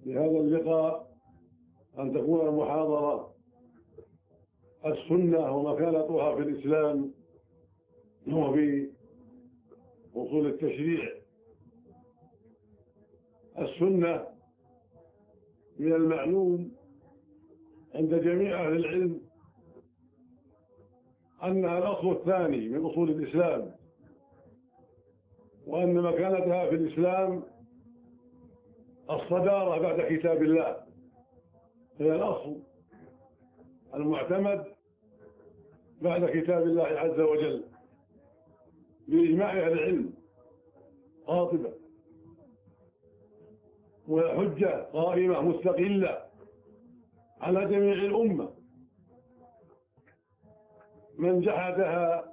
بهذا اللقاء أن تكون المحاضرة السنة ومكانتها في الإسلام وفي أصول التشريع. السنة من المعلوم عند جميع أهل العلم أنها الأصل الثاني من أصول الإسلام، وأن مكانتها في الإسلام الصدارة بعد كتاب الله، هي الأصل المعتمد بعد كتاب الله عز وجل بإجماع أهل العلم قاطبة، وحجة قائمة مستقلة على جميع الأمة. من جحدها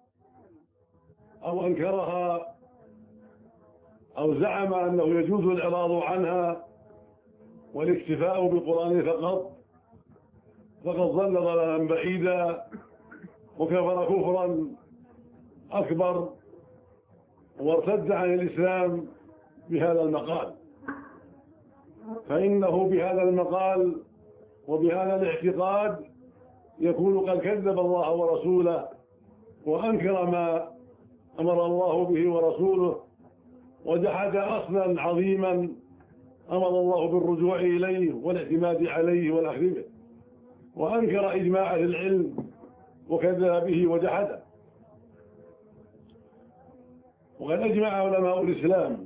أو أنكرها أو زعم أنه يجوز الإعراض عنها والاكتفاء بالقرآن فقد ضل ضلالا بعيدا وكفر كفرا أكبر وارتد عن الإسلام بهذا المقال. فإنه بهذا المقال وبهذا الاعتقاد يكون قد كذب الله ورسوله وأنكر ما أمر الله به ورسوله، وجحد أصلا عظيما أمر الله بالرجوع إليه والاعتماد عليه والأخذ به، وأنكر إجماع أهل العلم وكذب به وجحده. وقد أجمع علماء الإسلام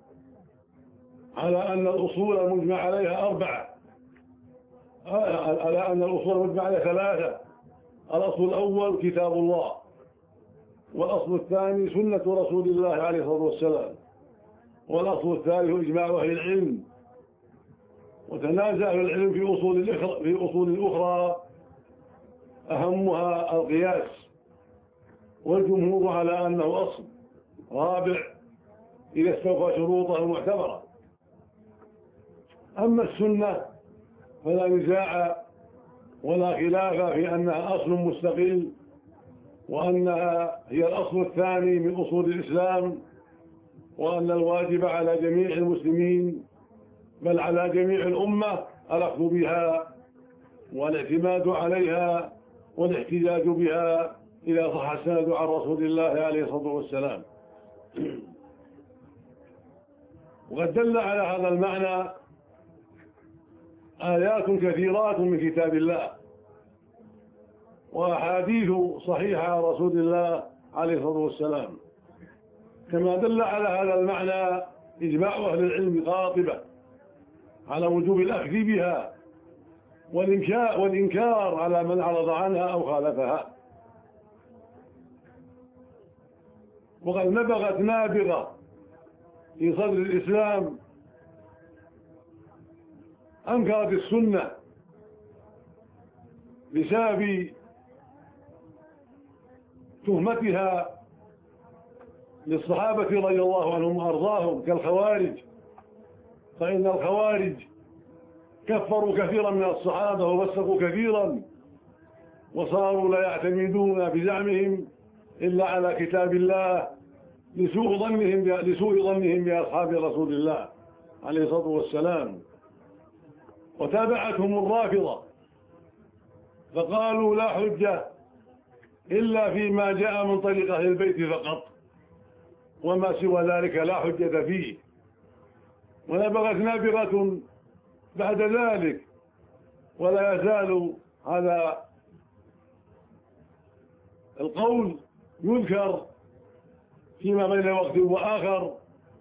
على أن الأصول المجمع عليها أربعة، على أن الأصول المجمع عليها ثلاثة. الأصل الأول كتاب الله، والأصل الثاني سنة رسول الله عليه الصلاة والسلام، والأصل الثالث إجماع أهل العلم. وتنازع أهل العلم في أصول أخرى أهمها القياس، والجمهور على أنه أصل رابع إذا استوفى شروطه المعتبرة. أما السنة فلا نزاع ولا خلاف في أنها أصل مستقل، وأنها هي الأصل الثاني من أصول الإسلام، وأن الواجب على جميع المسلمين بل على جميع الأمة الأخذ بها والاعتماد عليها والاحتجاج بها إذا صح السند عن رسول الله عليه الصلاة والسلام. وقد دل على هذا المعنى آيات كثيرات من كتاب الله وأحاديث صحيحة عن رسول الله عليه الصلاة والسلام، كما دل على هذا المعنى إجماع أهل العلم قاطبة على وجوب الأخذ بها والإنكار على من أعرض عنها أو خالفها. وقد نبغت نابغة في صدر الإسلام أنكرت السنة بسبب تهمتها للصحابة رضي الله عنهم وأرضاهم كالخوارج، فإن الخوارج كفروا كثيرا من الصحابة ووسقوا كثيرا، وصاروا لا يعتمدون بزعمهم إلا على كتاب الله لسوء ظنهم بأصحاب رسول الله عليه الصلاة والسلام. وتابعتهم الرافضة فقالوا لا حجة إلا فيما جاء من طريق أهل البيت فقط، وما سوى ذلك لا حجة فيه. ونبغت نابغة بعد ذلك، ولا يزال هذا القول يذكر فيما بين وقت وآخر.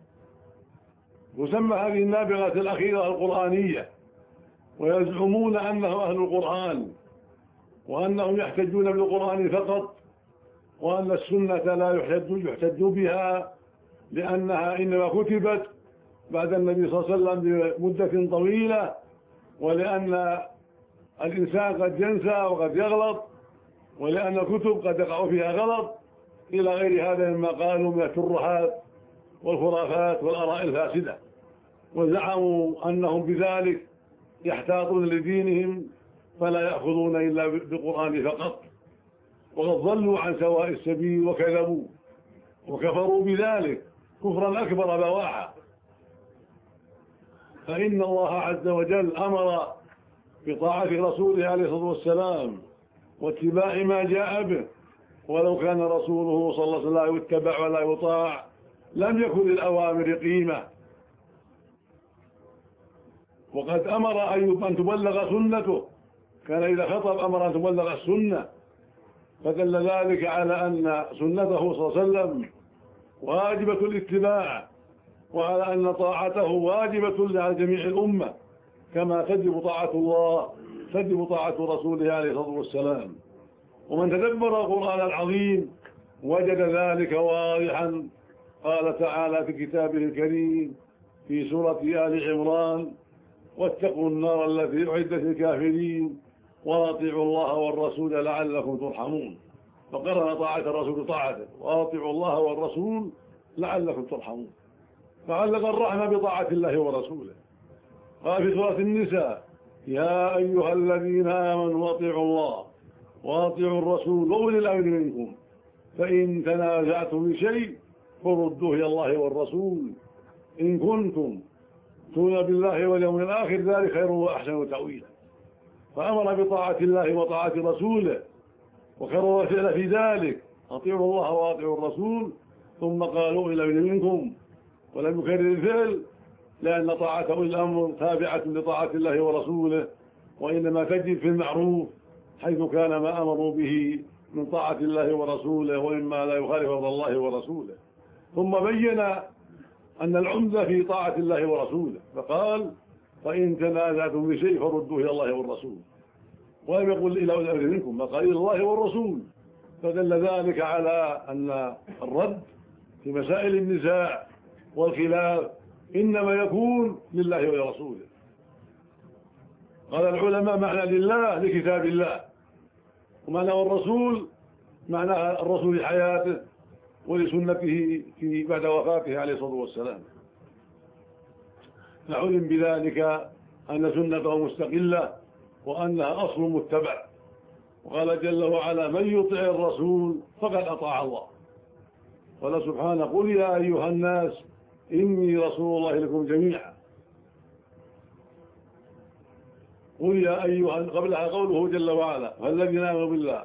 يسمى هذه النابغة الأخيرة القرآنية، ويزعمون أنه أهل القرآن وأنهم يحتجون بالقرآن فقط، وأن السنة لا يحتج بها لأنها إنما كتبت بعد النبي صلى الله عليه وسلم بمدة طويلة، ولأن الإنسان قد ينسى وقد يغلط، ولأن الكتب قد يقع فيها غلط، إلى غير هذا مما قالوا من الترهات والخرافات والآراء الفاسدة. وزعموا أنهم بذلك يحتاطون لدينهم فلا يأخذون إلا بالقرآن فقط، وقد ضلوا عن سواء السبيل وكذبوا وكفروا بذلك كفرا أكبر بواحا. فإن الله عز وجل أمر بطاعة رسوله عليه الصلاة والسلام واتباع ما جاء به، ولو كان رسوله صلى الله عليه وسلم لا يتبع ولا يطاع لم يكن للأوامر قيمة. وقد أمر أن تبلغ سنته، كان إذا خطب أمر أن تبلغ السنة، فدل ذلك على أن سنته صلى الله عليه وسلم واجبة الاتباع، وعلى أن طاعته واجبة على جميع الأمة، كما تجب طاعة الله تجب طاعة رسوله عليه الصلاة والسلام. ومن تدبر القرآن العظيم وجد ذلك واضحا. قال تعالى في كتابه الكريم في سورة آل عمران: واتقوا النار التي أعدت للكافرين وأطيعوا الله والرسول لعلكم ترحمون. فقرن طاعة الرسول طاعته، وأطيعوا الله والرسول لعلكم ترحمون، فعلق الرحمة بطاعة الله ورسوله. قال في سورة النساء: يا أيها الذين آمنوا أطيعوا الله وأطيعوا الرسول وأولي الأمر منكم فإن تنازعتم بشيء فردوه إلى الله والرسول إن كنتم تؤمنون بالله واليوم الآخر ذلك خير وأحسن تأويلا. فأمر بطاعة الله وطاعة رسوله، وكرر الفعل في ذلك: أطيعوا الله وأطيعوا الرسول، ثم قالوا أولي الأمر منكم، ولم يكرر الفعل لأن طاعة أولي الأمر تابعة لطاعة الله ورسوله، وإنما تجد في المعروف حيث كان ما أمروا به من طاعة الله ورسوله، وإما لا يخالف أمر الله ورسوله. ثم بين أن العمدة في طاعة الله ورسوله، فقال: فإن تنازعتم بشيء فردوه إلى الله والرسول، ولم يقل إلى أولي الأمر منكم، فقال إلى الله والرسول. فدل ذلك على أن الرد في مسائل النزاع والخلاف إنما يكون لله ولرسوله. قال العلماء: معنى لله لكتاب الله، ومعنى الرسول معنى الرسول في حياته ولسنته في بعد وفاته عليه الصلاة والسلام. فعلم بذلك أن سنته مستقلة وأنها أصل متبع. وقال جل وعلا: من يطع الرسول فقد أطاع الله. قال سبحانه: قل يا أيها الناس إني رسول الله لكم جميعا. قل يا أيها، قبلها قوله جل وعلا: فالذين آمنوا بالله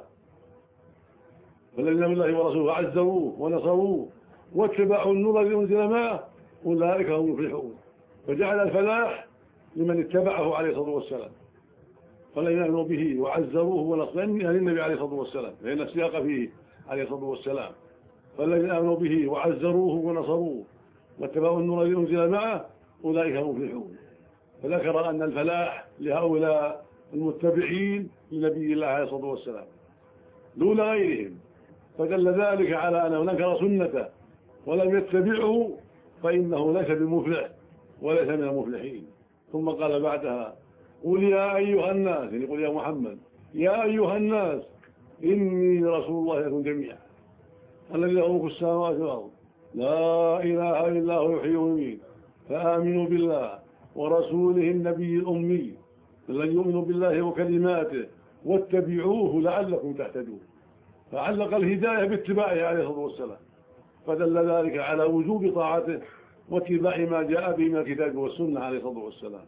ورسوله وعزروه ونصروه واتبعوا النور الذي أنزل معه أولئك هم المفلحون. فجعل الفلاح لمن اتبعه عليه الصلاة والسلام، فالذين آمنوا به وعزروه ونصروه النبي عليه الصلاة والسلام، لأن السياق فيه عليه الصلاة والسلام. فالذين آمنوا به وعزروه ونصروه واتبعوا النور الذي أنزل معه أولئك هم المفلحون. فذكر أن الفلاح لهؤلاء المتبعين لنبي الله عليه الصلاة والسلام دون غيرهم. فدل ذلك على أنه نكر سنته ولم يتبعه فإنه ليس بمفلح وليس من المفلحين. ثم قال بعدها: قل يا أيها الناس، يعني قل يا محمد يا أيها الناس إني رسول الله لكم جميعا الذي له ملك السماوات والأرض لا إله إلا هو يحيي ويميت فآمنوا بالله ورسوله النبي الأمي الذي يؤمن بالله وكلماته واتبعوه لعلكم تهتدون. فعلق الهداية باتباعه عليه الصلاة والسلام، فدل ذلك على وجوب طاعته واتباع ما جاء به من الكتاب والسنة عليه الصلاة والسلام.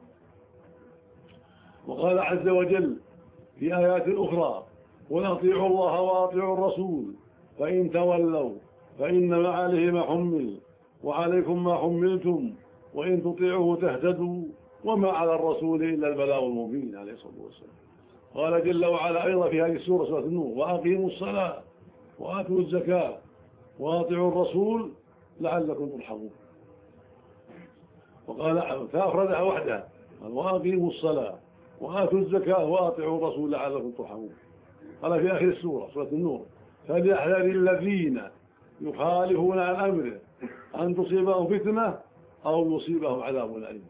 وقال عز وجل في آيات أخرى: وأطيعوا الله وأطيعوا الرسول فإن تولوا فإنما عليه ما حمل وعليكم ما حملتم وإن تطيعوه تهتدوا وما على الرسول إلا البلاغ المبين عليه الصلاة والسلام. قال جل وعلا أيضا في هذه السورة سورة النور: وأقيموا الصلاة وآتوا الزكاة وأطيعوا الرسول لعلكم ترحمون. وقال فأفردها وحدها: وأقيموا الصلاة وآتوا الزكاة وأطيعوا الرسول لعلكم ترحمون. قال في آخر السورة سورة النور: فليحذر الذين يخالفون عن أمره أن تصيبهم فتنة أو يصيبهم عذاب أليم.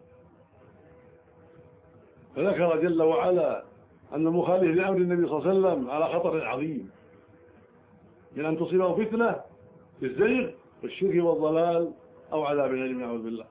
فذكر جل وعلا أن المخالف لأمر النبي صلى الله عليه وسلم على خطر عظيم من أن تصيبه فتنة في الزيغ والشرك والضلال أو عذاب أليم، نعوذ بالله.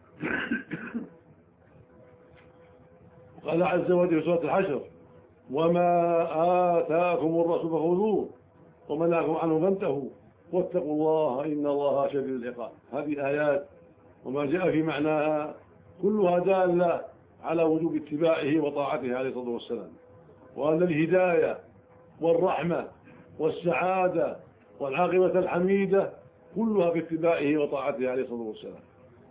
قال عز وجل في سورة الحشر: وما آتاكم الرسول فخذوه وما نهاكم عنه فانتهوا واتقوا الله إن الله شديد العقاب. هذه آيات وما جاء في معناها كلها دالة على وجوب اتباعه وطاعته عليه الصلاة والسلام، وأن الهداية والرحمة والسعادة والعاقبة الحميدة كلها في اتباعه وطاعته عليه الصلاة والسلام.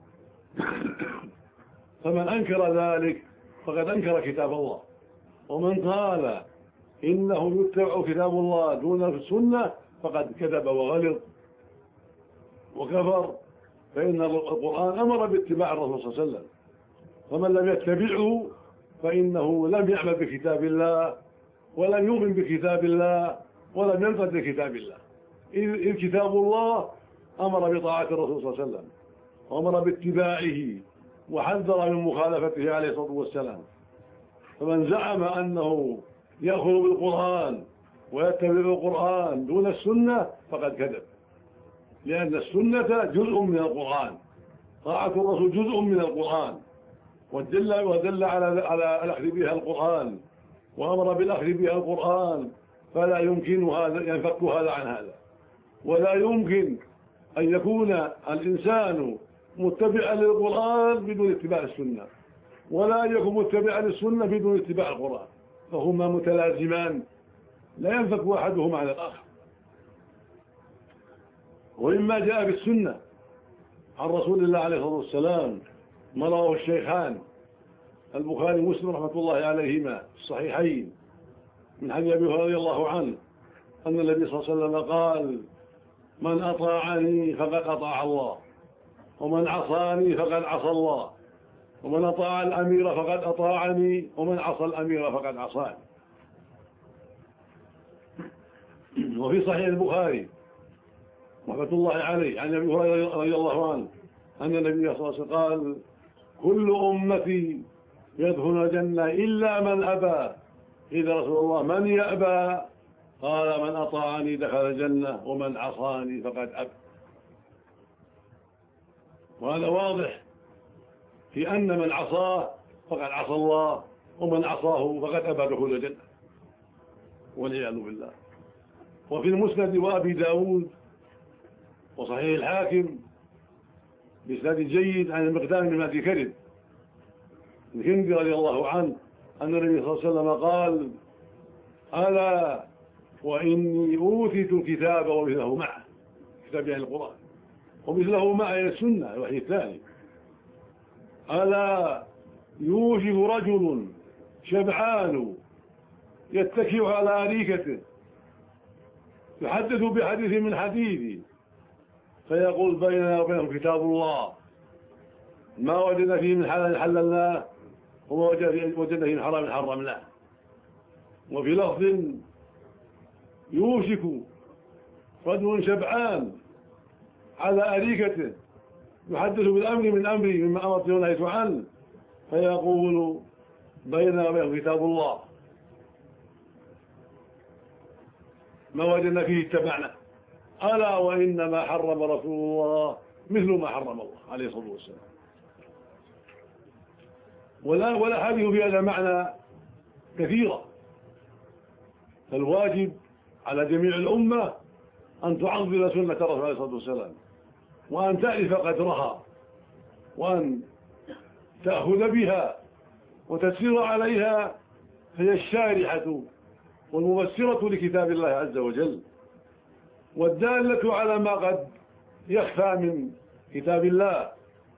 فمن أنكر ذلك فقد أنكر كتاب الله، ومن قال إنه يتبع كتاب الله دون السنة فقد كذب وغلط وكفر، فإن القرآن أمر باتباع الرسول صلى الله عليه وسلم، فمن لم يتبعه فإنه لم يعمل بكتاب الله ولم يؤمن بكتاب الله ولم يلتزم بكتاب الله. إذ كتاب الله أمر بطاعة الرسول صلى الله عليه وسلم وأمر باتباعه وحذر من مخالفته عليه الصلاة والسلام. فمن زعم أنه يأخذ بالقرآن ويتبع القرآن دون السنة فقد كذب، لأن السنة جزء من القرآن، طاعة الرسول جزء من القرآن، ودل على الأخذ بها القرآن وأمر بالأخذ بها القرآن، فلا يمكن هذا ينفك هذا عن هذا، ولا يمكن أن يكون الإنسان متبعا للقرآن بدون اتباع السنة، ولا يكون متبعا للسنة بدون اتباع القرآن، فهما متلازمان لا ينفك أحدهما عن الآخر. ومما جاء في السنة عن رسول الله عليه الصلاة والسلام ما رواه الشيخان البخاري ومسلم رحمة الله عليهما الصحيحين من حديث أبي هريرة رضي الله عنه أن النبي صلى الله عليه وسلم قال: من أطاعني فقد أطاع الله، ومن عصاني فقد عصى الله، ومن أطاع الأمير فقد أطاعني، ومن عصى الأمير فقد عصاني. وفي صحيح البخاري رحمة الله عليه عن أبي هريرة رضي الله عنه أن النبي صلى الله عليه وسلم قال: كل أمتي يدخلون الجنة إلا من أبى. قيل: رسول الله من يأبى؟ قال: من أطاعني دخل الجنة، ومن عصاني فقد أبى. وهذا واضح في أن من عصاه فقد عصى الله، ومن عصاه فقد أبى دخول الجنة والعياذ بالله. وفي المسند وأبي داود وصحيح الحاكم بإسناد جيد عن المقدام بن معدي كرب الهندي رضي الله عنه أن النبي صلى الله عليه وسلم قال: ألا وإني أوتيت الكتاب ومثله معه، كتاب يعني القرآن، ومثله معه السنة الوحي الثاني. ألا يوشك رجل شبعان يتكئ على أريكته يحدث بحديث من حديثي فيقول: بيننا وبينهم كتاب الله، ما وجدنا فيه من حلال حللناه، وما وجدنا فيه من حرام حرمناه. وفي لفظ: يوشك رجل شبعان على أريكته يحدث بالأمر من أمري مما أمرت ونهيت عنه فيقول: بيننا وبينهم كتاب الله، ما وجدنا فيه اتبعنا. ألا وإنما حرم رسول الله مثل ما حرم الله عليه الصلاة والسلام. والأحاديث في هذا معنى كثيرة، فالواجب على جميع الأمة أن تعظم سنة الرسول عليه الصلاة والسلام، وأن تعرف قدرها، وأن تأخذ بها وتسير عليها، هي الشارحة والمبصرة لكتاب الله عز وجل، والدالة على ما قد يخفى من كتاب الله،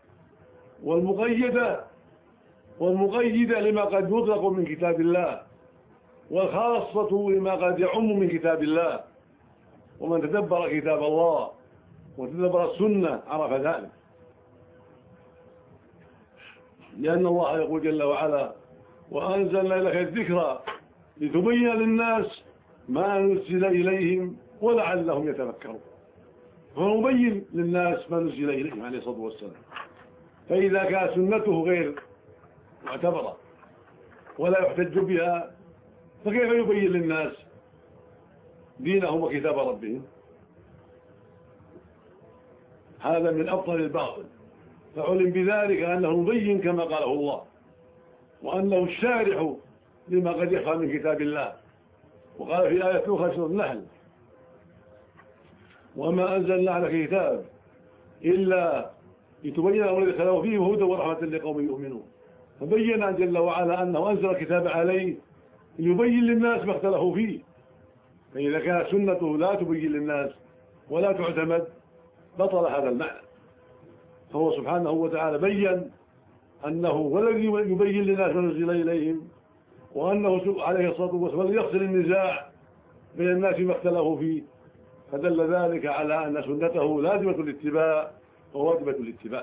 والمقيدة لما قد يطلق من كتاب الله، والخاصة لما قد يعم من كتاب الله. ومن تدبر كتاب الله وتدبر السنة عرف ذلك، لأن الله يقول جل وعلا: وأنزلنا إليك الذكر لتبين للناس ما نزل إليهم ولعلهم يتفكرون. فنبين للناس ما نزل إليهم عليه الصلاة والسلام. فإذا كانت سنته غير معتبرة ولا يحتج بها، فكيف يبين للناس دينهم وكتاب ربهم؟ هذا من أبطل الباطل. فعلم بذلك أنه مبين كما قاله الله، وأنه الشارح لما قد يخفى من كتاب الله. وقال في آية أخرى سورة النحل: وما أنزلنا على كتاب إلا لتبين لهم الذي اختلفوا فيه وهدى ورحمة لقوم يؤمنون. فبين جل وعلا أنه أنزل الكتاب عليه ليبين للناس ما اختلفوا فيه. فإذا كانت سنته لا تبين للناس ولا تعتمد بطل هذا المعنى. فهو سبحانه وتعالى بين أنه هو الذي يبين للناس ما نزل إليهم، وأنه عليه الصلاة والسلام يفصل النزاع بين الناس ما اختلفوا فيه، فدل ذلك على أن سنته لازمة الاتباع وواجبة الاتباع.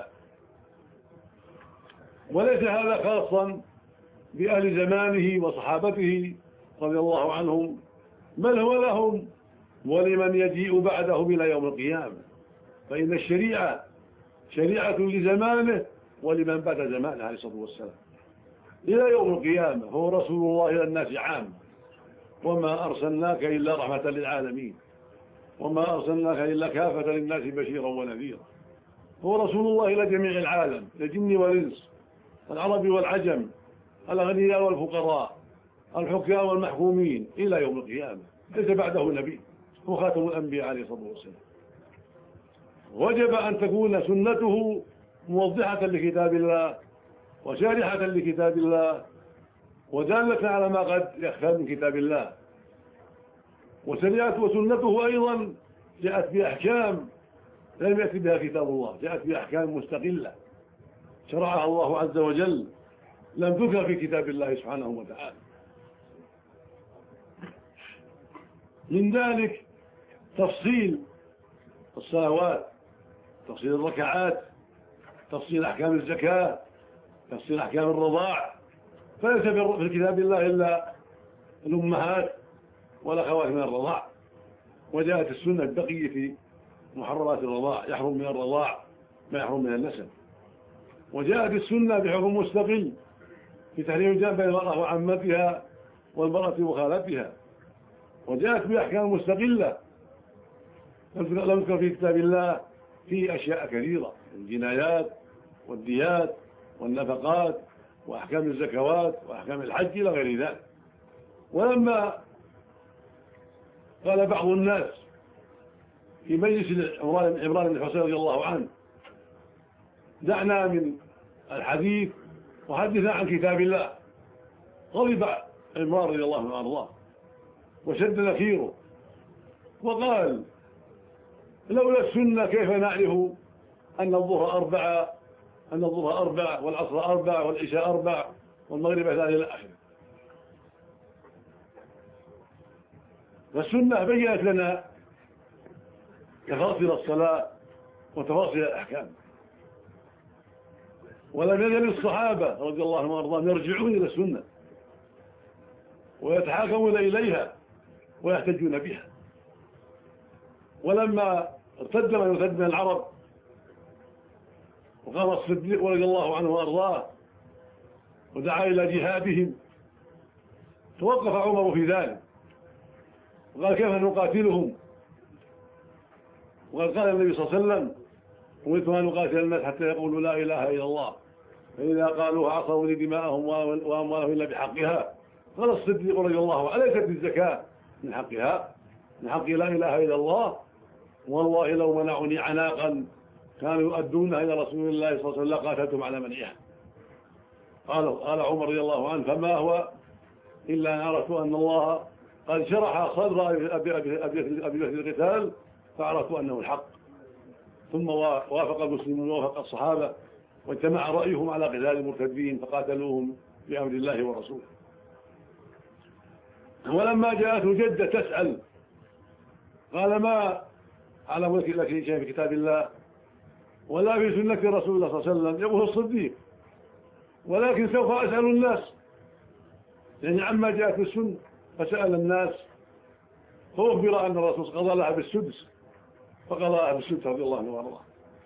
وليس هذا خاصا بأهل زمانه وصحابته رضي الله عنهم، بل هو لهم ولمن يجيء بعده إلى يوم القيامة. فإن الشريعة شريعة لزمانه ولمن بعد زمانه عليه الصلاة والسلام إلى يوم القيامة. هو رسول الله إلى الناس عام، وما أرسلناك إلا رحمة للعالمين، وما أرسلناك إلا كافة للناس بشيرا ونذيرا. هو رسول الله إلى جميع العالم، الجن والإنس، العرب والعجم، الأغنياء والفقراء، الحكام والمحكومين إلى يوم القيامة. ليس بعده نبي، هو خاتم الأنبياء عليه الصلاة والسلام. وجب أن تكون سنته موضحة لكتاب الله وشارحة لكتاب الله ودالة على ما قد يخفى من كتاب الله. وشريعته وسنته أيضا جاءت بأحكام لم يأتي بها كتاب الله، جاءت بأحكام مستقلة شرعها الله عز وجل لم تذكر في كتاب الله سبحانه وتعالى. من ذلك تفصيل الصلوات، تفصيل الركعات، تفصيل أحكام الزكاة، تفصيل أحكام الرضاع. فليس في كتاب الله إلا الأمهات والأخوات من الرضاع. وجاءت السنة البقية في محرمات الرضاع، يحرم من الرضاع ما يحرم من النسب. وجاءت السنة بحكم مستقل في تحريم الجمع بين المرأة وعمتها والمرأة وخالتها. وجاءت بأحكام مستقلة لم تذكر في كتاب الله في أشياء كثيرة، الجنايات والديات والنفقات وأحكام الزكوات وأحكام الحج إلى غير ذلك. ولما قال بعض الناس في مجلس عمران بن حسين رضي الله عنه دعنا من الحديث وحدثنا عن كتاب الله، غضب عمران رضي الله عنه وارضاه وشد نفيره وقال لولا السنة كيف نعرف أن الظهر أربع والعصر أربع والعشاء أربع والمغرب ثلاث إلى آخره. فالسنة بينت لنا تفاصيل الصلاة وتفاصيل الأحكام. ولم يزل الصحابة رضي الله عنهم وارضاهم يرجعون إلى السنة ويتحاكمون إليها ويحتجون بها. ولما ارتد من يرتد من العرب وقام الصديق رضي الله عنه وارضاه ودعا إلى جهادهم توقف عمر في ذلك وقال كيف نقاتلهم؟ وقال النبي صلى الله عليه وسلم أمرت أن نقاتل الناس حتى يقولوا لا إله إلا الله، فإذا قالوا عصوا لدماءهم وأموالهم إلا بحقها. قال الصديق رضي الله عنه أليست الزكاة من حقها؟ من حق لا إله إلا الله؟ والله لو منعوني عناقا كانوا يؤدونها إلى رسول الله صلى الله عليه وسلم لقاتلتهم على منعها. قال عمر رضي الله عنه فما هو إلا أن عرفت أن الله قد شرح صدر أبي بكر القتال فعرفت أنه الحق. ثم وافق المسلمون ووافق الصحابة واجتمع رأيهم على قتال المرتدين فقاتلوهم بأمر الله ورسوله. ولما جاءته جدة تسأل قال ما أعلم لك شيء في كتاب الله ولا في سنة رسول الله صلى الله عليه وسلم. يقول الصديق ولكن سوف أسأل الناس، يعني عما جاءت السنة. فسأل الناس فأخبر أن الرسول قضى لها بالسدس فقضى لها بالسدس رضي الله عنه وارضاه.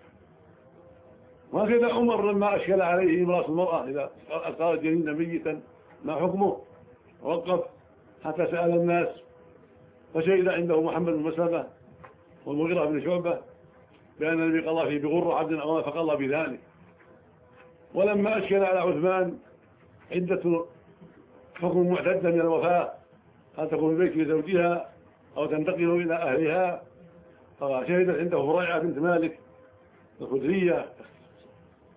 وهكذا عمر لما أشكل عليه امرأة المرأة إذا ألقى جنينا ميتا ما حكمه وقف حتى سأل الناس فشهد عنده محمد بن مسلمة والمغيرة بن شعبة بأن النبي قضى فيه بغر عبد أو فقضى بذلك. ولما أشكل على عثمان عدة حكم معتدة من الوفاة هل تكون في بيت زوجها أو تنتقل إلى أهلها فشهدت عنده فريعة بنت مالك الخدرية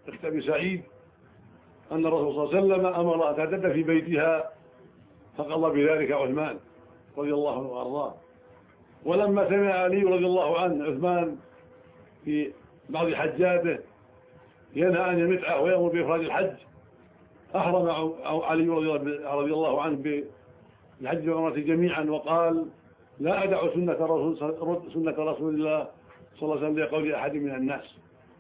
اخت أبي سعيد أن الرسول صلى الله عليه وسلم أمر أن تعتد في بيتها، فقضى بذلك عثمان رضي الله عنه وأرضاه. ولما سمع علي رضي الله عنه عثمان في بعض حجاته ينهى عن المتعة ويأمر بإخراج الحج، أحرم علي رضي الله عنه بالحج والعمرة جميعا، وقال: لا أدع سنة رسول الله صلى الله عليه وسلم لقول أحد من الناس.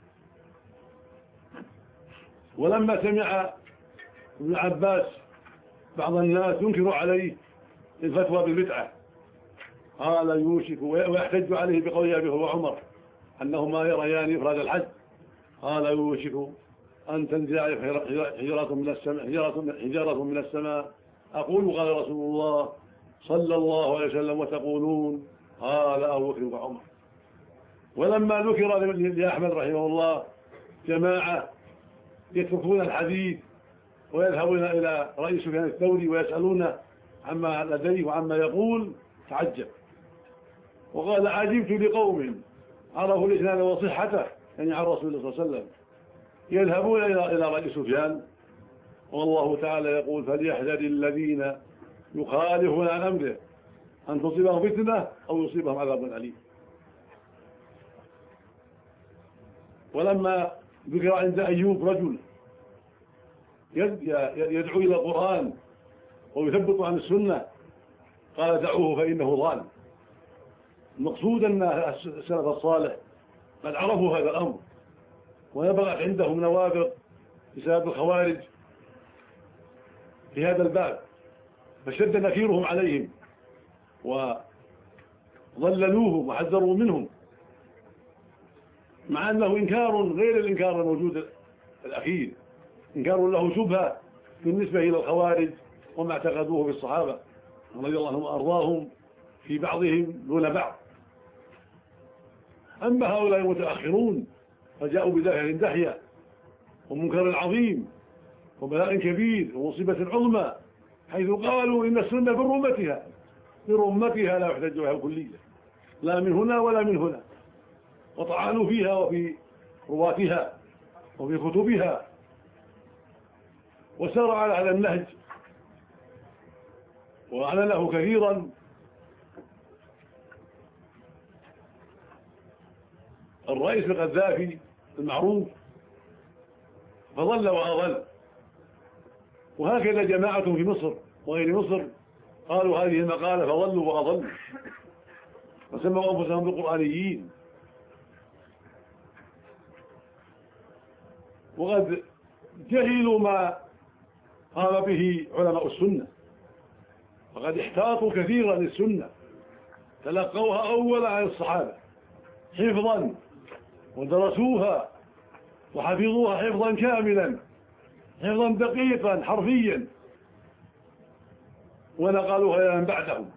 ولما سمع ابن عباس بعض الناس ينكر عليه الفتوى بالبدعة قال: يوشك، ويحتج عليه بقول أبي وعمر أنهما يريان إفراد الحج، قال: يوشك أن تنزل حجارة من السماء أقول قال رسول الله صلى الله عليه وسلم وتقولون قال أبو بكر وعمر. ولما ذكر لأحمد رحمه الله جماعة يتركون الحديث ويذهبون إلى رئيس سفيان الثوري ويسألونه عما لديه وعما يقول تعجب، وقال: عجبت لقوم عرفوا الإسناد وصحته، يعني عن رسول الله صلى الله عليه وسلم، يذهبون إلى رئيس سفيان، والله تعالى يقول: فليحذر الذين يخالفون عن أمره أن تصيبهم فتنة أو يصيبهم عذاب أليم. ولما ذكر عند أيوب رجل يدعو إلى القرآن ويثبت عن السنة قال: دعوه فإنه ضال. المقصود أن السلف الصالح قد عرفوا هذا الأمر ونبغت عندهم نوابغ بسبب الخوارج في هذا الباب، فشد نكيرهم عليهم وضللوهم وحذروا منهم، مع أنه إنكار غير الإنكار الموجود الأخير، إنكار له شبهة بالنسبة إلى الخوارج وما اعتقدوه في الصحابة رضي الله عنهم وأرضاهم في بعضهم دون بعض. أما هؤلاء المتأخرون فجاءوا بداهية دحية ومنكر عظيم وبلاء كبير ومصيبة عظمى، حيث قالوا إن السنة برمتها لا يحتج بها كليا، لا من هنا ولا من هنا، وطعنوا فيها وفي رواتها وفي كتبها، وسار على هذا النهج وأعلنه كثيرا الرئيس القذافي المعروف، فضل وأضل. وهكذا جماعة في مصر وغير مصر قالوا هذه المقالة فضلوا وأضلوا وسموا أنفسهم بالقرآنيين. وقد جهلوا ما قام به علماء السنة، فقد احتاطوا كثيرا للسنة، تلقوها أولا عن الصحابة حفظا ودرسوها وحفظوها حفظا كاملا، حفظا دقيقا حرفيا، ونقلوها إلى من بعدهم.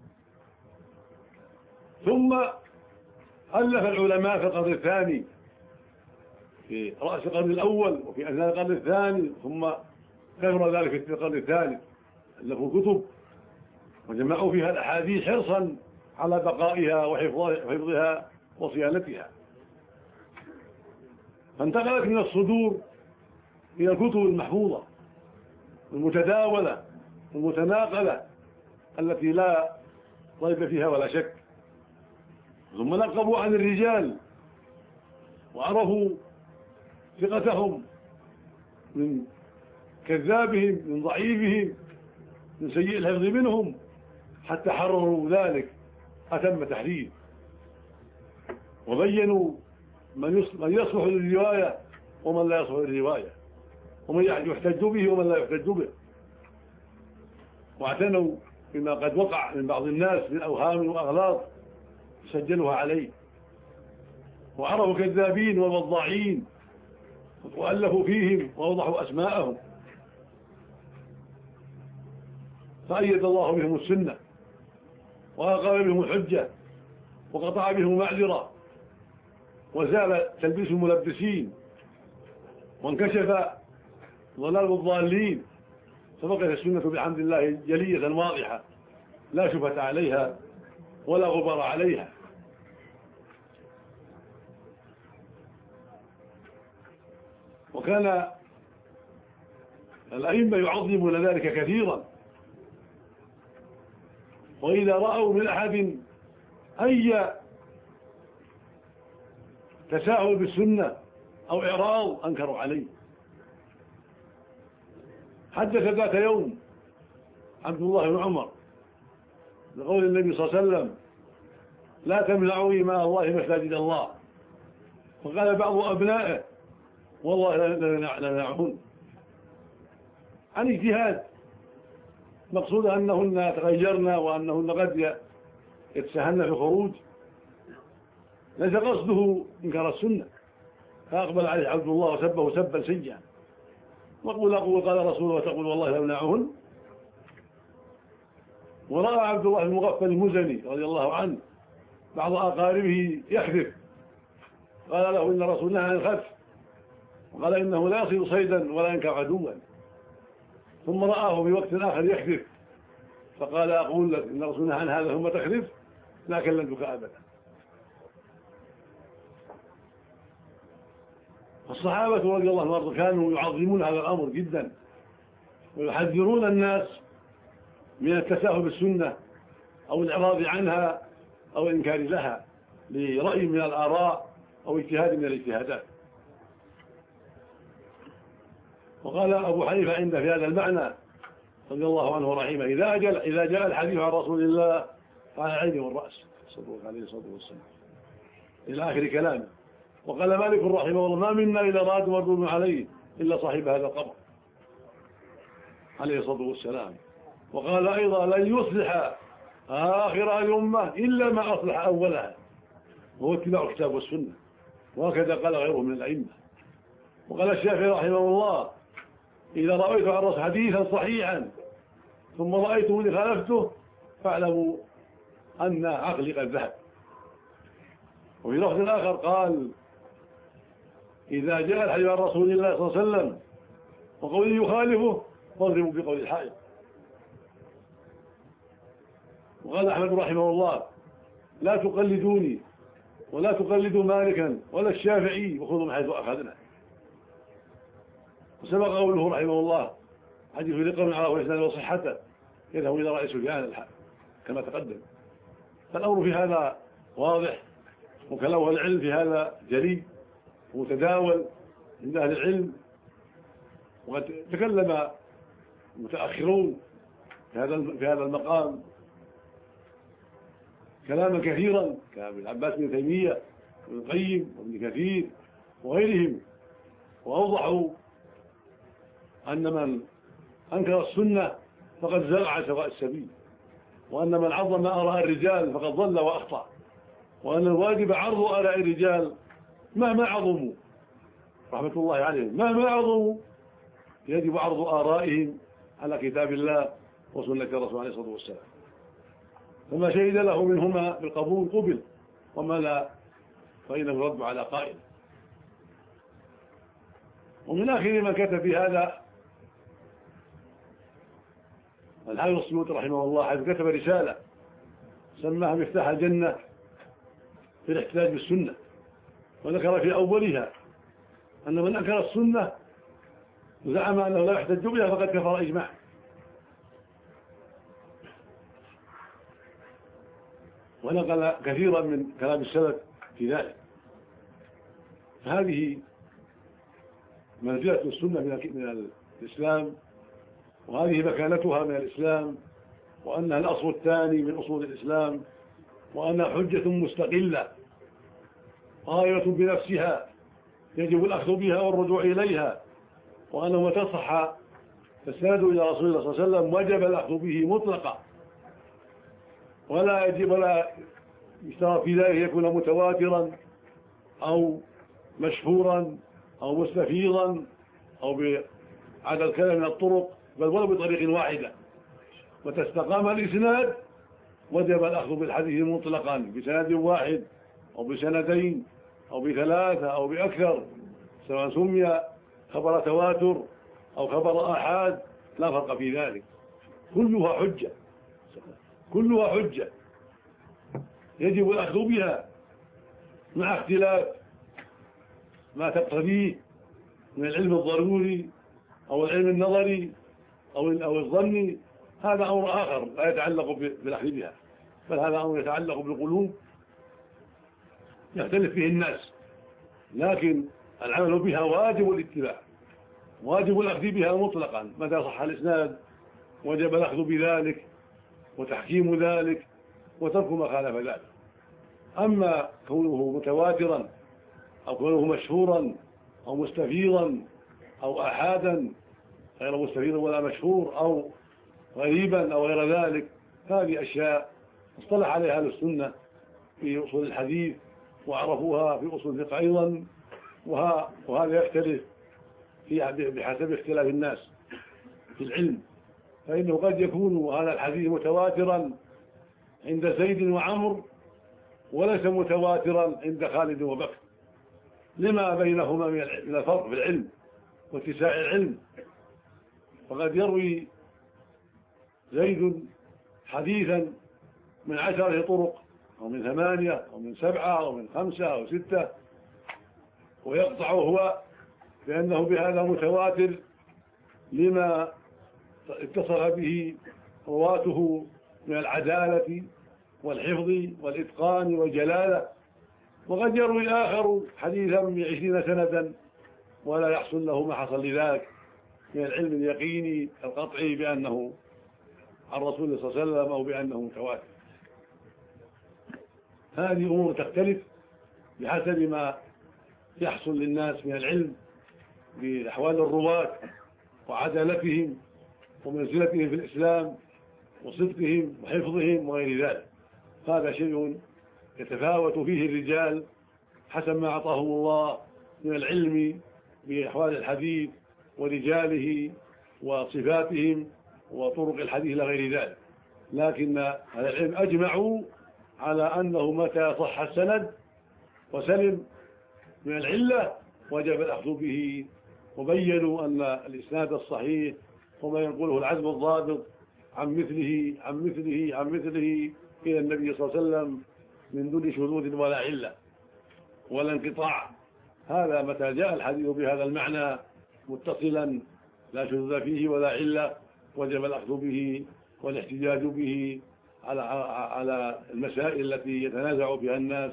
ثم ألف العلماء في القرن الثاني، في رأس القرن الأول وفي أثناء القرن الثاني، ثم كثر ذلك في القرن الثالث، ألفوا كتب وجمعوا فيها الأحاديث حرصا على بقائها وحفظها وصيانتها، فانتقلت من الصدور إلى الكتب المحفوظة المتداولة المتناقلة التي لا ريب فيها ولا شك. ثم نقبوا عن الرجال وعرفوا ثقتهم من كذابهم من ضعيفهم من سيء الحفظ منهم، حتى حرروا ذلك أتم تحرير، وبينوا من يصلح للرواية ومن لا يصلح للرواية، ومن يحتج به ومن لا يحتج به، واعتنوا بما قد وقع من بعض الناس من أوهام وأغلاط سجلوها عليه، وعرفوا كذابين ووضاعين وألفوا فيهم ووضحوا أسماءهم، فأيد الله بهم السنة وأقام بهم الحجة وقطع بهم المعذرة، وزال تلبيس الملبسين، وانكشف ضلال الضالين، فبقت السنة بحمد الله جلية واضحة لا شبهة عليها ولا غبار عليها. وكان الأئمة يعظمون ذلك كثيرا، وإذا رأوا من أحد أي تساهل بالسنة أو إعراض أنكروا عليه. حدث ذات يوم عبد الله بن عمر بقول النبي صلى الله عليه وسلم: لا تمنعوا إماء الله مساجد الله. فقال بعض أبنائه: والله لنمنعهن، عن اجتهاد، مقصود أنهن تغيرن وأنهن قد يتساهلن في الخروج، ليس قصده إنكار السنة. فأقبل عليه عبد الله وسبه سبا سيئا، وقل قال رسوله وتقول والله لمنعهن. ورأى عبد الله بن مغفل المزني رضي الله عنه بعض أقاربه يحذف، قال له: إن رسول الله عن الخذف، وقال: إنه لا يصيد صيدا ولا ينكر عدوا. ثم رآه في وقت آخر يحذف، فقال: أقول لك إن رسول الله عن هذا ثم تحذف لا كلمتك أبدا. فالصحابة رضي الله عنهم كانوا يعظمون هذا الأمر جدا، ويحذرون الناس من التساهل بالسنة أو الإعراض عنها أو الإنكار لها لرأي من الآراء أو اجتهاد من الاجتهادات. وقال أبو حنيفة عنده في هذا المعنى رضي الله عنه ورحمه: إذا جاء الحديث عن رسول الله فعلى العين والرأس، صلى الله عليه وسلم، إلى آخر كلامه. وقال مالك رحمه الله: ما منا إلا راد مردود عليه إلا صاحب هذا القبر، عليه الصلاة والسلام. وقال أيضا: لن يصلح آخر الأمة إلا ما أصلح أولها، وهو اتباع الكتاب والسنة. وهكذا قال غيره من الأئمة. وقال الشافعي رحمه الله: إذا رأيت عن الرسول حديثا صحيحا ثم رأيته لخالفته فاعلموا أن عقلي قد ذهب. وفي لفظ آخر قال: إذا جاء الحديث عن رسول الله صلى الله عليه وسلم وقول يخالفه فاضربوا بقول الحائط. وقال أحمد رحمه الله: لا تقلدوني ولا تقلدوا مالكا ولا الشافعي وخذوا من حيث أخذنا. وسبق قوله رحمه الله: حديث لقوم عرفوا الإسناد وصحته يذهب إلى رأي سفيان كما تقدم. فالأمر في هذا واضح، وكلام العلم في هذا جلي ومتداول عند أهل العلم. وقد تكلم المتأخرون في هذا المقام كلاما كثيرا، كابن العباس بن تيمية وابن القيم وابن كثير وغيرهم، وأوضحوا أن من أنكر السنة فقد زرع سواء السبيل، وأن من عظم آراء الرجال فقد ضل وأخطأ، وأن الواجب عرض آراء الرجال مهما عظموا رحمة الله عليهم، مهما عظموا يجب عرض آرائهم على كتاب الله وسنة الرسول عليه الصلاة والسلام. فما شهد له منهما بالقبول قبل، وما لا فإنه يرد على قائل. ومن آخر من كتب في هذا الحافظ السيوطي رحمه الله، حيث كتب رسالة سماها مفتاح الجنة في الاحتجاج بالسنة، وذكر في أولها أن من أنكر السنة وزعم أنه لا يحتج بها فقد كفر إجماعا. ونقل كثيرا من كلام السلف في ذلك. فهذه منزلة السنة من الإسلام، وهذه مكانتها من الإسلام، وأنها الأصل الثاني من أصول الإسلام، وأنها حجة مستقلة غاية بنفسها يجب الأخذ بها والرجوع إليها، وأنه متى صح السند إلى رسول الله صلى الله عليه وسلم وجب الأخذ به مطلقا، ولا يشترط في ذلك يكون متواترا أو مشهورا أو مستفيضا أو بعدد كذا من الطرق، بل ولو بطريق واحدة. وتستقام الإسناد وجب الأخذ بالحديث مطلقا بسند واحد أو بسندين أو بثلاثة أو بأكثر، سواء سمي خبر تواتر أو خبر آحاد لا فرق في ذلك، كلها حجة، كلها حجة يجب الأخذ بها مع اختلاف ما تقتضيه من العلم الضروري أو العلم النظري أو الظني، هذا أمر آخر لا يتعلق بالأخذ بها، بل هذا أمر يتعلق بالقلوب يختلف فيه الناس، لكن العمل بها واجب الاتباع، واجب الأخذ بها مطلقا، متى صح الإسناد وجب الأخذ بذلك وتحكيم ذلك وترك ما خالف ذلك. أما كونه متواترا أو كونه مشهورا أو مستفيضا أو أحادا غير مستفيض ولا مشهور أو غريبا أو غير ذلك، هذه أشياء اصطلح عليها أهل السنة في أصول الحديث وعرفوها في أصول الفقه أيضا، وهذا يختلف بحسب اختلاف الناس في العلم، فإنه قد يكون هذا الحديث متواترا عند زيد وعمر وليس متواترا عند خالد وبكر، لما بينهما من الفرق في العلم واتساع العلم. فقد يروي زيد حديثا من 10 طرق أو من 8 أو من 7 أو من 5 أو 6، ويقطع هو بأنه بهذا متواتر لما اتصل به رواته من العدالة والحفظ والإتقان والجلالة. وقد يروي آخر حديثا من 20 سندا ولا يحصل له ما حصل لذلك من العلم اليقيني القطعي بأنه عن رسول الله صلى الله عليه وسلم أو بأنه متواتر. هذه أمور تختلف بحسب ما يحصل للناس من العلم بأحوال الرواة وعدالتهم ومنزلتهم في الإسلام وصدقهم وحفظهم وغير ذلك. هذا شيء يتفاوت فيه الرجال حسب ما أعطاهم الله من العلم بأحوال الحديث ورجاله وصفاتهم وطرق الحديث إلى غير ذلك، لكن أهل العلم أجمعوا على أنه متى صح السند وسلم من العلة وجب الأخذ به، وبينوا أن الإسناد الصحيح وما ينقله العدل الضابط عن مثله عن مثله عن مثله إلى النبي صلى الله عليه وسلم من دون شذوذ ولا علة ولا انقطاع. هذا متى جاء الحديث بهذا المعنى متصلا لا شذوذ فيه ولا علة وجب الأخذ به والاحتجاج به على المسائل التي يتنازع فيها الناس،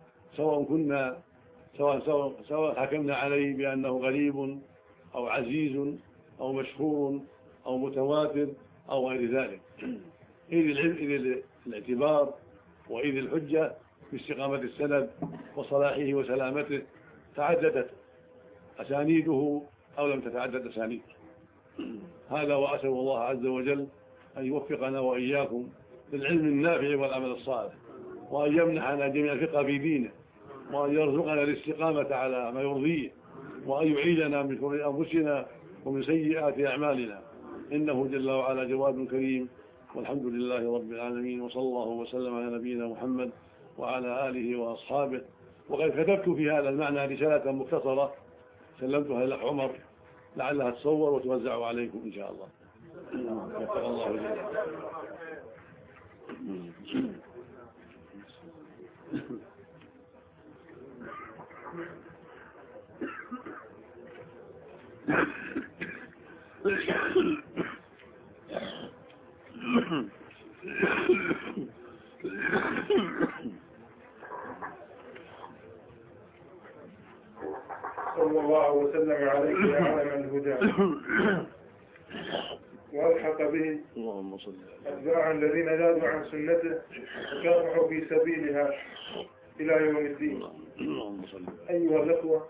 سواء حكمنا عليه بأنه غريب أو عزيز أو مشهور أو متواتر أو غير ذلك. إذ الاعتبار وإذ الحجة باستقامة السند وصلاحه وسلامته تعددت أسانيده أو لم تتعدد أسانيده. هذا وأسأل الله عز وجل أن يوفقنا وإياكم للعلم النافع والعمل الصالح، وأن يمنحنا جميع الفقه في دينه، وأن يرزقنا الاستقامة على ما يرضيه، وأن يعيذنا من شرور أنفسنا ومن سيئات أعمالنا، إنه جل وعلا جواد كريم. والحمد لله رب العالمين، وصلى الله وسلم على نبينا محمد وعلى آله وأصحابه. وقد كتبت في هذا المعنى رسالة مختصرة سلمتها إلى عمر لعلها تصور وتوزع عليكم إن شاء الله. وفق الله جل. صلى الله وسلم عليك يا علم الهدى، والحق به أتباع الذين زادوا عن سنته وكافحوا في سبيلها إلى يوم الدين. أيها الأخوة،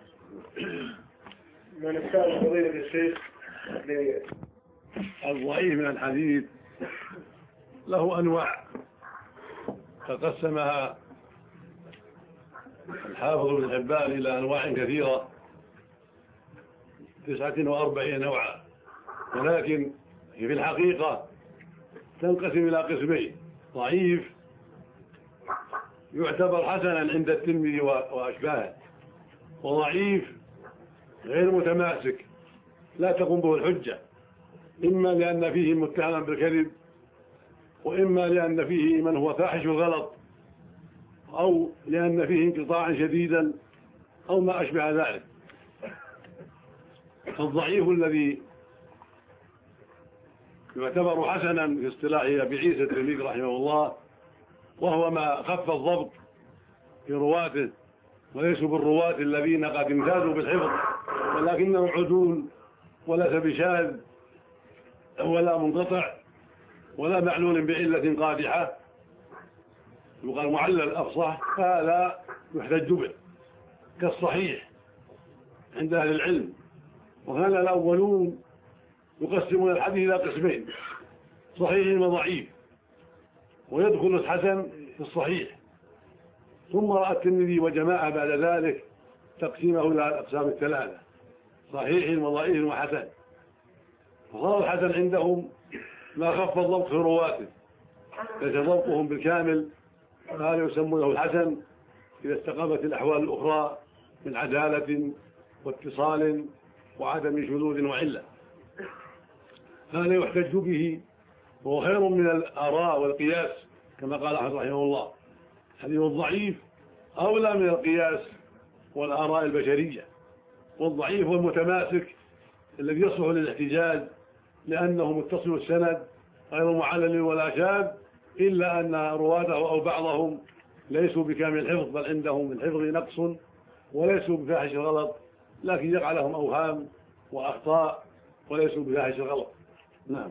من اختار فضيلة الشيخ الضعيف من الحديث له أنواع فقسمها الحافظ ابن حبان إلى أنواع كثيرة 49 نوعا، ولكن في الحقيقة تنقسم إلى قسمين: ضعيف يعتبر حسنا عند الترمذي وأشباهه، وضعيف غير متماسك لا تقوم به الحجة، إما لأن فيه متهما بالكذب، وإما لأن فيه من هو فاحش الغلط، أو لأن فيه انقطاعا شديدا، أو ما أشبه ذلك. فالضعيف الذي يعتبر حسنا في اصطلاح أبي عيسى الترمذي رحمه الله، وهو ما خف الضبط في رواته، وليسوا بالرواة الذين قد امتازوا بالحفظ ولكنهم عدول، وليس بشاذ ولا منقطع ولا معلول بعلة قادحة، يقال معلل أفصح، فهذا يحتج به كالصحيح عند أهل العلم. وكان الأولون يقسمون الحديث إلى قسمين: صحيح وضعيف، ويدخل الحسن في الصحيح. ثم رأى الترمذي وجماعة بعد ذلك تقسيمه إلى الأقسام الثلاثة: صحيح وضعيف وحسن. فصار الحسن عندهم ما خف الضبط في رواته، ليس ضبطهم بالكامل، فهذا يسمونه الحسن إذا استقامت الأحوال الأخرى من عدالة واتصال وعدم شذوذ وعلة، هذا يحتج به، وهو خير من الآراء والقياس كما قال أحمد رحمه الله. الحديث الضعيف أولى من القياس والآراء البشرية، والضعيف هو المتماسك الذي يصلح للاحتجاج لأنه متصل السند غير معلل ولا شاذ، إلا أن رواته أو بعضهم ليسوا بكامل الحفظ، بل عندهم من الحفظ نقص، وليسوا بفاحش الغلط، لكن يقع لهم أوهام وأخطاء وليسوا بفاحش الغلط. نعم.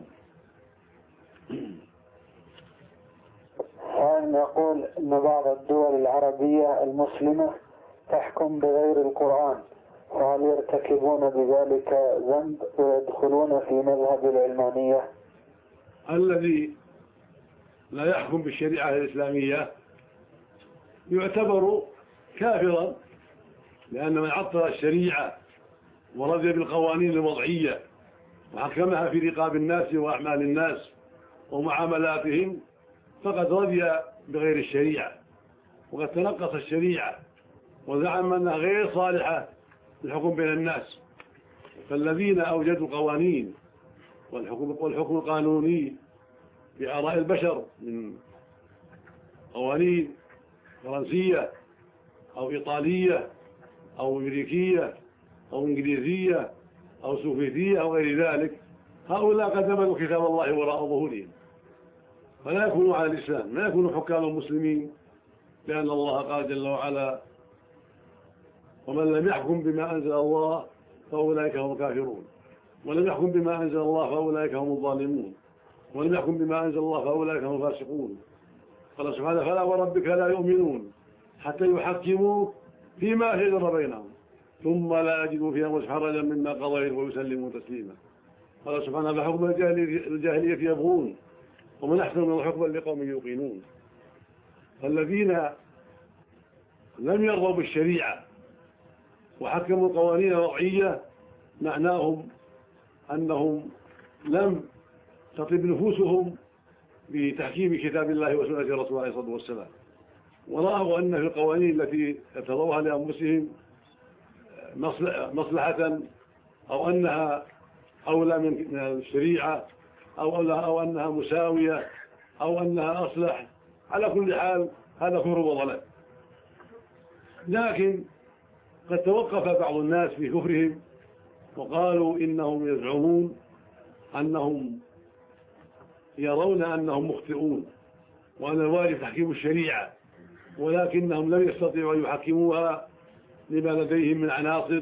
وأن يقول أن بعض الدول العربية المسلمة تحكم بغير القرآن، وهل يرتكبون بذلك ذنب ويدخلون في مذهب العلمانية؟ الذي لا يحكم بالشريعة الإسلامية يعتبر كافرا، لأن من عطل الشريعة ورضي بالقوانين الوضعية وحكمها في رقاب الناس وأعمال الناس ومعاملاتهم فقد رضي بغير الشريعة، وقد تنقص الشريعة وزعم أنها غير صالحة للحكم بين الناس. فالذين أوجدوا قوانين والحكم القانوني بآراء البشر من قوانين فرنسية أو إيطالية أو أمريكية أو إنجليزية أو سوفيتية أو غير ذلك، هؤلاء قد نبذوا كتاب الله وراء ظهورهم، فلا يكونوا على الإسلام، لا يكونوا حكام المسلمين، لأن الله قال جل وعلا: ومن لم يحكم بما أنزل الله فأولئك هم الكافرون، ولم يحكم بما أنزل الله فأولئك هم الظالمون، ولم يحكم بما أنزل الله فأولئك هم الفاسقون. قال سبحانه: فلا وربك لا يؤمنون حتى يحكموك فيما شجر بينهم ثم لا يجدوا في أنفسهم حرجا مما قضيت ويسلموا تسليما. قال سبحانه: فحكم الجاهلية يبغون ومن أحسن من الحكم لقوم يوقنون. فالذين لم يرضوا بالشريعة وحكموا القوانين الوضعية معناهم أنهم لم تطب نفوسهم بتحكيم كتاب الله وسنة رسوله عليه الصلاة والسلام، ورأوا أن في القوانين التي ارتضوها لأنفسهم مصلحة، أو أنها أولى من الشريعة، أو أنها مساوية، أو أنها أصلح. على كل حال هذا كفر وضلال. لكن قد توقف بعض الناس في كفرهم وقالوا إنهم يزعمون أنهم يرون أنهم مخطئون وأن الواجب تحكيم الشريعة، ولكنهم لم يستطيعوا أن يحكموها لما لديهم من عناصر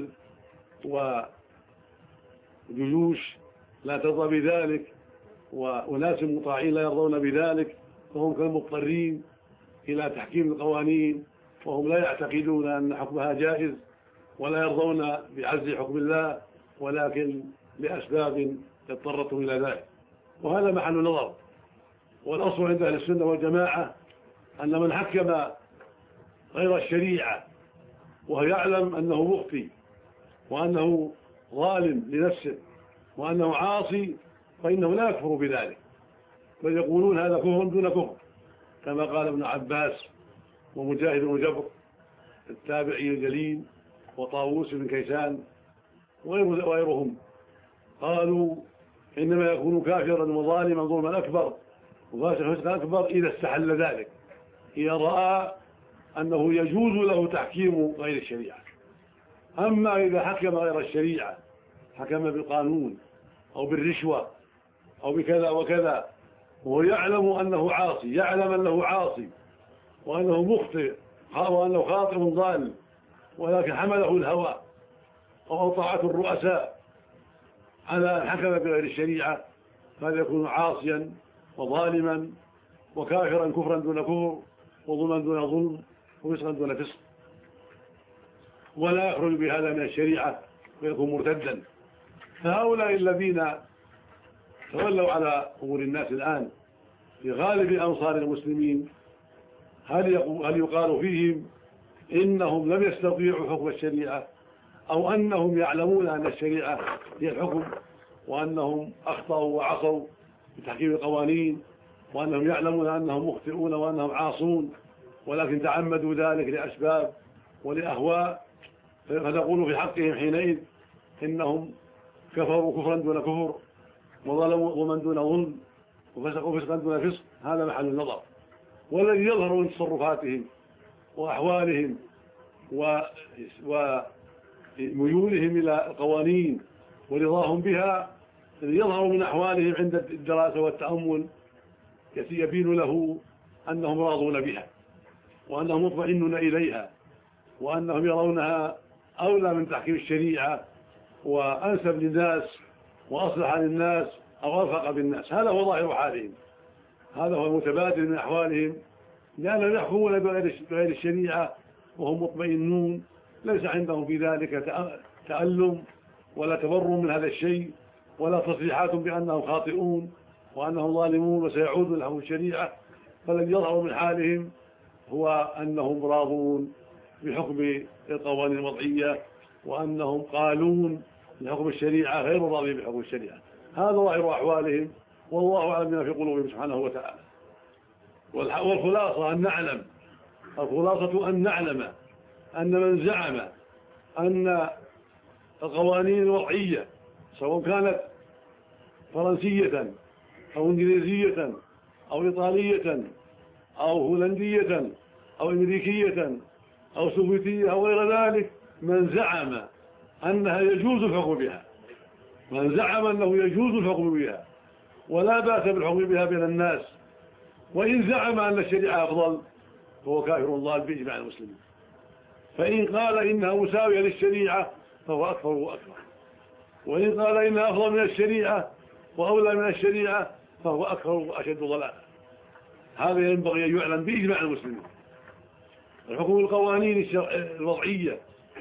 وجيوش لا ترضى بذلك، وناس مطاعين لا يرضون بذلك، فهم كالمضطرين إلى تحكيم القوانين، وهم لا يعتقدون أن حكمها جائز ولا يرضون بعزل حكم الله، ولكن لأسباب اضطرتهم إلى ذلك. وهذا محل نظر، والأصل عند أهل السنة والجماعة أن من حكم غير الشريعة وهو يعلم أنه مخطئ وأنه ظالم لنفسه وأنه عاصي فإنه لا يكفر بذلك، بل يقولون هذا كفر دون كفر، كما قال ابن عباس ومجاهد بن جبر التابعي الجليل وطاووس بن كيسان وغيرهم، قالوا إنما يكون كافرا وظالما ظلما أكبر وفاسقا فسقا أكبر إذا استحل ذلك، إذا رأى أنه يجوز له تحكيم غير الشريعة. أما إذا حكم غير الشريعة حكم بالقانون أو بالرشوة أو بكذا وكذا وهو يعلم أنه عاصي، يعلم أنه عاصي وأنه مخطئ وأنه خاطئ ضال، ولكن حمله الهوى أو طاعة الرؤساء على أن حكم بغير الشريعة، فهذا يكون عاصيا وظالما وكافرا كفرا دون كفر وظلما دون ظلم وفسقا دون فسق، ولا يخرج بهذا من الشريعة ويكون مرتدا. فهؤلاء الذين تولوا على أمور الناس الآن في غالب أنصار المسلمين هل يقال فيهم إنهم لم يستطيعوا حكم الشريعة أو أنهم يعلمون أن الشريعة هي الحكم وأنهم أخطأوا وعصوا بتحكيم القوانين وأنهم يعلمون أنهم مخطئون وأنهم عاصون ولكن تعمدوا ذلك لأسباب ولأهواء، فنقول في حقهم حينئذ إنهم كفروا كفرا دون كفر وظلموا ظلما دون ظلم وفسقوا فسقا دون فسق؟ هذا محل النظر. والذي يظهر من تصرفاتهم وأحوالهم وميولهم إلى القوانين ورضاهم بها الذي يظهر من أحوالهم عند الدراسة والتأمل يبين له أنهم راضون بها وأنهم مطمئنون إليها وأنهم يرونها أولى من تحكيم الشريعة وأنسب للناس وأصلح للناس أو أرفق بالناس. هذا هو ظاهر حالهم، هذا هو المتبادل من أحوالهم، لأنهم يحكمون بغير الشريعة وهم مطمئنون، ليس عندهم في ذلك تألم ولا تبرر من هذا الشيء ولا تصريحات بأنهم خاطئون وأنهم ظالمون وسيعودون لهم الشريعة. فالذي يظهر من حالهم هو أنهم راضون بحكم القوانين الوضعية وأنهم قالون لحكم الشريعة غير راضين بحكم الشريعة. هذا ظاهر أحوالهم والله أعلم بما في قلوبهم سبحانه وتعالى. والخلاصة أن نعلم أن من زعم أن القوانين الوضعية سواء كانت فرنسية أو إنجليزية أو إيطالية أو هولندية أو أمريكية أو سوفيتية أو غير ذلك، من زعم أنها يجوز الحكم بها، من زعم أنه يجوز الحكم بها ولا بأس بالحكم بها بين الناس، وإن زعم أن الشريعة أفضل فهو كافر ضال بإجماع المسلمين. فإن قال إنها مساوية للشريعة فهو أكفر وأكبر، وإن قال إنها أفضل من الشريعة وأولى من الشريعة فهو أكفر وأشد ضلالا. هذا ينبغي أن يعلم بإجماع المسلمين. الحكم القوانين الوضعية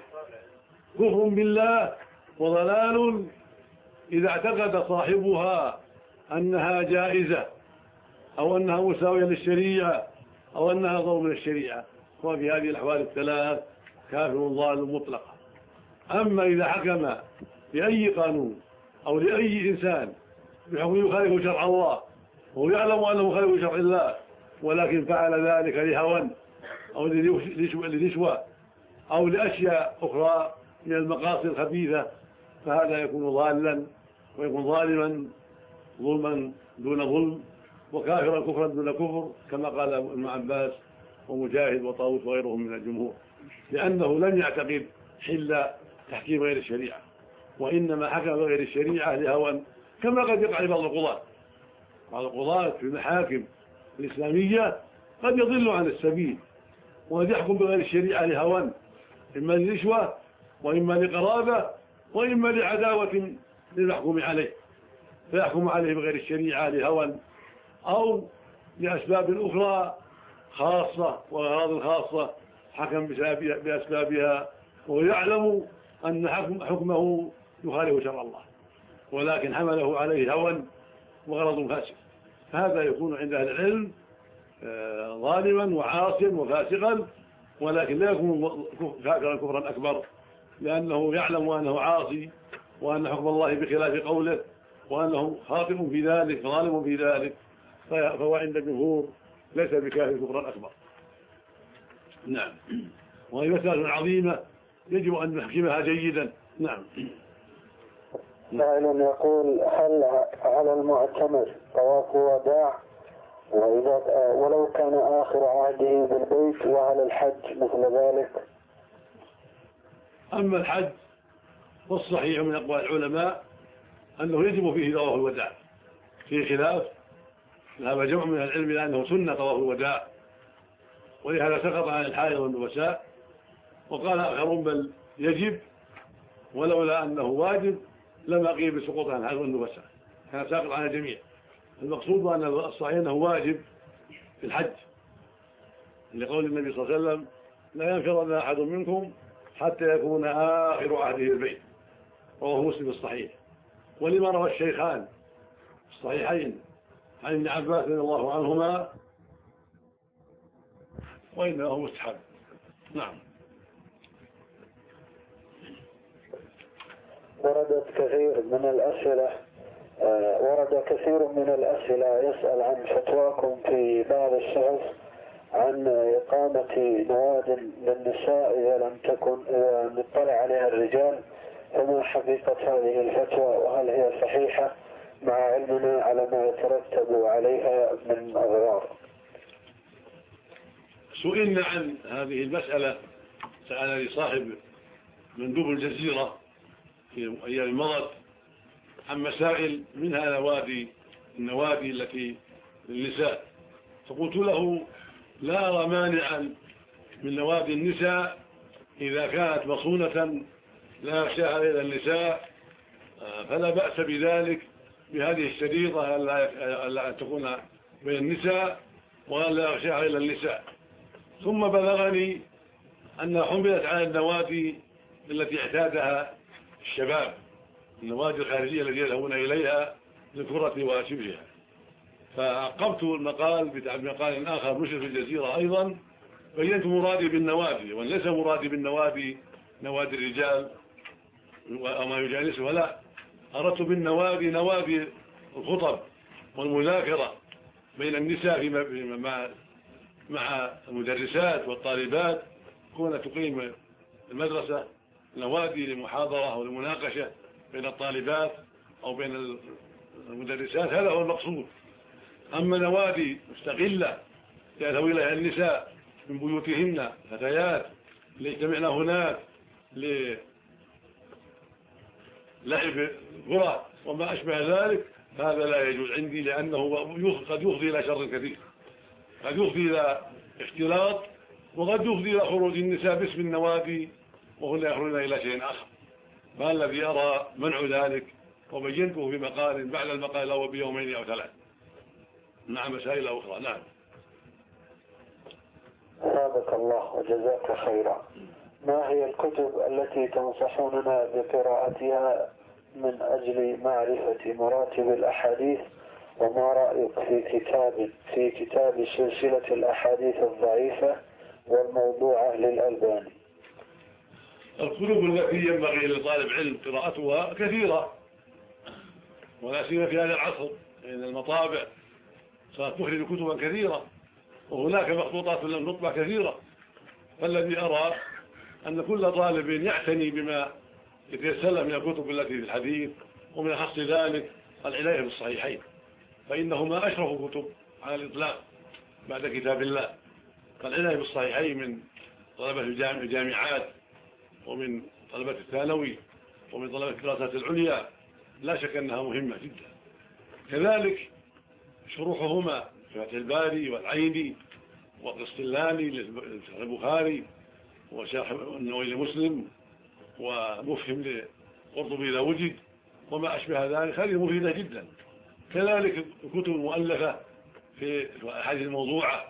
كفر بالله وضلال إذا اعتقد صاحبها أنها جائزة أو أنها مساوية للشريعة أو أنها أفضل من الشريعة، وفي هذه الأحوال الثلاث كافر ضال مطلقا. أما إذا حكم بأي قانون أو لأي إنسان بحكم يخالف شرع الله وهو يعلم أنه مخالف شرع الله ولكن فعل ذلك لهوى أو لنشوة أو لأشياء أخرى من المقاصد الخبيثة، فهذا يكون ضالا ويكون ظالما ظلما دون ظلم وكافرا كفرا دون كفر، كما قال ابن عباس ومجاهد وطاووس وغيرهم من الجمهور، لأنه لم يعتقد حل تحكيم غير الشريعة وإنما حكم غير الشريعة لهوى، كما قد يقع بعض القضاة. بعض القضاة في المحاكم الإسلامية قد يضل عن السبيل وقد يحكم بغير الشريعة لهوى، إما لنشوة وإما لقرابة وإما لعداوة للمحكوم عليه، فيحكم عليه بغير الشريعة لهوى أو لأسباب أخرى خاصة وأغراض خاصة حكم بأسبابها ويعلم أن حكمه يخالف شرع الله ولكن حمله عليه هوى وغرض فاسد، فهذا يكون عند أهل العلم ظالما وعاصيا وفاسقا، ولكن لا يكون كافرا كفرا أكبر، لأنه يعلم أنه عاصي وأن حكم الله بخلاف قوله وأنه خاطئ في ذلك ظالم في ذلك، فهو عند الجمهور ليس بكافر كفرا أكبر. نعم، وهي مسألة عظيمة يجب أن نحكمها جيدا. نعم. سائل يقول: هل على المعتمر طواف وداع ولو كان آخر عهده بالبيت، وعلى الحج مثل ذلك؟ أما الحج والصحيح من أقوال العلماء أنه يجب فيه طواف الوداع، فيه خلاف، ذهب جمع من العلم إلى أنه سنة طواف الوداع، ولهذا سقط عن الحائض والنفساء، وقال آخرون بل يجب، ولولا أنه واجب لما قيل بسقوط عن الحائض والنفساء، كان ساقط عن الجميع. المقصود أن الصحيح أنه واجب في الحج، لقول النبي صلى الله عليه وسلم لا ينفرن أحد منكم حتى يكون آخر عهده البيت، رواه مسلم الصحيح. ولما روى الشيخان الصحيحين عن ابن عباس رضي الله عنهما وإنه مستحب. نعم. ورد كثير من الأسئلة يسأل عن فتواكم في بعض الشخص عن إقامة نواد للنساء إذا نطلع عليها الرجال، فما حقيقة هذه الفتوى وهل هي صحيحة مع علمنا على ما يترتب عليها من أضرار؟ سئلنا عن هذه المسألة، سألني صاحب مندوب الجزيرة في أيام مضت عن مسائل منها النوادي التي للنساء، فقلت له لا أرى مانعا من نوادي النساء إذا كانت مصونة لا يخشاها إلا النساء، فلا بأس بذلك بهذه الشريطة ألا تكون بين النساء وأن لا يخشاها إلا النساء. ثم بلغني أنها حملت على النوادي التي اعتادها الشباب، النوادي الخارجية التي يذهبون إليها للكرة وشبهها، فعقبت المقال بمقال آخر نشر في الجزيرة أيضا، بينت مرادي بالنوادي، وأن ليس مرادي بالنوادي نوادي الرجال وما يجالسها، لا، أردت بالنوادي نوادي الخطب والمذاكرة بين النساء مع المدرسات والطالبات، كون تقيم المدرسة نوادي للمحاضرة أو للمناقشة بين الطالبات أو بين المدرسات، هذا هو المقصود. أما نوادي مستقلة يذهب إليها النساء من بيوتهن فتيات ليجتمعن هناك لعب كرة وما أشبه ذلك، هذا لا يجوز عندي، لأنه قد يفضي إلى شر كثير، قد يفضي إلى اختلاط، وقد يفضي إلى خروج النساء باسم النوادي وهن يخرجون إلى شيء آخر. فالذي أرى منع ذلك، وبينته في مقال بعد المقال الأول بيومين أو 3 مع مسائل أخرى. نعم. سابق الله وجزاك خيرا. ما هي الكتب التي تنصحوننا بقراءتها من أجل معرفة مراتب الأحاديث؟ وما رأيك في كتاب سلسلة الأحاديث الضعيفة والموضوعة للألباني؟ الكتب التي ينبغي لطالب علم قراءتها كثيرة، ولا سيما في هذا العصر إن المطابع صارت تخرج كتبا كثيرة، وهناك مخطوطات لم تطبع كثيرة. فالذي أرى أن كل طالب يعتني بما يتيسر من الكتب التي في الحديث، ومن أخص ذلك العناية بالصحيحين، فإنهما أشرف كتب على الإطلاق بعد كتاب الله. فالعناية بالصحيحين من طلبة الجامعات ومن طلبة الثانوي ومن طلبة الدراسات العليا لا شك أنها مهمة جدا. كذلك شروحهما في فتح الباري والعيني والقسطلاني للبخاري وشرح النووي لمسلم ومفهم لقرطبي إذا وجد وما أشبه ذلك، هذه مفيدة جدا. كذلك الكتب المؤلفة في الأحاديث الموضوعة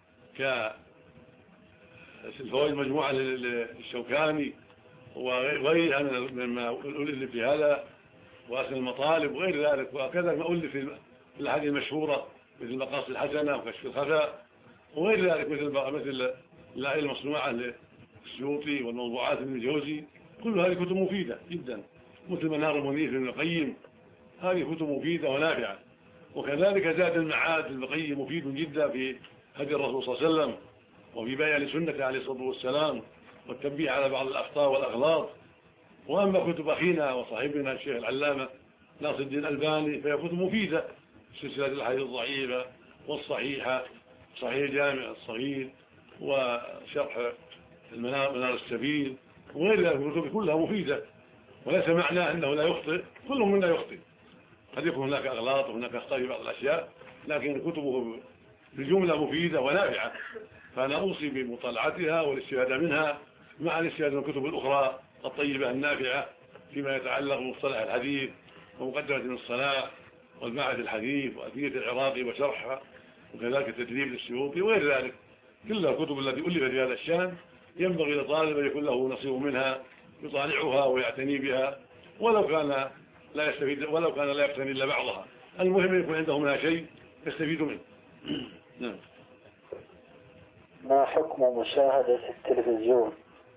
كالفوائد المجموعة للشوكاني وغيرها مما ألف في هذا، وأسن المطالب وغير ذلك، وكذا ما ألف في الأحاديث المشهورة مثل المقاصد الحسنة وكشف الخفاء وغير ذلك، مثل الآية المصنوعة للسيوطي والموضوعات من الجوزي، كل هذه كتب مفيدة جدا، مثل منار المنير لابن القيم، هذه كتب مفيدة ونافعة. وكذلك زاد المعاد لابن القيم مفيد جدا في هدي الرسول صلى الله عليه وسلم وفي بيان سنته عليه الصلاة والسلام والتنبيه على بعض الأخطاء والأغلاط. وأما كتب أخينا وصاحبنا الشيخ العلامة ناصر الدين الألباني فهي كتب مفيدة، سلسلة الأحاديث الضعيفة والصحيحة، صحيح الجامع الصغير وشرح منار السبيل وغير ذلك، الكتب كلها مفيدة وليس معناه أنه لا يخطئ، كل منا يخطئ، قد يكون هناك أغلاط وهناك أخطاء في بعض الأشياء، لكن كتبه بالجملة مفيدة ونافعة، فأنا أوصي بمطالعتها والاستفادة منها مع الاستفادة من الكتب الأخرى الطيبة النافعة فيما يتعلق بمصطلح الحديث ومقدمة من الصلاة والباعث الحديث وألفية العراقي وشرحها وكذلك التدريب للسيوطي وغير ذلك. كلها الكتب التي ألفت في هذا الشأن ينبغي للطالب أن يكون له نصيب منها يطالعها ويعتني بها ولو كان لا يستفيد ولو كان لا يقتني إلا بعضها، المهم أن يكون عنده منها شيء يستفيد منه. نعم. ما حكم مشاهدة التلفزيون؟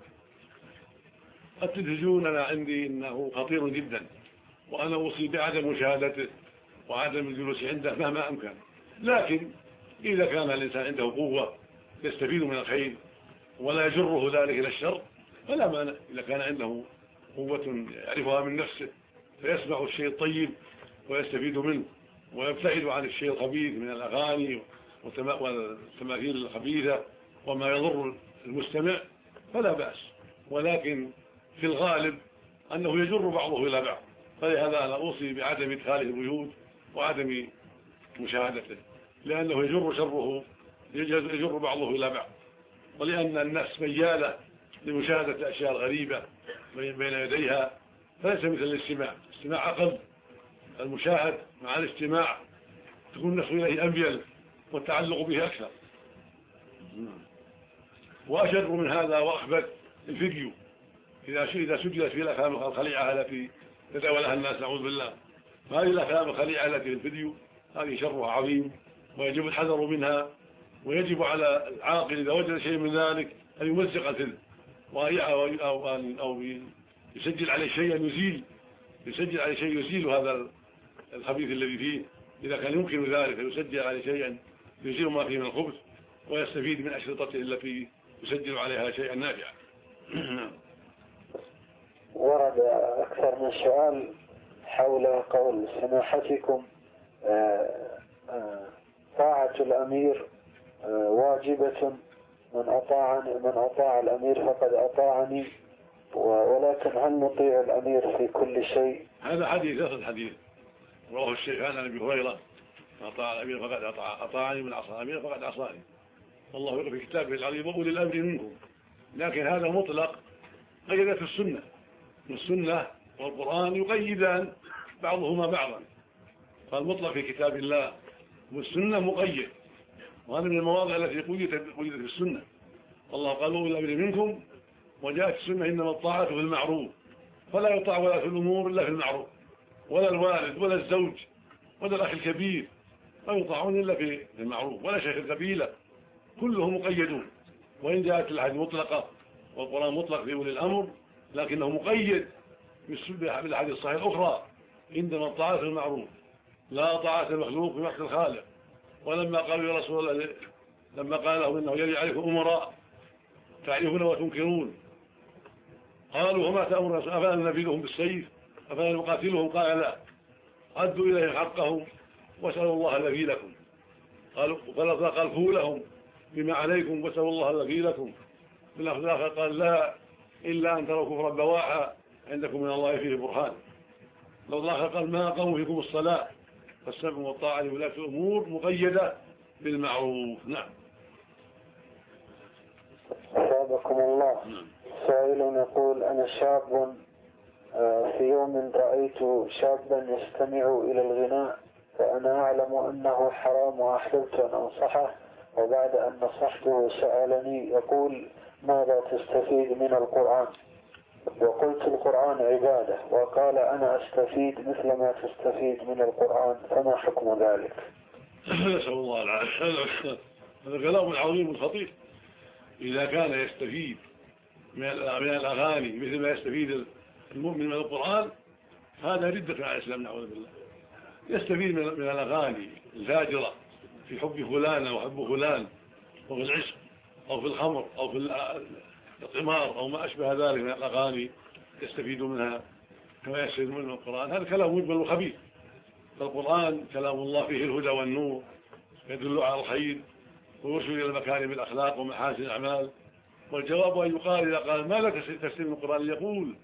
التلفزيون أنا عندي أنه خطير جدا، وأنا أوصي بعدم مشاهدته وعدم الجلوس عنده مهما أمكن، لكن إذا كان الإنسان عنده قوة يستفيد من الخير ولا يجره ذلك إلى الشر فلا مانع، إذا كان عنده قوة يعرفها من نفسه فيسمع الشيء الطيب ويستفيد منه ويبتعد عن الشيء الخبيث من الأغاني والتماثيل الخبيثة وما يضر المستمع فلا بأس، ولكن في الغالب أنه يجر بعضه إلى بعض، فلهذا أنا أوصي بعدم إدخاله البيوت وعدم مشاهدته، لأنه يجر بعضه إلى بعض، ولأن النفس ميالة لمشاهدة الأشياء الغريبة بين يديها، فليس مثل الاستماع أقل، المشاهد مع الاستماع تكون النفس إليه أميل والتعلق به أكثر. وأشر من هذا وأخبث الفيديو إذا سجلت في الأفلام الخليعة التي تتولها الناس نعوذ بالله، فهذه الأفلام الخليعة التي في الفيديو هذه شرها عظيم ويجب الحذر منها، ويجب على العاقل إذا وجد شيء من ذلك أن يمزق الفيلم أو يسجل عليه شيء يزيل هذا الخبيث الذي فيه، إذا كان يمكن ذلك يسجل عليه شيئا يزيل ما فيه من الخبث ويستفيد من أشرطته التي يسجل عليها شيئا نافعا. ورد أكثر من سؤال حول قول سماحتكم طاعة الأمير واجبة، من أطاع الأمير فقد أطاعني، ولكن هل نطيع الأمير في كل شيء؟ هذا حديث أصل حديث رواه الشيخان عن أبي هريرة: أطاع الأمير فقد أطاعني، من عصى الأمير فقد عصاني، والله يقول في كتابه العظيم: وأولي الأمر منكم. لكن هذا مطلق قيد في السنة، والسنة والقرآن يقيدان بعضهما بعضا، فالمطلق في كتاب الله والسنة مقيد، وهذا من المواضع التي قيدت في السنة. الله قال: وأولي الأمر منكم، وجاءت السنة: إنما الطاعة في المعروف، فلا يطاع ولا في الأمور إلا في المعروف، ولا الوالد ولا الزوج ولا الأخ الكبير لا يطاعون إلا في المعروف، ولا شيخ القبيلة، كلهم مقيدون. وإن جاءت الأحاديث مطلقة والقرآن مطلق في أولي الأمر، لكنه مقيد بالأحاديث الصحيحة الأخرى: إنما الطاعة في المعروف، لا طاعة المخلوق في معصية الخالق. ولما قالوا يا رسول الله، لما قال لهم إنه يلي عليكم أمراء تعرفون وتنكرون، قالوا: وما تأمرنا؟ أفلا ننفذهم بالسيف؟ أفلا نقاتلهم؟ قال: لا، أدوا إليهم حقهم واسألوا الله الذي لكم. قالوا: قال: فولهم بما عليكم واسألوا الله الذي لكم. في اللفظ الآخر قال: لا، إلا أن تروا كفرا بواحا عندكم من الله فيه برهان. لو الآخر قال: ما قاموا فيكم الصلاة. فالسمع والطاعة لولاة الأمور مقيدة بالمعروف. نعم. أصابكم الله. سائل يقول: أنا شاب في يوم رأيت شابا يستمع إلى الغناء، فأنا أعلم أنه حرام وأحببت أن أنصحه، وبعد أن نصحته سألني يقول: ماذا تستفيد من القرآن؟ وقلت: القرآن عبادة، وقال: أنا أستفيد مثل ما تستفيد من القرآن، فما حكم ذلك؟ نسأل الله العافية. هذا كلام عظيم خطير. إذا كان يستفيد من الأغاني مثل ما يستفيد المؤمن من القرآن، هذا ردة على الإسلام نعوذ بالله. يستفيد من الأغاني الفاجرة في حب فلان أو حب فلان، أو في العشق أو في الخمر أو في القمار أو ما أشبه ذلك من الأغاني، يستفيد منها كما يستفيد من القرآن. هذا كلام مجمل وخبيث. فالقرآن كلام الله فيه الهدى والنور، يدل على الخير ويرشد إلى مكارم الأخلاق ومحاسن الأعمال. والجواب أن يقال إذا قال: ماذا تستفيد من القرآن؟ يقول: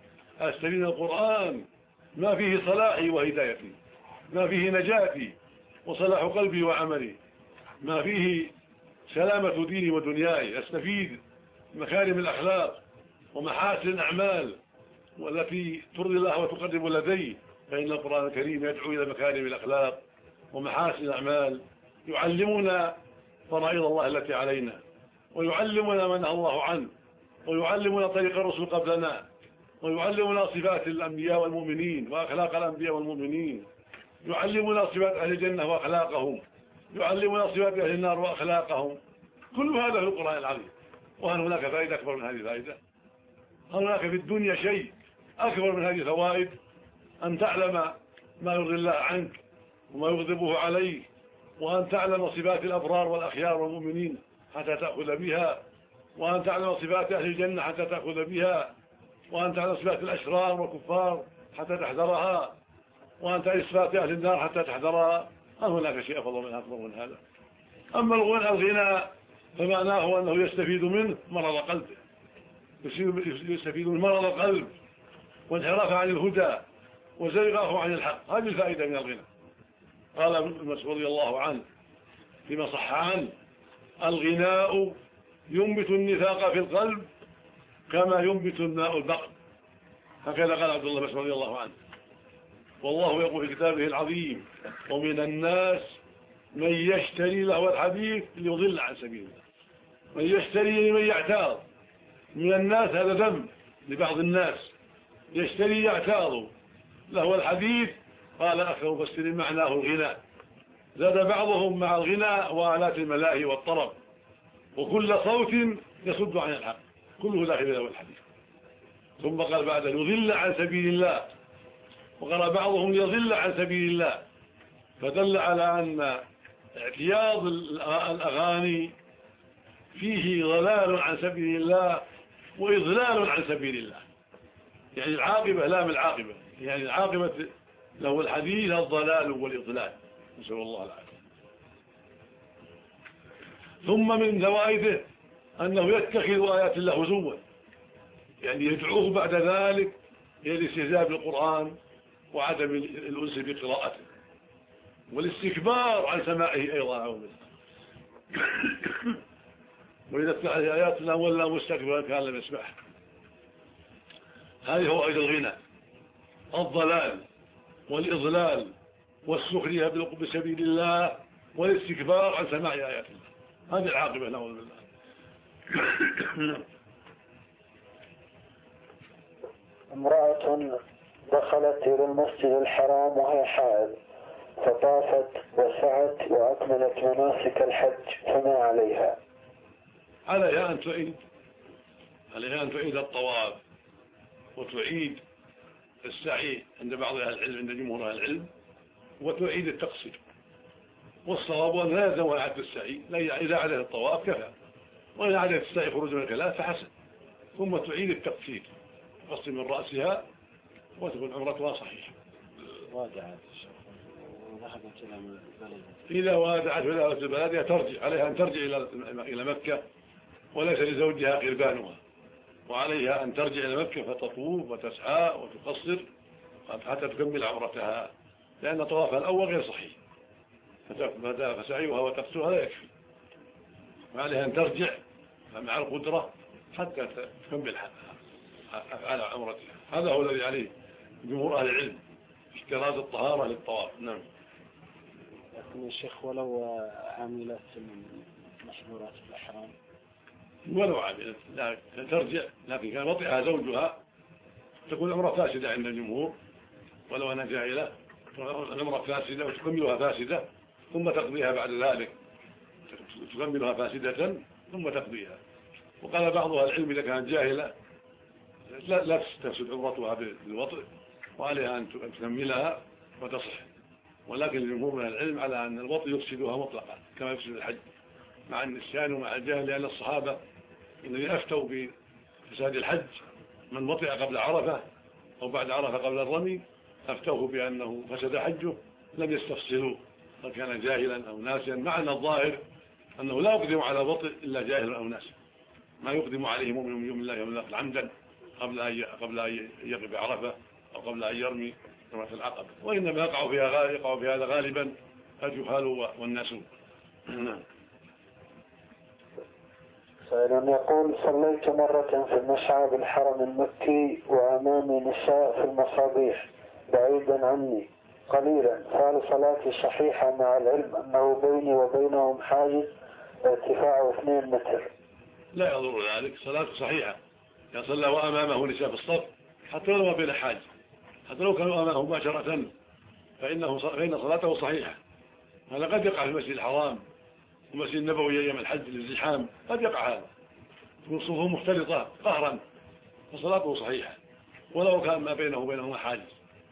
أستفيد من القرآن ما فيه صلاحي وهدايتي، ما فيه نجاتي وصلاح قلبي وعملي، ما فيه سلامة ديني ودنياي. أستفيد مكارم الأخلاق ومحاسن الأعمال والتي ترضي الله وتقرب لديه، فإن القرآن الكريم يدعو إلى مكارم الأخلاق ومحاسن الأعمال، يعلمنا فرائض الله التي علينا، ويعلمنا ما نهى الله عنه، ويعلمنا طريق الرسل قبلنا، ويعلمنا صفات الأنبياء والمؤمنين وأخلاق الأنبياء والمؤمنين، يعلمنا صفات أهل الجنة وأخلاقهم، يعلمنا صفات أهل النار وأخلاقهم. كل هذا في القرآن العظيم. وهل هناك فائدة أكبر من هذه الفائدة؟ هل هناك في الدنيا شيء أكبر من هذه الفوائد؟ أن تعلم ما يرضي الله عنك وما يغضبه عليه، وأن تعلم صفات الأبرار والأخيار والمؤمنين حتى تأخذ بها، وأن تعلم صفات أهل الجنة حتى تأخذ بها، وأن تعلم صفات الأشرار والكفار حتى تحذرها، وأن تعلم صفات أهل النار حتى تحذرها. هل هناك شيء أفضل من أكبر من هذا؟ أما الغنى فمعناه أنه يستفيد منه مرض قلبه، يستفيد من مرض القلب وانحرافه عن الهدى وزيغه عن الحق. هذه الفائدة من الغنى. قال ابن مسعود رضي الله عنه فيما صح عنه: الغناء ينبت النفاق في القلب كما ينبت الماء البقر. هكذا قال عبد الله بن مسعود رضي الله عنه. والله يقول في كتابه العظيم: ومن الناس من يشتري لهو الحديث ليضل عن سبيل الله. من يشتري لمن يعتاض. من الناس هذا ذنب لبعض الناس، يشتري يعتاض لهو الحديث. قال أكثر المفسرين معناه الغناء. زاد بعضهم مع الغناء وآلات الملاهي والطرب وكل صوت يصد عن الحق، كله داخل له الحديث. ثم قال بعد: يضل عن سبيل الله. وقال بعضهم يضل عن سبيل الله، فدل على أن اعتياض الأغاني فيه ضلال عن سبيل الله وإضلال عن سبيل الله. يعني العاقبة لا من العاقبة، يعني العاقبة له الحديث الضلال والإضلال، نسأل الله العافية. ثم من فوائده أنه يتخذ آيات الله هزوا، يعني يدعوه بعد ذلك إلى الاستهزاء بالقرآن وعدم الأنس بقراءته والاستكبار عن سماعه أيضا. وإذا اتخذ آياتنا ولا مستكبرا كان لم يسمعها. هذه فوائد الغنى: الضلال والإضلال والسخرية بسبيل الله والاستكبار عن سماع آيات الله. هذه العاقبة، نعوذ بالله. امرأة دخلت إلى المسجد الحرام وهي حائض، فطافت وسعت وأكملت مناسك الحج، فما عليها؟ عليها أن تعيد الطواف وتعيد السعي عند بعض أهل العلم، عند جمهور أهل العلم، وتعيد التقصير. والصواب أن لا يلزم إعادة السعي، إذا عادت الطواف كفى، وإن عادت السعي خروج من الكلام فحسن. ثم تعيد التقصير، تقصر من رأسها وتكون عمرتها صحيحة. وادعت وذهبت إلى البلد. إذا وادعت وذهبت البلد ترجع، عليها أن ترجع إلى مكة، وليس لزوجها قربانها، وعليها أن ترجع إلى مكة فتطوف وتسعى وتقصر حتى تكمل عمرتها، لأن طوافها الأول غير صحيح، فسعيها وتقصرها لا يكفي، وعليها أن ترجع مع القدرة حتى تكمل على عمرتها. هذا هو الذي عليه جمهور أهل العلم، اشتراط الطهارة للطواف. نعم. لكن الشيخ ولو عملت من محظورات الإحرام، ولو عملت لا ترجع، لكن كان وطئها زوجها تكون عمرة فاسدة عند الجمهور، ولو أنها جاهلة العمرة فاسدة وتكملها فاسدة ثم تقضيها بعد ذلك، تكملها فاسدة ثم تقضيها. وقال بعض أهل العلم إذا كانت جاهلة لا تفسد عمرتها بالوطئ، وعليها أن تكملها وتصح. ولكن الجمهور من العلم على أن الوطئ يفسدها مطلقا كما يفسد الحج مع النسيان ومع الجهل، لأن الصحابة الذين أفتوا بفساد الحج من وطئ قبل عرفة أو بعد عرفة قبل الرمي أفتوه بأنه فسد حجه، لم يستفصلوا هل كان جاهلا أو ناسيا، مع أن الظاهر أنه لا يقدم على الوطئ إلا جاهل أو ناسي. ما يقدم عليه مؤمن يوم الله يوم الآخر عمدا قبل أن يقف عرفة أو قبل أن يرمي جمرة العقبة، وإنما يقع في هذا غالبا الجهال والناسون. سائل يقول: صليت مرة في المشعى بالحرم المكي وأمامي نساء في المصابيح بعيدا عني قليلا، فهل صلاتي صحيحة مع العلم أنه بيني وبينهم حاجز ارتفاعه 2 متر؟ لا يضر ذلك، صلاته صحيحة. إذا صلى وأمامه نساء في الصف حتى لو ما بين حاجز، حتى لو كانوا أمامه مباشرة فإن صلاته صحيحة. هذا قد يقع في المسجد الحرام والمسجد النبوي أيام الحج للزحام، قد يقع هذا، تكون صفوف مختلطة قهرا، فصلاته صحيحة ولو كان ما بينه وبينهما حاجز.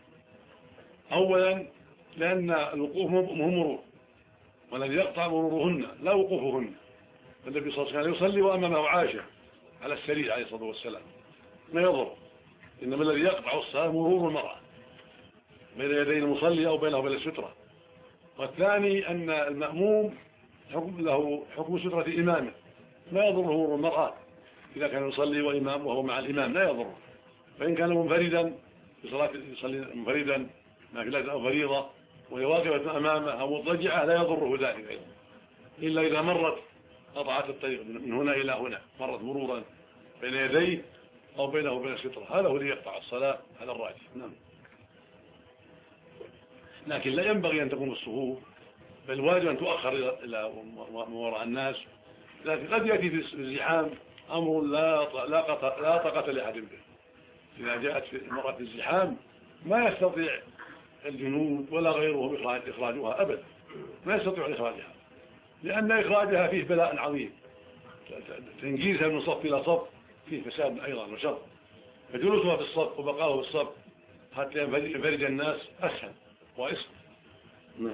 أولا لأن الوقوف مهم مرور، والذي يقطع مرورهن لا وقوفهن. النبي صلى الله عليه وسلم يصلي وأمامه عائشة على السرير عليه الصلاة والسلام، ما يضر. إنما الذي يقطع الصلاة مرور المرأة بين يدي المصلي أو بينه وبين السترة. والثاني أن المأموم له حكم سترة إمامه، لا يضره مرور المرأة إذا كان يصلي وهو مع الإمام لا يضره. فإن كان منفردا يصلي منفردا نافلة أو فريضة وهي واقفة أمامه أو مضطجعة لا يضره ذلك، إلا إذا مرت قطعت الطريق من هنا إلى هنا، مرت مرورا بين يديه أو بينه وبين السترة، هذا هو الذي يقطع الصلاة على الراجح. نعم. لكن لا ينبغي أن تكون الصفوف، بل واجب أن تؤخر إلى وراء الناس. لكن قد يأتي في الزحام أمر لا طاقة لأحد به. إذا جاءت المرأة في الزحام ما يستطيع الجنود ولا غيرهم إخراجها أبدا، ما يستطيع إخراجها، لأن إخراجها فيه بلاء عظيم، تنجيزها من صف إلى صف فيه فساد أيضا وشر. فجلوسها في الصف وبقاؤه في الصف حتى ينفرج الناس أسهل وأسهل. نعم.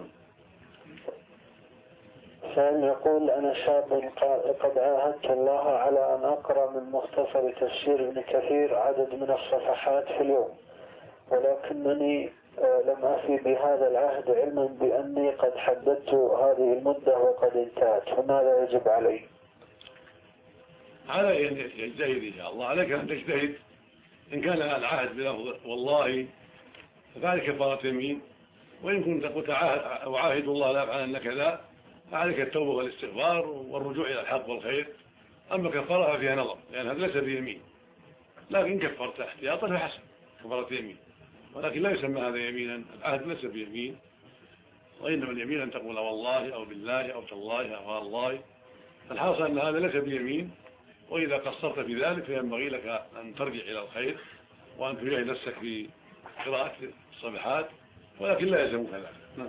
سائل يقول: أنا شاب قد عاهدت الله على أن أقرأ من مختصر تفسير ابن كثير عدد من الصفحات في اليوم، ولكنني لم أفي بهذا العهد علما بأني قد حددت هذه المدة وقد انتهت، فماذا يجب علي؟ علي أن يجتهد إن شاء الله، عليك أن تجتهد. إن كان العهد بلفظ والله فذلك كفارة يمين، وإن كنت قلت أعاهد الله لا أفعلن كذا فعليك التوبة والاستغفار والرجوع إلى الحق والخير. أما كفارها فيها نظر، لأن هذا ليس بيمين، لكن كفرت احتياطا فحسن كفارة يمين، ولكن لا يسمى هذا يمينا. العهد ليس بيمين، وإنما اليمين أن تقول والله أو بالله أو تالله أو الله. الحاصل أن هذا ليس بيمين، وإذا قصرت في ذلك فينبغي لك أن ترجع إلى الخير وأن تجاهد نفسك في قراءة الصفحات، ولكن لا يلزمك ذلك. نعم.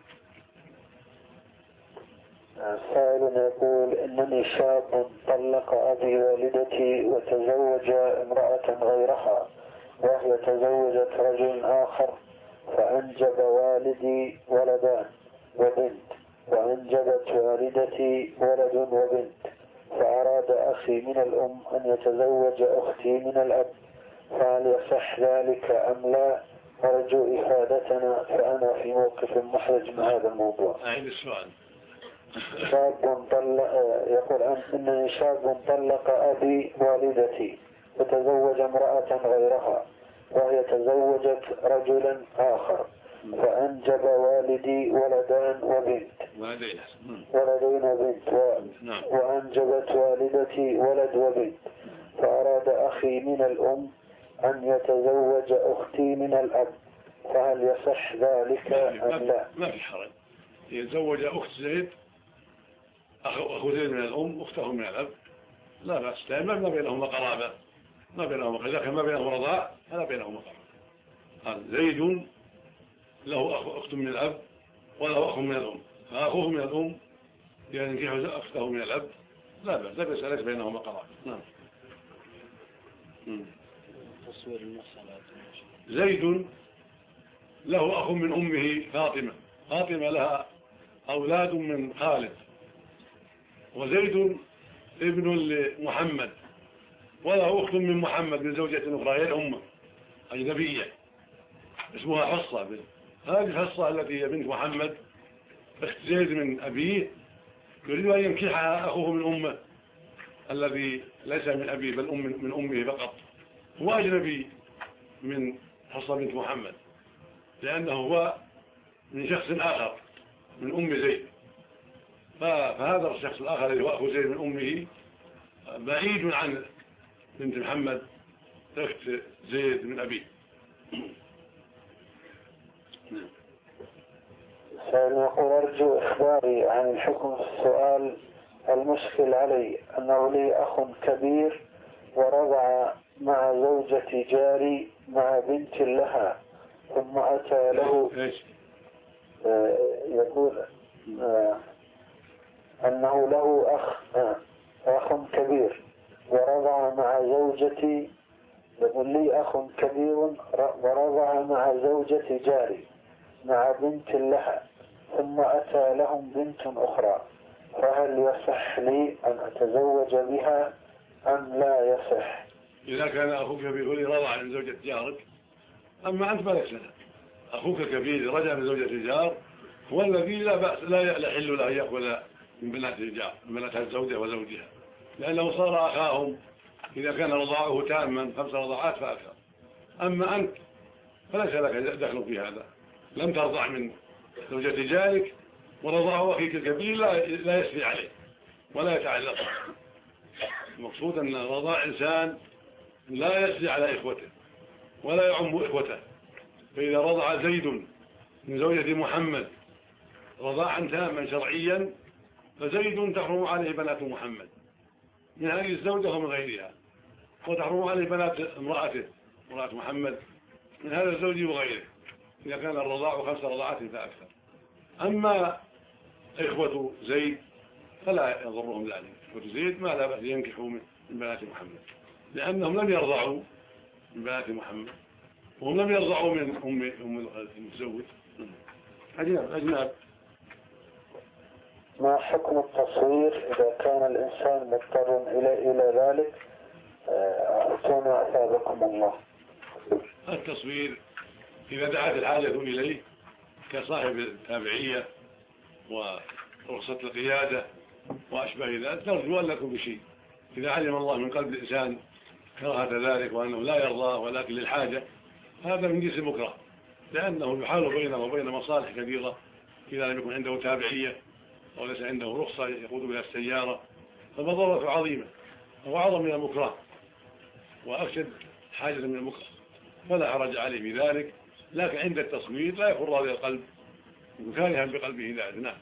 سائل يقول: إنني شاب طلق أبي والدتي وتزوج امرأة غيرها، وهي تزوجت رجل آخر، فأنجب والدي ولدان وبنت، وأنجبت والدتي ولد وبنت، فأراد أخي من الأم أن يتزوج أختي من الأب، فهل يصح ذلك أم لا؟ أرجو إفادتنا، فأنا في موقف محرج من هذا الموضوع. أعيد السؤال. يقول: إنني شاب طلق أبي والدتي وتزوج امرأة غيرها، وهي تزوجت رجلا آخر، فأنجب والدي ولدان وبنت، ولدين وبنت، وأنجبت والدتي ولد وبنت، فأراد أخي من الأم أن يتزوج أختي من الأب، فهل يصح ذلك أم لا؟ ما في حرج. يتزوج أخت زيد، أخو زيد من الأم، أخته من الأب، لا بأس، لأن ما بينهما قرابة، ما بينهما خلاف، ما بينهما رضاع، فلا بينهما قرابة. زيد له أخت من الأب وله أخ من الأم، فأخوه من الأم ينكح أخته من الأب، لا بأس، لا بأس، ليس بينهما قرابة. نعم. تصوير المسألة. زيد له أخ من أمه فاطمة، فاطمة لها أولاد من خالد، وزيد ابن لمحمد، وله أخت من محمد من زوجة أخرى هي أمه أجنبية اسمها حصة. هذه حصة التي هي بنت محمد أخت زيد من أبيه، يريد أن ينكحها أخوه من أمه الذي ليس من أبيه بل من أمه فقط، هو أجنبي من حفصة بنت محمد، لأنه هو من شخص آخر من أم زيد، فهذا الشخص الآخر الذي هو أخو زيد من أمه بعيد عن بنت محمد أخت زيد من أبيه. يقول أرجو إخباري عن الحكم في السؤال المشكل علي أنه لي أخ كبير ورضع مع زوجة جاري مع بنت لها، ثم أتى له يقول أنه له أخ كبير ورضع مع زوجتي، يقول لي أخ كبير ورضع مع زوجة جاري مع بنت لها، ثم أتى لهم بنت أخرى، فهل يصح لي أن أتزوج بها أم لا يصح؟ إذا كان أخوك كبير رضع من زوجة جارك، أما أنت مالك لها. أخوك كبير رجع من زوجة الجار هو الذي لا بأس لا يحل له أن يأخذ من بنات الجار، من بنات الزوجة وزوجها، لأنه صار أخاهم إذا كان رضاعه تاما 5 رضعات فأكثر. أما أنت فليس لك دخل في هذا، لم ترضع من زوجة جارك، ورضاع أخيك الكبير لا يسري عليه ولا يتعلق. المقصود أن رضاع إنسان لا يسري على إخوته ولا يعم إخوته، فإذا رضع زيد من زوجة محمد رضاعا تاما شرعيا فزيد تحرم عليه بنات محمد من هذه الزوجة ومن غيرها، وتحرم عليه بنات امرأته امرأة محمد من هذا الزوج وغيره إذا كان الرضاع 5 رضعات فأكثر. أما إخوة زيد فلا يضرهم ذلك، إخوة زيد ما لا بأس ينكحوا من بنات محمد، لأنهم لم يرضعوا من بنات محمد وهم لم يرضعوا من أم المتزوج، أجناب. ما حكم التصوير إذا كان الإنسان مضطر إلى ذلك؟ أعطونا أثابكم الله. التصوير إذا دعت الحاجة إليه كصاحب التابعية ورخصة القيادة وأشبه ذلك نرجو أن لكم بشيء. إذا علم الله من قلب الإنسان كراهة ذلك وأنه لا يرضى ولكن للحاجة، هذا من جنس المكره، لأنه يحال بينه وبين مصالح كبيرة إذا لم يكن عنده تابعية وليس عنده رخصة يقود بها السيارة، فمضرة عظيمة وأعظم من المكره وأشد حاجة من المكره، فلا حرج عليه بذلك. لكن عند التصوير لا يكون راضي القلب كارها بقلبه ذلك. نعم.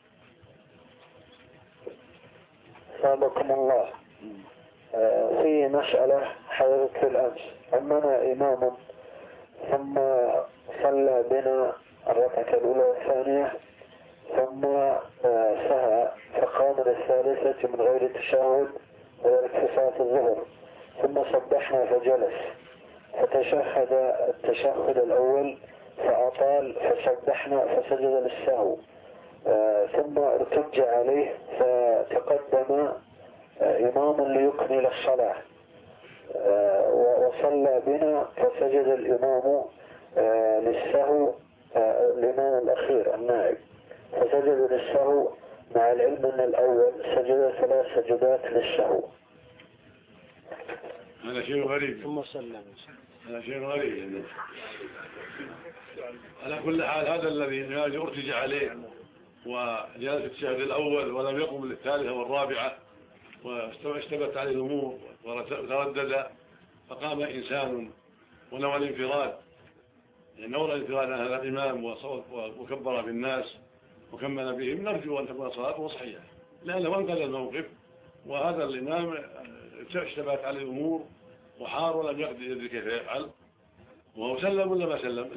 سابقكم الله. في مسألة حدثت الأمس، أمنا إمام ثم صلى بنا الركعة الأولى والثانية ثم سهى فقام للثالثة من غير تشهد وذلك في صلاة الظهر، ثم صبحنا فجلس فتشهد التشهد الأول فأطال فسبحنا فسجد للسهو، ثم ارتج عليه فتقدم إمام ليكمل الصلاة وصلى بنا فسجد الإمام للسهو، الإمام الأخير النائب فسجد للسهو مع العلم أن الأول سجد 3 سجدات للسهو. هذا شيء غريب. ثم سلم. هذا شيء غريب. على كل حال هذا الذي ارتجع عليه وجلس التشهد الأول ولم يقم للثالثة والرابعة واشتبت عليه الأمور وتردد فقام إنسان ونوى الانفراد، يعني نوى الانفراد عن هذا الإمام وكبر بالناس وكمل بهم، نرجو أن تكون صلاته صحيحة لأنه أنقذ الموقف، وهذا الإمام اشتبهت عليه الأمور وحار ولم يقدر كيف يفعل. وهو سلم ولا ما سلم؟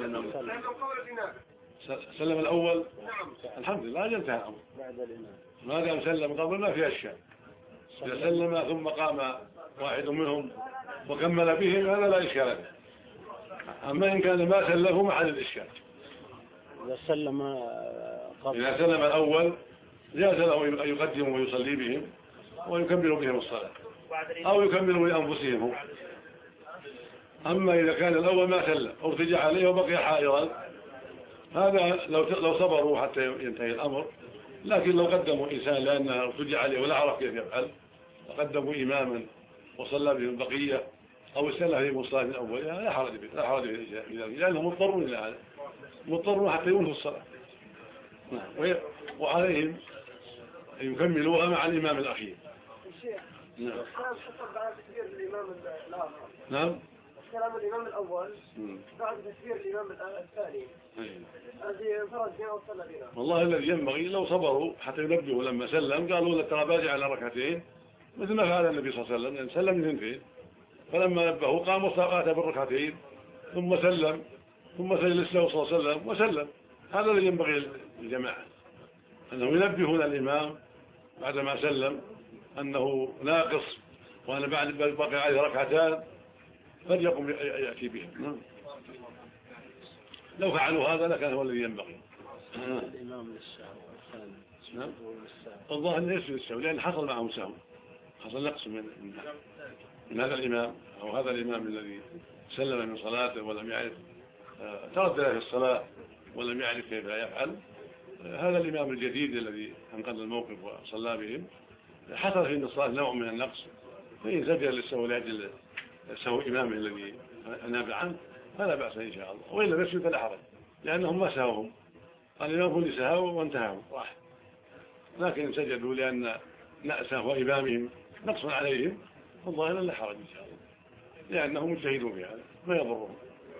سلم الأول. الحمد لله انتهى الأمر. ما دام سلم قبل ما في أشكال. إذا سلم ثم قام واحد منهم وكمل بهم هذا لا إشكال له. أما إن كان ما سلم محل الإشكال. إذا سلم الأول جاز له أن يقدم ويصلي بهم ويكمل بهم الصلاة أو يكملوا لأنفسهم هم. أما إذا كان الأول ما سلم ارتجع عليه وبقي حائرا، هذا لو صبروا حتى ينتهي الأمر. لكن لو قدموا إنسان لأنه ارتجع عليه ولا عرف كيف يفعل، فقدموا إماما وصلى بهم البقية أو السلة في مصلاة الأول لا حرج في ذلك لأنهم مضطرون إلى هذا، مضطرون حتى ينهوا الصلاة. وعليهم أن يكملوها مع الإمام الأخير. نعم. الكلام حصل بعد تكبير الإمام الآخر. نعم. كلام الإمام الأول بعد تكبير الإمام الثاني. الذي انفرد بها وصلى بها. والله الذي ينبغي لو صبروا حتى ينبهوا لما سلم قالوا له ترى باقي على ركعتين مثل ما فعل النبي صلى الله عليه وسلم، يعني سلم من اثنتين فلما نبهوا قام وصلى بالركعتين ثم سلم ثم سجد له صلى الله عليه وسلم وسلم. هذا الذي ينبغي للجماعة أنهم ينبهون الإمام بعدما سلم أنه ناقص وأنا بعد بقي عليه ركعتان فليقم يأتي بهم. لو فعلوا هذا لكان هو الذي ينبغي. الإمام للسهو والثاني الظاهر أنه يسجد السهو لأن حصل معهم سهو، حصل نقص من هذا الإمام أو هذا الإمام الذي سلم من صلاته ولم يعرف تردد في الصلاة ولم يعرف كيف يفعل. هذا الإمام الجديد الذي أنقذ الموقف وصلى بهم حصل في الصلاة نوع من النقص، فإن سجد للسهو لأجل سهو إمامه الذي أناب عنه فلا بأس إن شاء الله، وإلا يسجد فلا حرج لأنهم ما سهوهم، الإمام هو اللي سهوا وانتهوا راح، لكن سجدوا لأن سهو إمامهم نقص عليهم والله لا حرج إن شاء الله لأنهم مجتهدون في هذا ما يضرهم.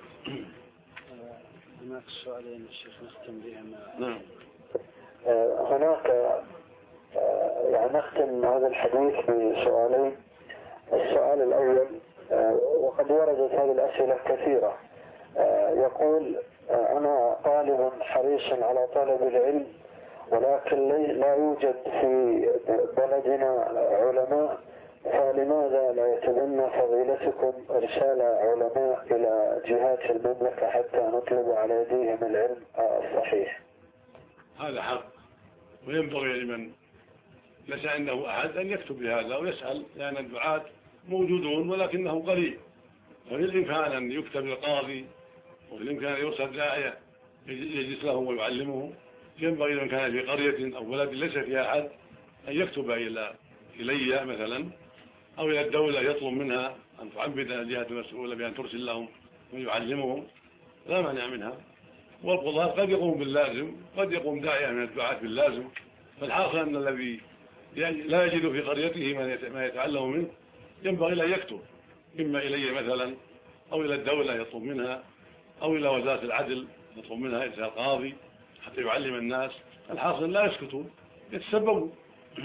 هناك سؤالين الشيخ نختم بهما. نعم. هناك يعني نختم هذا الحديث بسؤالين. السؤال الأول وقد وردت هذه الأسئلة كثيرة. يقول أنا طالب حريص على طلب العلم ولكن لا يوجد في بلدنا علماء، فلماذا لا يتبنى فضيلتكم إرسال علماء إلى جهات المملكة حتى نطلب على يديهم العلم الصحيح؟ هذا حق وينبغي لمن ليس عنده أحد أن يكتب بهذا ويسأل لأن الدعاة موجودون ولكنهم قليل، ففي الإمكان أن يكتب للقاضي وفي الإمكان أن يرسل داعية يجلس لهم ويعلمهم. ينبغي لمن كان في قرية أو بلد ليس فيها أحد أن يكتب إلي مثلا أو إلى الدولة يطلب منها أن تعبد الجهة المسؤولة بأن ترسل لهم ويعلمهم، لا مانع منها. والقضاة قد يقوم باللازم قد يقوم داعية من الدعاة باللازم، فالحاصل أن الذي لا يجد في قريته ما يتعلم منه ينبغي لا يكتب إما إلي مثلا أو إلى الدولة يطلب منها أو إلى وزارة العدل يطلب منها إرسال قاضي حتى يعلم الناس. الحاصل لا يسكتون يتسببون.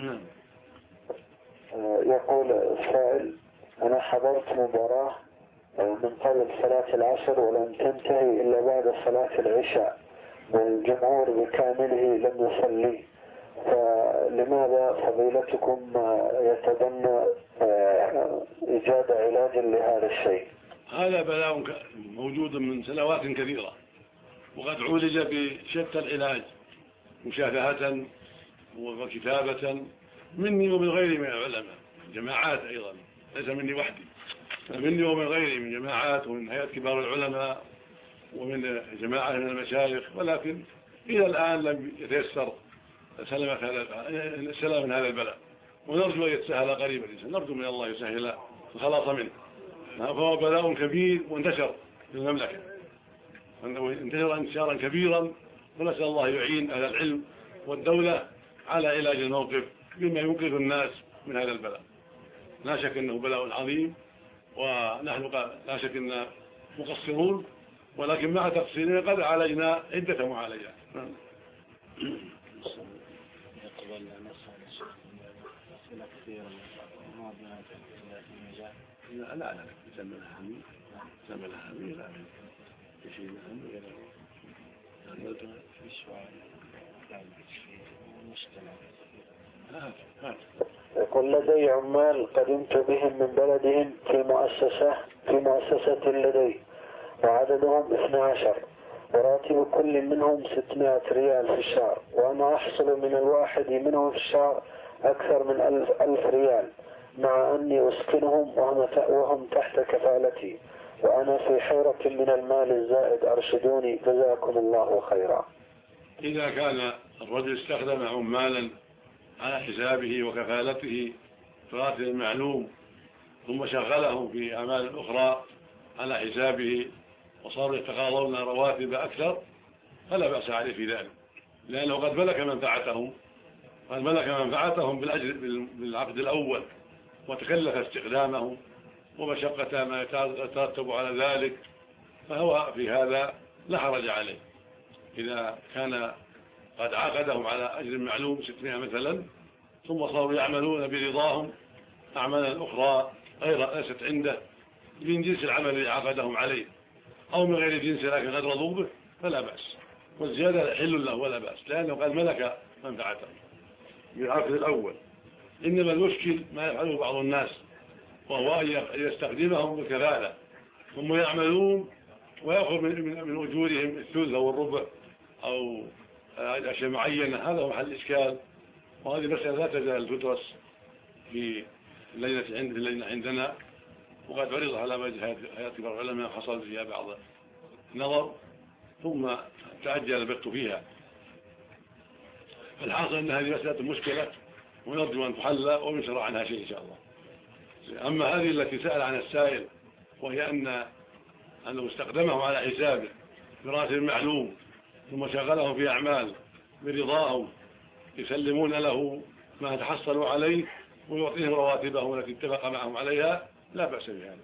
يقول السائل أنا حضرت مباراة من قبل صلاة العصر ولم تنتهي إلا بعد صلاة العشاء والجمهور بكامله لم يصلي، فلماذا فضيلتكم يتبنى إيجاد علاج لهذا الشيء؟ هذا بلاء موجود من سنوات كثيرة وقد عولج بشتى العلاج مشافهة وكتابة مني ومن غيري من العلماء، جماعات أيضا ليس مني وحدي، مني ومن غيري من جماعات ومن هيئة كبار العلماء ومن جماعة من المشايخ، ولكن إلى الآن لم يتيسر السلام من هذا البلاء، ونرجو أن يتسهل قريبا، نرجو من الله يسهل الخلاص منه. فهو بلاء كبير وانتشر في المملكة، انتشر انتشارا كبيرا، ونسأل الله يعين أهل العلم والدولة على علاج الموقف بما ينقذ الناس من هذا البلاء. لا شك أنه بلاء عظيم ونحن لا شك أننا مقصرون، ولكن مع تقصيرنا قد عالجنا عدة معالجات. يقبل نسأل أسئلة كثيرة ما بها في لا يسمى حميد لا يشيل حميد في سؤال مشكلة. يقول لدي عمال قدمت بهم من بلدهم في مؤسسة لدي وعددهم 12 وراتب كل منهم 600 ريال في الشهر، وأنا أحصل من الواحد منهم في الشهر أكثر من 1000 ريال مع أني أسكنهم وهم تحت كفالتي، وأنا في حيرة من المال الزائد أرشدوني جزاكم الله خيرا. إذا كان الرجل استخدم عمالا على حسابه وكفالته براتب معلوم ثم شغلهم في أعمال أخرى على حسابه وصاروا يتقاضون رواتب أكثر فلا بأس عليه في ذلك، لأنه قد ملك منفعتهم بالأجر بالعقد الأول وتكلف استخدامهم ومشقة ما يترتب على ذلك، فهو في هذا لا حرج عليه إذا كان قد عاقدهم على أجر معلوم 600 مثلا، ثم صاروا يعملون برضاهم أعمالا أخرى غير ليست عنده من جنس العمل الذي عاقدهم عليه أو من غير جنس لكن قد رضوا به فلا بأس، والزيادة حل له ولا بأس لأنه قد ملك منفعته بالعقد الأول. إنما المشكل ما يفعله بعض الناس وهو أن يستخدمهم بالكفالة ثم يعملون ويأخذ من أجورهم الثلث أو الربع أو أشياء معينة، هذا هو محل إشكال، وهذه مسألة لا تزال تدرس في اللجنة عندنا، وقد عرض على مجلس هيئة كبار العلماء حصل فيها بعض النظر ثم تعجل البت فيها. فالحاصل أن هذه مسألة مشكلة ونرجو أن تحل وينشر عنها شيء إن شاء الله. أما هذه التي سأل عن السائل وهي أنه استخدمهم على حسابه براتب معلوم ثم شغلهم في أعمال برضاهم يسلمون له ما تحصلوا عليه ويعطيهم رواتبهم التي اتفق معهم عليها لا بأس بهذا.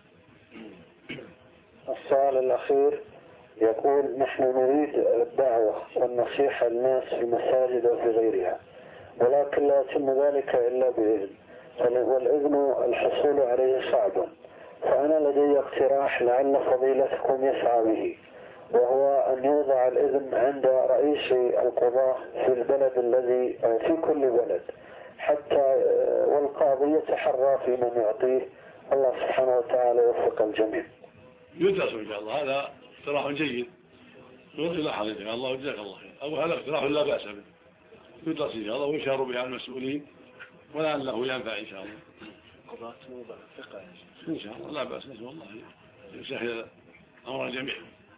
السؤال الأخير يقول: نحن نريد الدعوة والنصيحة للناس في المساجد وفي غيرها، ولكن لا يتم ذلك إلا بإذن، والإذن الحصول عليه صعب، فأنا لدي اقتراح لعل فضيلتكم يسعى به، وهو أن يوضع الإذن عند رئيس القضاة في البلد الذي في كل بلد حتى والقاضي يتحرى في من يعطيه. الله سبحانه وتعالى يوفق الجميع. يدرس إن شاء الله، هذا اقتراح جيد يلاحظ إن شاء الله وجزاك الله خير، أو هذا اقتراح لا بأس به يدرس إن شاء الله ويشار به على المسؤولين ولعله ينفع إن شاء الله. قضاة موضع الثقة إن شاء الله لا بأس، نسأل الله يسهل أمر الجميع.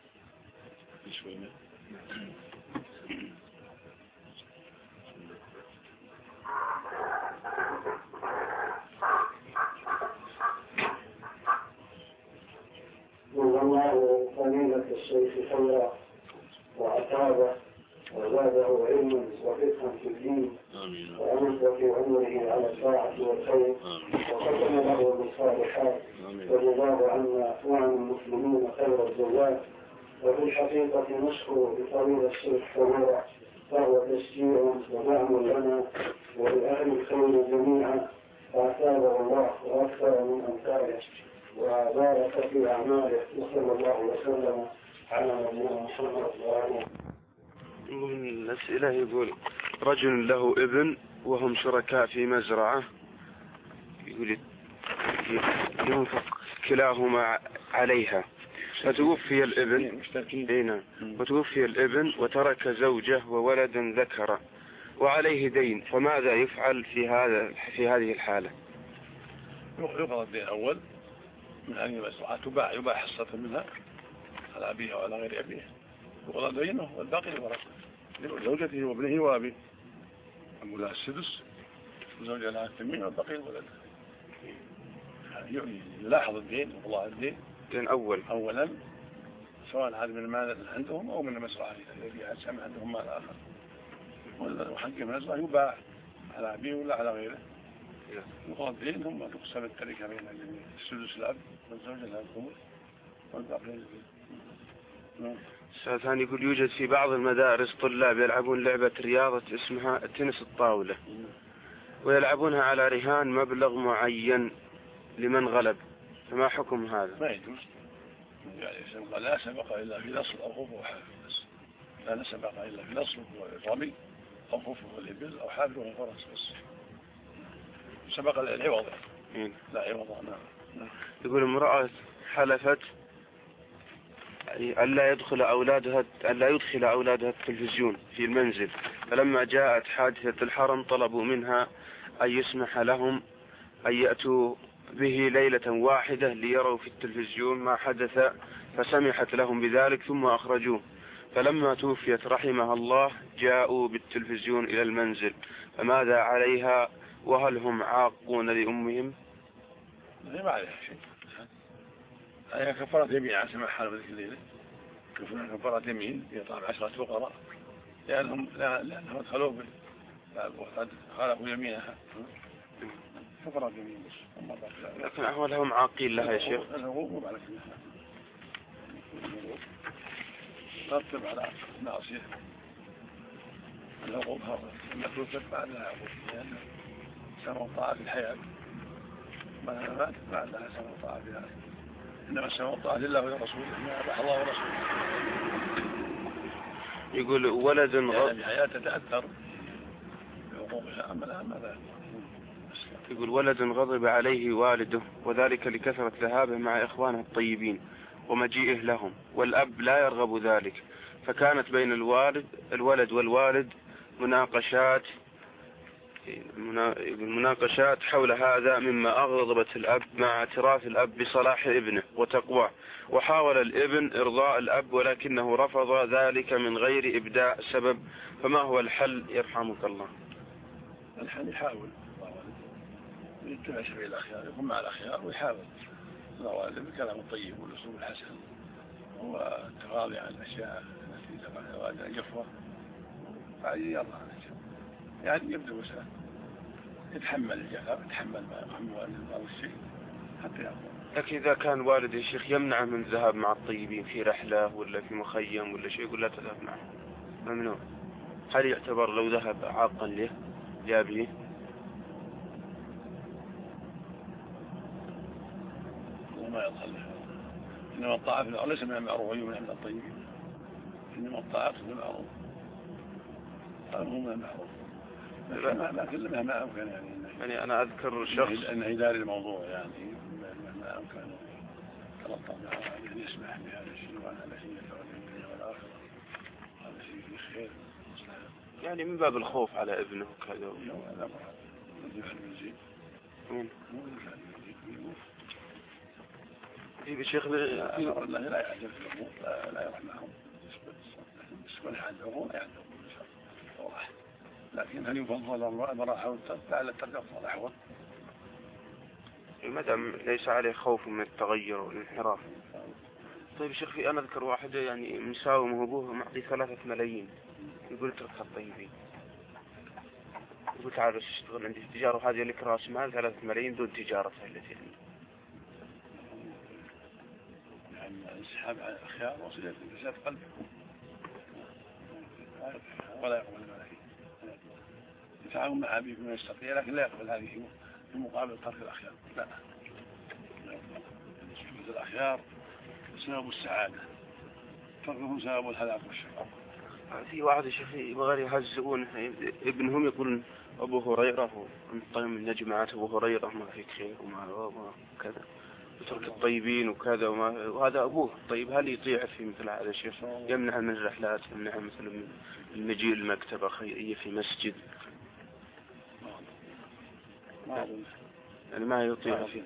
والله فضيلة الشيخ خيرا وأتابه وزاده علما وفقها في الدين وأمد في عمره على الطاعة والخير وختم له بالصالحات وجزاه عنا وعن المسلمين خير الجزاء. وفي الحقيقة نشكر بطويل الشيخ خيرا، فهو تشجيع ودعم لنا ولأهل الخير جميعا، فأثابه الله وأكثر من أمثاله وبارك في أعماله، وصلى الله وسلم على نبينا محمد وآله. من الأسئلة يقول: رجل له ابن وهم شركاء في مزرعة، يقول ينفق كلاهما عليها، فتوفي الابن وتوفي الابن وترك زوجة وولدا ذكرا وعليه دين، فماذا يفعل في هذه الحالة؟ يقضى الدين الأول من هذه المزرعة، يباع حصة منها على أبيها وعلى غير أبيه، يقضى دينه والباقي الورثة لزوجته وابنه وأبيه، أبو لها السدس وزوجها لها الثمين والباقي الولد. يلاحظ الدين والله الدين أولا سواء هذا من المال اللي عندهم أو من المزرعة الذي أسهم عندهم مال آخر، وحق المزرعة يباع على أبيه ولا على غيره، يقضى الدين ثم تقسم التركة بين السدس الأب والزوجة لها الثمن والباقي الولد. السؤال الثاني يقول: يوجد في بعض المدارس طلاب يلعبون لعبة رياضة اسمها التنس الطاولة، ويلعبونها على رهان مبلغ معين لمن غلب، فما حكم هذا؟ ما يجوز، يعني لا سبق إلا في الأصل أو خوفه وحافظ، لا سبق إلا في الأصل والرمي أو خوفه والإبل أو حافظه والفرس بس، سبق العوض لا عوض. نعم. يقول: امرأة حلفت ألا يدخل أولادها التلفزيون في المنزل، فلما جاءت حادثة الحرم طلبوا منها أن يسمح لهم أن يأتوا به ليلة واحدة ليروا في التلفزيون ما حدث، فسمحت لهم بذلك ثم أخرجوه، فلما توفيت رحمها الله جاءوا بالتلفزيون إلى المنزل، فماذا عليها وهل هم عاقون لأمهم؟ ما عليها شيء. هي كفارة يمين على سماع حال ذيك الليلة، كفارة يمين يطعم 10 فقراء لأنهم ادخلوا وقد خالفوا يمينها، كفارة يمين بس. لكن أهلهم عاقين لها يا شيخ. العقوق على كل حال ترتب على معصية. العقوق هذا لما توجد بعد لها عقوق، لأن سمع طاعة في الحياة ما مات بعد لها سمع طاعة في الآخرة. إنما سمع طاعة لله ورسوله ما أباح الله ورسوله. يقول ولد يعني الحياة تتأثر بعقوقها، أما الآن ماذا؟ يقول ولد غضب عليه والده وذلك لكثرة ذهابه مع إخوانه الطيبين ومجيئه لهم، والأب لا يرغب ذلك، فكانت بين الولد والوالد مناقشات حول هذا، مما أغضبت الأب مع اعتراف الأب بصلاح ابنه وتقواه، وحاول الابن إرضاء الأب ولكنه رفض ذلك من غير إبداء سبب، فما هو الحل يرحمك الله؟ الحل يحاول يتبع سبيل الأخيار، يكون مع الأخيار ويحاول بالكلام الطيب والأسلوب الحسن والتغاضي عن الأشياء التي تغادر الجفوة، بعد يرضى عن الجفوة، يعني يبدأ وسائل يتحمل الجفاء، يتحمل ما يقوم والد بعض الشيء حتى يرضى. لكن إذا كان والد يا شيخ يمنع من الذهاب مع الطيبين في رحلة ولا في مخيم ولا شيء، يقول لا تذهب معه، ممنوع، هل يعتبر لو ذهب عاقا له لأبيه؟ وما يظهر له، إنما الطاعة في الأرض ليس من المعروف ويمنع من الطيبين، إنما الطاعة في المعروف هذا هو من المعروف، لكن مهما أمكن يعني أنا أذكر شخص أنه يداري الموضوع، يعني مهما أمكن تلطف معه أن يسمح بهذا الشيء وأن هذا شيء يدعو للدنيا والآخرة، هذا شيء فيه خير يعني من باب الخوف على ابنه وكذا. لا يفعل من زين في شيخ الله لا يعجل في الأمور، لا يروح معهم بالنسبة لحال العموم لا يعجل إن شاء الله، لكن هل يفضل المراحة والترك؟ لعل الترك أفضل أحوال، ما دام ليس عليه خوف من التغير والانحراف. طيب شيخ أنا أذكر واحد يعني مساوم أبوه معطي 3 ملايين، يقول اترك الطيبين، يقول تعال بس اشتغل عندي في التجارة وهذه لك رأس مال 3 ملايين دون تجارتها التي عندي. يعني الانسحاب على الأخيار وصلة انتساب قلبه ولا يقبل الملايين، يتعاون مع أبيه بما يستطيع لكن لا يقبل هذه في مقابل ترك الأخيار، لا سجود الأخيار سبب السعادة، تركهم سبب الهلاك والشقاء. في واحد يا شيخ بغير يهزئون ابنهم يقول أبو هريرة طيب من جماعة أبو هريرة ما فيك خير وما كذا، يترك الطيبين وكذا وهذا أبوه. طيب هل يطيع في مثل هذا الشيخ؟ يمنع من الرحلات، يمنع مثلا من المجيء المكتبة خيرية في مسجد، يعني ما يطيع فيه.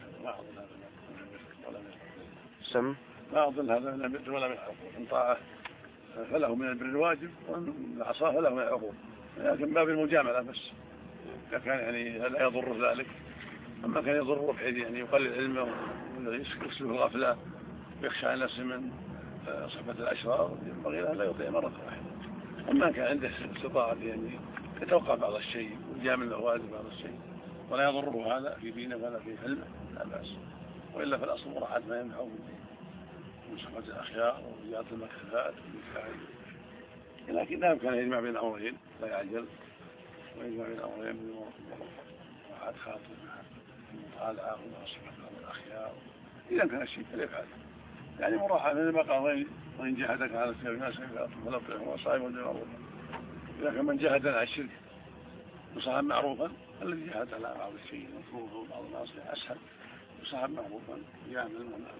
سم ما أظن هذا من البر ولا من العقوق، إن طاعة فله من البر الواجب وإن العصاه فله من العقوق، لكن باب المجاملة بس، إذا كان يعني لا يضر ذلك، أما كان يضره بحيث يعني يقلل علمه ويسلك الغفلة ويخشى على نفسه من صحبة الأشرار، ينبغي له لا يطيع مرة واحدة. أما كان عنده استطاعة يعني يتوقع بعض الشيء ويجامل الواجب بعض الشيء ولا يضره هذا في دينه ولا في علمه لا بأس، وإلا في الأصل مراعاة ما ينفعه من صحبة الأخيار وزيارة المكتبات والمكتبات، لكن لا يمكن أن يجمع بين أمرين، لا يعجل ويجمع بين أمرين ومراعاة خاطر المطالعة وصحبة الأخيار، إذا كان الشيء فليفعل، يعني مراعاة مثل ما قال وإن جاهدك على الخير ما سيفعل فلا تطعه وصائب والجمال، إذا كان من جاهد على الشرك وصاحب معروفا، الذي جاهد على بعض الشيء المفروض وبعض المعاصي أسهل، وصاحب معروفا يعمل منه.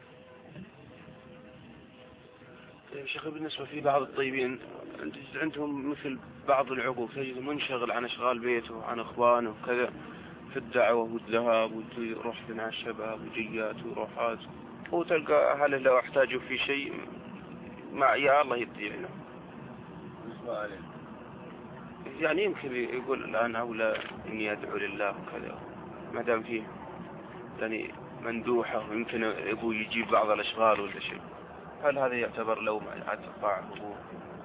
يا شيخ بالنسبة في بعض الطيبين عندهم مثل بعض العقوق، تجد منشغل عن أشغال بيته وعن إخوانه وكذا في الدعوة والذهاب ويروح مع الشباب وجيات وروحات، وتلقى أهله لو احتاجوا في شيء يا الله يدينا، يعني يمكن يقول الآن أولى إني أدعو لله وكذا، ما دام فيه يعني مندوحة ويمكن أبوه يجيب بعض الأشغال ولا شيء، هل هذا يعتبر لو عاد طاعة أبوه؟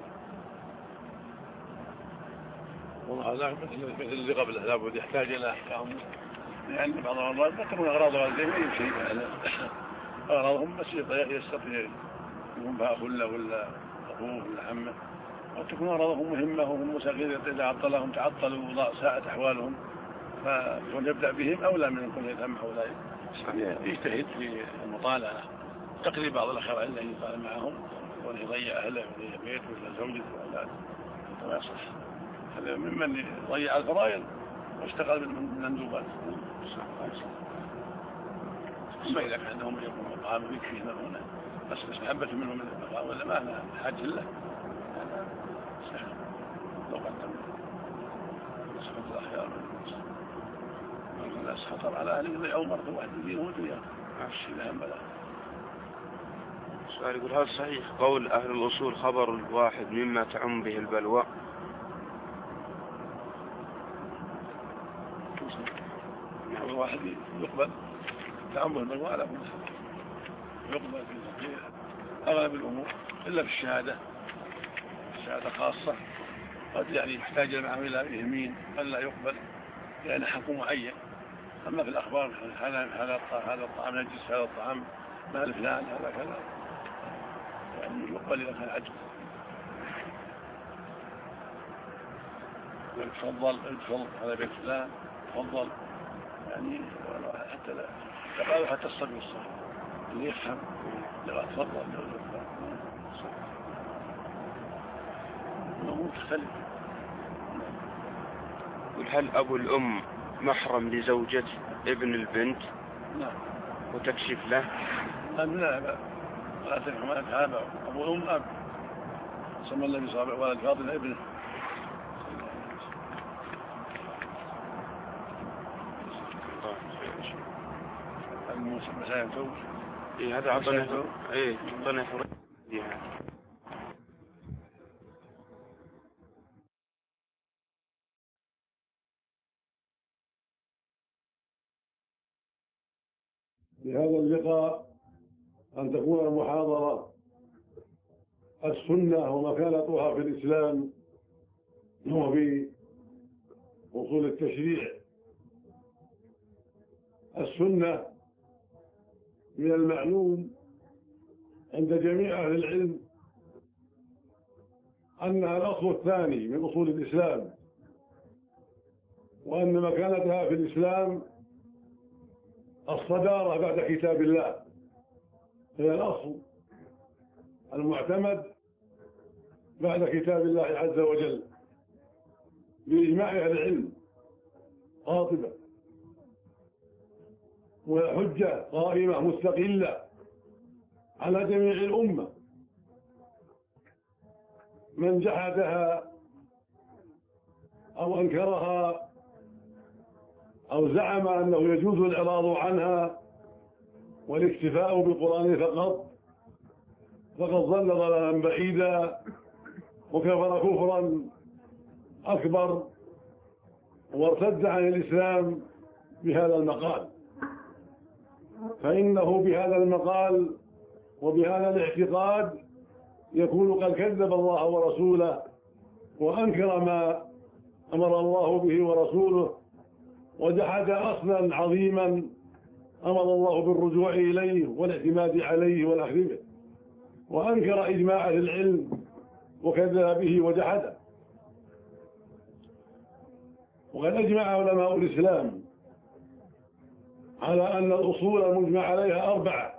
والله هذا مثل اللي قبله لابد يحتاج إلى أحكام، لأن بعض المرات ما تكون أغراض والديه ما يمشي أغراضهم بسيطة يستطيع يكون بها خلة ولا أخوه ولا عمه، وتكون أغراضهم مهمة وهم مساكين إذا عطلهم تعطلوا وساءت أحوالهم، فكون يبدأ بهم أولى من أن يتم أولئك. يجتهد في المطالعة تقريب بعض الأخرين الذي يطالع معهم ويضيع أهله ويضيع بيته ولا زوجته وأولاده وما يصح. هذا ممن يضيع الفرائض واشتغل بالمندوبات. أما إذا كان عندهم يكون مقام يكفي هنا بس محبة منهم من المقام ولا ما لها حاجة له، هذا سهل لو قدم صفة الأخيار من الناس خطر على أهله يضيعوا مرة واحد يدينه ودنياه الشيء لا هم له. سؤال يقول هل صحيح قول أهل الأصول خبر الواحد مما تعم به البلوى؟ الواحد يقبل تعم به البلوى على كل يقبل في أغلب الأمور إلا في الشهادة خاصة قد يعني يحتاج إلى يمين ألا يقبل لأن حكم معين. أما في الأخبار هذا الطعام نجس، هذا الطعام مال فلان، هذا كذا يعني يقبل إذا كان عجب. تفضل هذا بيت فلان تفضل يعني حتى لا تقال حتى الصبي الصغير اللي يفهم لا تفضل الأمور تختلف. هل أبو الأم محرم لزوجة ابن البنت؟ نعم. وتكشف له؟ لا ولا تنحو ما هذا أبو الأم أب سمى النبي صلى الله عليه وسلم ولد فاضل ابنه. مسائل زوج هذا عطنا بهذا اللقاء أن تكون المحاضرة السنة ومكانتها في الإسلام وفي أصول التشريع. السنة من المعلوم عند جميع أهل العلم أنها الأصل الثاني من أصول الإسلام، وأن مكانتها في الإسلام الصدارة بعد كتاب الله، هي الأصل المعتمد بعد كتاب الله عز وجل بإجماع أهل العلم قاطبة، وحجة قائمة مستقلة على جميع الأمة. من جحدها أو أنكرها أو زعم أنه يجوز الإعراض عنها والاكتفاء بالقرآن فقد ضل ضلالا بعيدا وكفر كفرا أكبر وارتد عن الإسلام بهذا المقال. فإنه بهذا المقال وبهذا الاعتقاد يكون قد كذب الله ورسوله وأنكر ما أمر الله به ورسوله، وجحد أصلا عظيما أمر الله بالرجوع إليه والاعتماد عليه والأخذ به، وأنكر إجماع أهل العلم وكذب به وجحده. وقد أجمع علماء الإسلام على أن الأصول المجمع عليها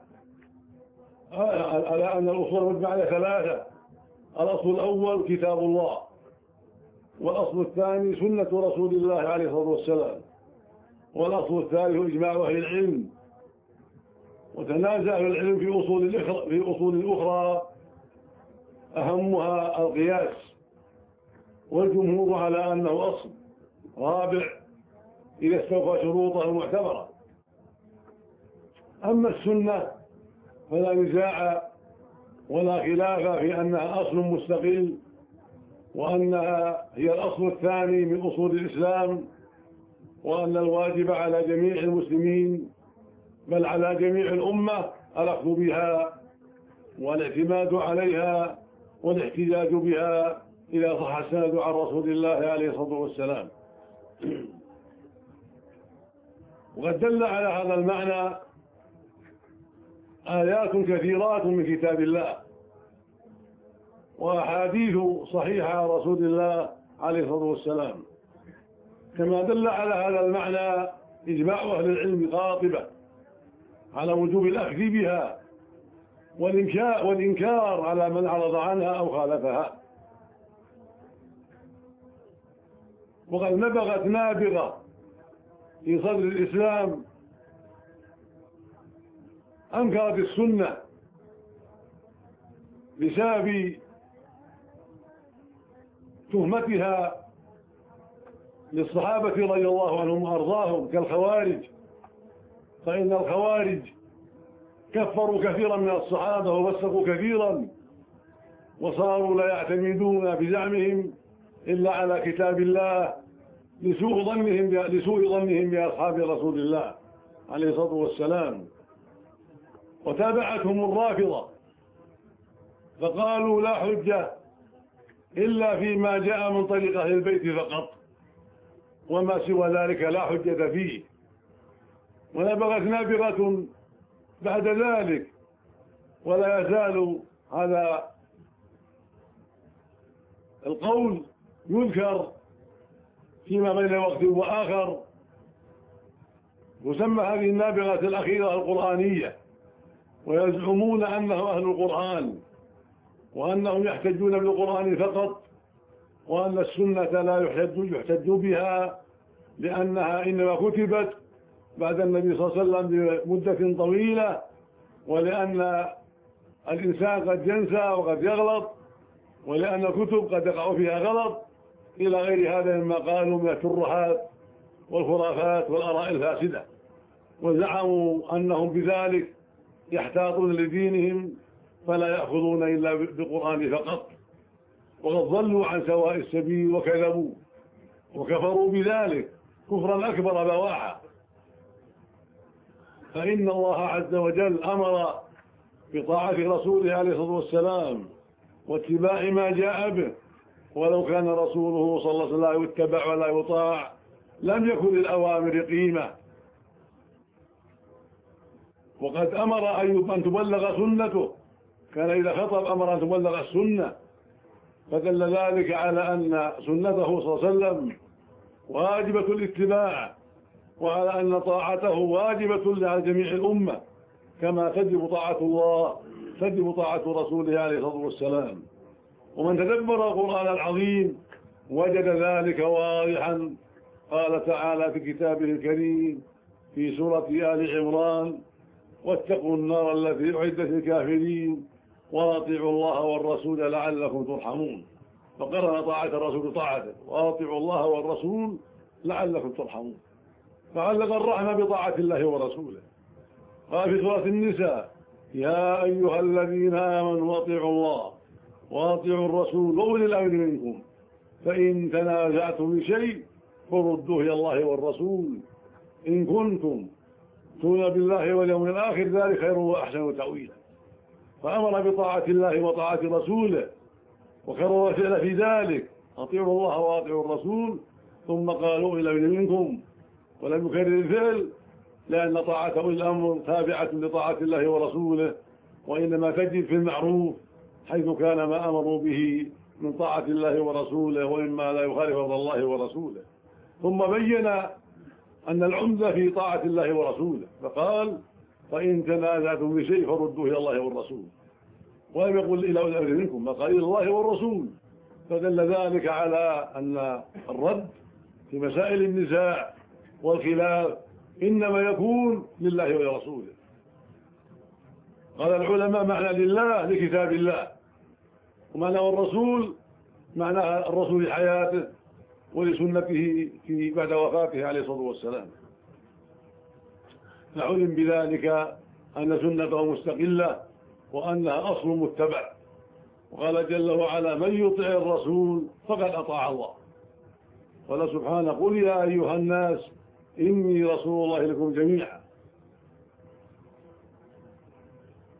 على أن الأصول المجمع عليها ثلاثة. الأصل الأول كتاب الله، والأصل الثاني سنة رسول الله عليه الصلاة والسلام، والأصل الثالث إجماع أهل العلم. وتنازع أهل العلم في أصول أخرى أهمها القياس، والجمهور على أنه أصل رابع إذا استوفى شروطه المعتبرة. أما السنة فلا نزاع ولا خلاف في أنها أصل مستقل، وأنها هي الأصل الثاني من أصول الإسلام، وأن الواجب على جميع المسلمين بل على جميع الأمة الأخذ بها والاعتماد عليها والاحتجاج بها إذا صح السند عن رسول الله عليه الصلاة والسلام. وقد دل على هذا المعنى آيات كثيرات من كتاب الله وأحاديث صحيحة عن رسول الله عليه الصلاة والسلام، كما دل على هذا المعنى إجماع أهل العلم قاطبة على وجوب الأخذ بها والإنكار على من عرض عنها أو خالفها. وقد نبغت نابغة في صدر الإسلام أنكرت السنة بسبب تهمتها للصحابة رضي الله عنهم وأرضاهم كالخوارج، فإن الخوارج كفروا كثيرا من الصحابة وفسقوا كثيرا وصاروا لا يعتمدون بزعمهم إلا على كتاب الله لسوء ظنهم بأصحاب رسول الله عليه الصلاة والسلام. وتابعتهم الرافضة فقالوا لا حجة إلا فيما جاء من طريق أهل البيت فقط، وما سوى ذلك لا حجة فيه. ونبغت نابغة بعد ذلك، ولا يزال هذا القول يذكر فيما بين وقت وآخر. يسمى هذه النابغة الأخيرة القرآنية، ويزعمون أنهم أهل القرآن وأنهم يحتجون بالقرآن فقط، وأن السنة لا يحتج بها لأنها إنما كتبت بعد النبي صلى الله عليه وسلم بمدة طويلة، ولأن الإنسان قد ينسى وقد يغلط، ولأن الكتب قد يقع فيها غلط، إلى غير هذا مما قالوا من الترهات والخرافات والآراء الفاسدة. وزعموا أنهم بذلك يحتاطون لدينهم فلا يأخذون إلا بالقرآن فقط، وقد ضلوا عن سواء السبيل وكذبوا وكفروا بذلك كفرا أكبر بواحا. فإن الله عز وجل أمر بطاعة رسوله عليه الصلاة والسلام واتباع ما جاء به، ولو كان رسوله صلى الله عليه وسلم لا يتبع ولا يطاع لم يكن للأوامر قيمة. وقد أمر أن تبلغ سنته، كان إذا خطب أمر أن تبلغ السنة، فدل ذلك على أن سنته صلى الله عليه وسلم واجبة الاتباع، وعلى أن طاعته واجبة على جميع الأمة، كما تجب طاعة الله تجب طاعة رسوله عليه الصلاة والسلام. ومن تدبر القرآن العظيم وجد ذلك واضحا. قال تعالى في كتابه الكريم في سورة آل عمران: واتقوا النار التي أعدت للكافرين وأطيعوا الله والرسول لعلكم ترحمون. فقرن طاعة الرسول بطاعته، وأطيعوا الله والرسول لعلكم ترحمون، فعلق الرحمة بطاعة الله ورسوله. قال في سورة النساء: يا أيها الذين آمنوا أطيعوا الله وأطيعوا الرسول وأولي الأمر منكم، فإن تنازعتم بشيء فردوه إلى الله والرسول إن كنتم تؤمنون بالله واليوم الآخر، ذلك خير وأحسن تأويلا. فأمر بطاعة الله وطاعة رسوله، وكرر الفعل في ذلك: أطيعوا الله وأطيعوا الرسول، ثم قالوا أولي الأمر منكم، ولم يكرر الفعل لأن طاعة أولي الأمر تابعة لطاعة الله ورسوله، وإنما تجب في المعروف حيث كان ما أمروا به من طاعة الله ورسوله، وإما لا يخالف أمر الله ورسوله. ثم بين أن العمدة في طاعة الله ورسوله، فقال: فإن تنازعتم بشيء فردوه إلى الله والرسول، ولم يقل إلى أولي الأمر منكم، فقال إلى الله والرسول. فدل ذلك على أن الرد في مسائل النزاع والخلاف إنما يكون لله ولرسوله. قال العلماء: معنى لله لكتاب الله، ومعنى الرسول معنى الرسول في حياته ولسنته في بعد وفاته عليه الصلاة والسلام. فعلم بذلك أن سنته مستقلة وأنها أصل متبع. وقال جل وعلا: من يطع الرسول فقد أطاع الله. قال سبحانه: قل يا أيها الناس إني رسول الله لكم جميعا.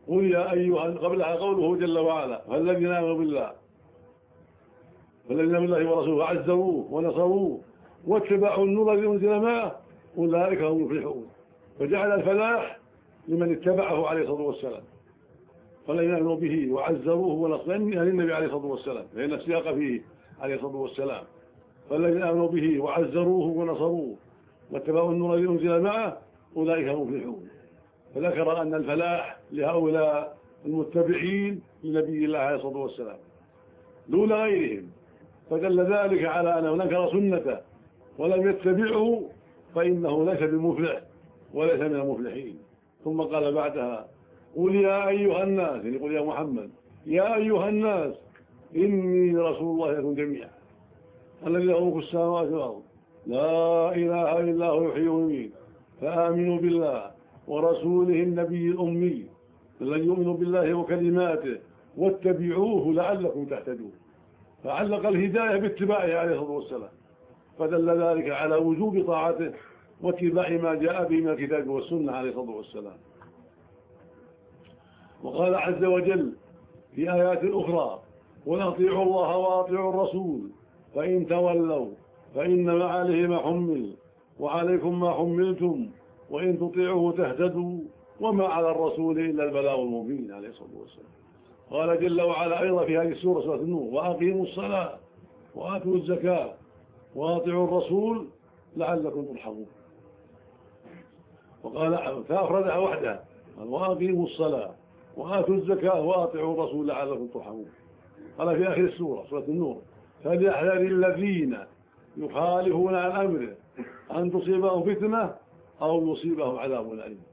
قل يا أيها، قبلها قوله جل وعلا فالذين آمنوا بالله ورسوله وعزروه ونصروه واتبعوا النور الذي أنزل معه أولئك هم المفلحون. فجعل الفلاح لمن اتبعه عليه الصلاة والسلام، فالذين آمنوا به وعزروه ونصروه من أهل النبي عليه الصلاة والسلام، لأن السياق فيه عليه الصلاة والسلام. فالذين آمنوا به وعزروه ونصروه واتبعوا النور الذي أنزل معه أولئك هم المفلحون. فذكر أن الفلاح لهؤلاء المتبعين لنبي الله عليه الصلاة والسلام دون غيرهم، فدل ذلك على أنه نكر سنته ولم يتبعه فإنه ليس بمفلح وليس من المفلحين. ثم قال بعدها قل يا أيها الناس، يعني قل يا محمد يا أيها الناس إني رسول الله إليكم جميعا الذي له ملك السماوات والأرض لا إله إلا هو يحيي ويميت فآمنوا بالله ورسوله النبي الأمي الذي يؤمن بالله وكلماته واتبعوه لعلكم تهتدون. فعلق الهداية باتباعه عليه الصلاة والسلام، فدل ذلك على وجوب طاعته واتباع ما جاء به من الكتاب والسنة عليه الصلاة والسلام. وقال عز وجل في آيات أخرى قل أطيعوا الله وأطيعوا الرسول فإن تولوا فإنما عليه ما حمل وعليكم ما حملتم وإن تطيعوه تهتدوا وما على الرسول إلا البلاغ المبين عليه الصلاة والسلام. قال جل وعلا أيضا في هذه السورة سورة النور وأقيموا الصلاة وآتوا الزكاة وأطيعوا الرسول لعلكم ترحمون. وقال فأفردها وحدها قال وأقيموا الصلاة وآتوا الزكاة وأطيعوا الرسول لعلكم ترحمون. قال في آخر السورة سورة النور فليحذر الذين يخالفون عن أمره أن تصيبهم فتنة أو يصيبهم عذاب أليم.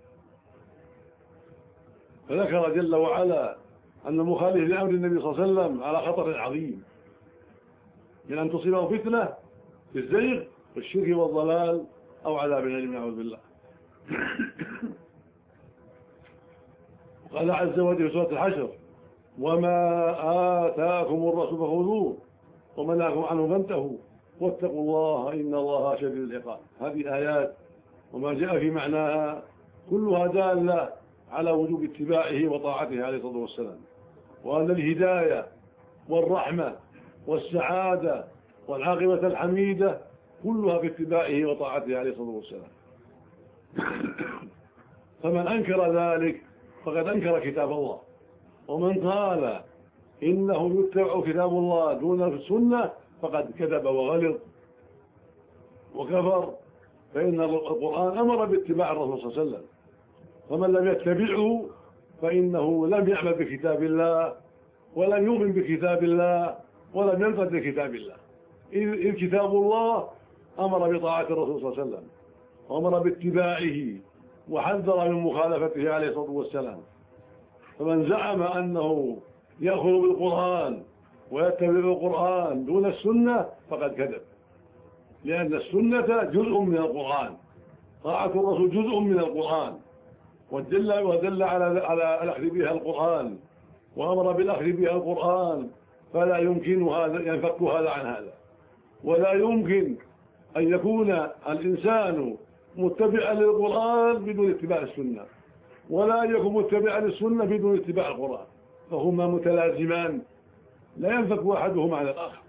فذكر جل وعلا أن المخالف لأمر النبي صلى الله عليه وسلم على خطر عظيم من أن تصيبه فتنة في الزيغ والشرك والضلال أو عذاب أليم نعوذ بالله. قال عز وجل في سورة الحشر وما آتاكم الرسول فخذوه وما نهاكم عنه فانتهوا واتقوا الله إن الله شديد العقاب. هذه آيات وما جاء في معناها كلها دالة على وجوب اتباعه وطاعته عليه الصلاة والسلام، وأن الهداية والرحمة والسعادة والعاقبة الحميدة كلها في اتباعه وطاعته عليه الصلاة والسلام. فمن أنكر ذلك فقد أنكر كتاب الله، ومن قال إنه يتبع كتاب الله دون السنة فقد كذب وغلط وكفر، فإن القرآن أمر باتباع الرسول صلى الله عليه وسلم، فمن لم يتبعه فإنه لم يعمل بكتاب الله ولم يؤمن بكتاب الله ولم ينقذ بكتاب الله. إذ كتاب الله أمر بطاعة الرسول صلى الله عليه وسلم وأمر باتباعه وحذر من مخالفته عليه الصلاة والسلام. فمن زعم أنه يأخذ بالقرآن ويتبع القرآن دون السنة فقد كذب، لأن السنة جزء من القرآن، طاعة الرسول جزء من القرآن، ودل على الأخذ بها القرآن وأمر بالأخذ بها القرآن، فلا يمكن هذا ينفك هذا عن هذا، ولا يمكن أن يكون الإنسان متبعا للقرآن بدون اتباع السنة، ولا يكون متبعا للسنة بدون اتباع القرآن، فهما متلازمان لا ينفك أحدهما عن الآخر.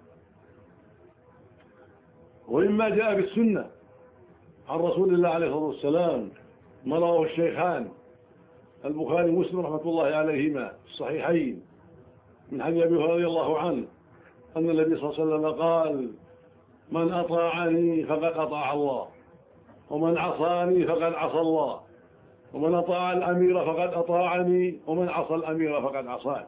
ومما جاء بالسنة عن رسول الله عليه الصلاة والسلام ما رواه الشيخان البخاري ومسلم رحمة الله عليهما في الصحيحين من حديث أبي هريرة رضي الله عنه أن النبي صلى الله عليه وسلم قال من أطاعني فقد أطاع الله ومن عصاني فقد عصى الله ومن أطاع الأمير فقد أطاعني ومن عصى الأمير فقد عصاني.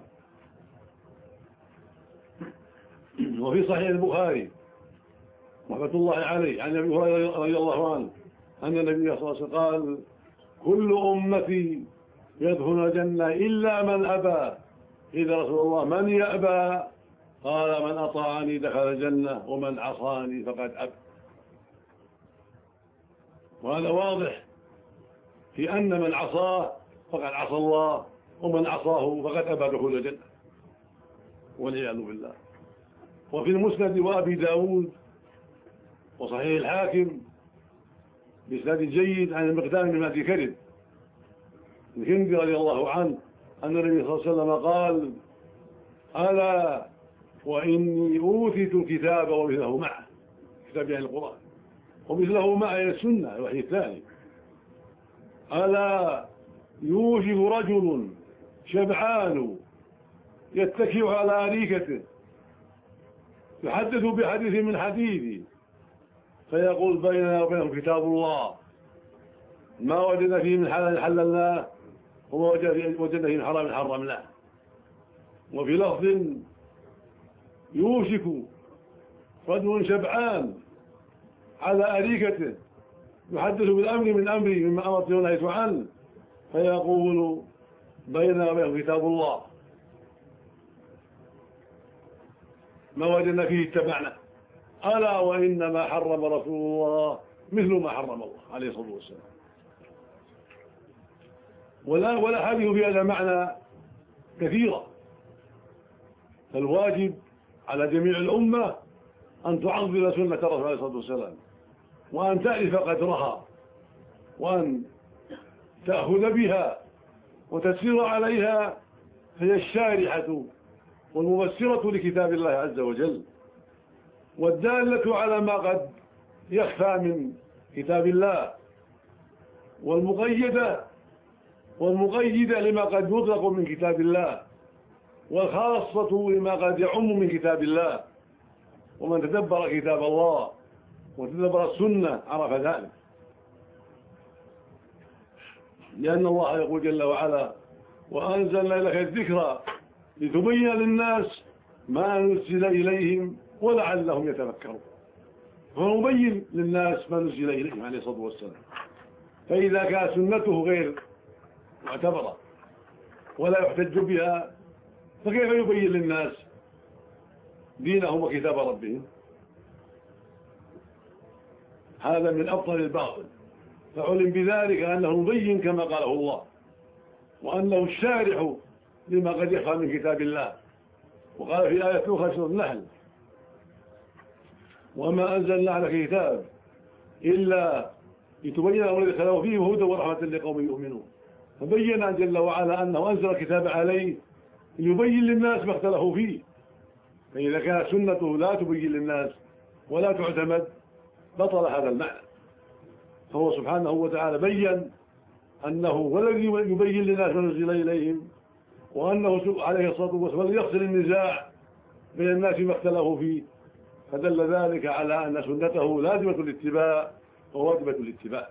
وفي صحيح البخاري رحمة الله عليه عن أبي هريرة رضي الله عنه أن النبي صلى الله عليه وسلم قال كل أمتي يدخلون الجنة إلا من أبى. إذا رسول الله من يأبى؟ قال من أطاعني دخل الجنة ومن عصاني فقد أبى. وهذا واضح في أن من عصاه فقد عصى الله ومن عصاه فقد أبى دخول الجنة والعياذ بالله. وفي المسند وأبي داود وصحيح الحاكم بإسناد جيد عن المقدام بن معدي كرب الهندي رضي الله عنه أن النبي صلى الله عليه وسلم قال: ألا وإني أوتيت الكتاب ومثله معه، كتاب يعني القرآن، ومثله معه السنة الوحي الثاني. ألا يوشك رجل شبعان يتكئ على أريكته يحدث بحديث من حديثي فيقول: بيننا وبينهم كتاب الله، ما وجدنا فيه من حلال حللناه وما وجدنا فيه من حرام حرمناه. وفي لفظ: يوشك رجل شبعان على أريكته يحدث بالأمر من أمري مما أمرت ونهيت عنه فيقول: بيننا وبينهم كتاب الله، ما وجدنا فيه اتبعنا. ألا وإنما حرم رسول الله مثل ما حرم الله عليه الصلاة والسلام. والأحاديث في هذا معنى كثيرة، فالواجب على جميع الأمة أن تعظم سنة الرسول عليه الصلاة والسلام، وأن تعرف قدرها، وأن تأخذ بها وتسير عليها، هي الشارحة والمبصرة لكتاب الله عز وجل، والدالة على ما قد يخفى من كتاب الله، والمقيدة لما قد يطلق من كتاب الله، والخاصة لما قد يعم من كتاب الله. ومن تدبر كتاب الله وتدبر السنة عرف ذلك، لأن الله يقول جل وعلا: وأنزلنا إليك الذكر لتبين للناس ما نزل إليهم ولعلهم يتفكرون. فنبين للناس ما نزل إليهم عليه الصلاة والسلام. فإذا كانت سنته غير معتبرة ولا يحتج بها، فكيف يبين للناس دينهم وكتاب ربهم؟ هذا من أبطل الباطل. فعلم بذلك أنه مبين كما قاله الله، وأنه الشارح لما قد يخفى من كتاب الله. وقال في آية أخرى سورة النحل: وما أنزلنا على كتاب إلا لتبين لهم الذي اختلفوا فيه وهدى ورحمة لقوم يؤمنون. فبين جل وعلا أنه أنزل الكتاب عليه ليبين للناس ما اختلفوا فيه. فإذا كانت سنته لا تبين للناس ولا تعتمد بطل هذا المعنى. فهو سبحانه وتعالى بين أنه هو الذي يبين للناس ما نزل إليهم، وأنه عليه الصلاة والسلام يفصل النزاع بين الناس ما اختلفوا فيه، فدل ذلك على أن سنته لازمة الاتباع وواجبة الاتباع.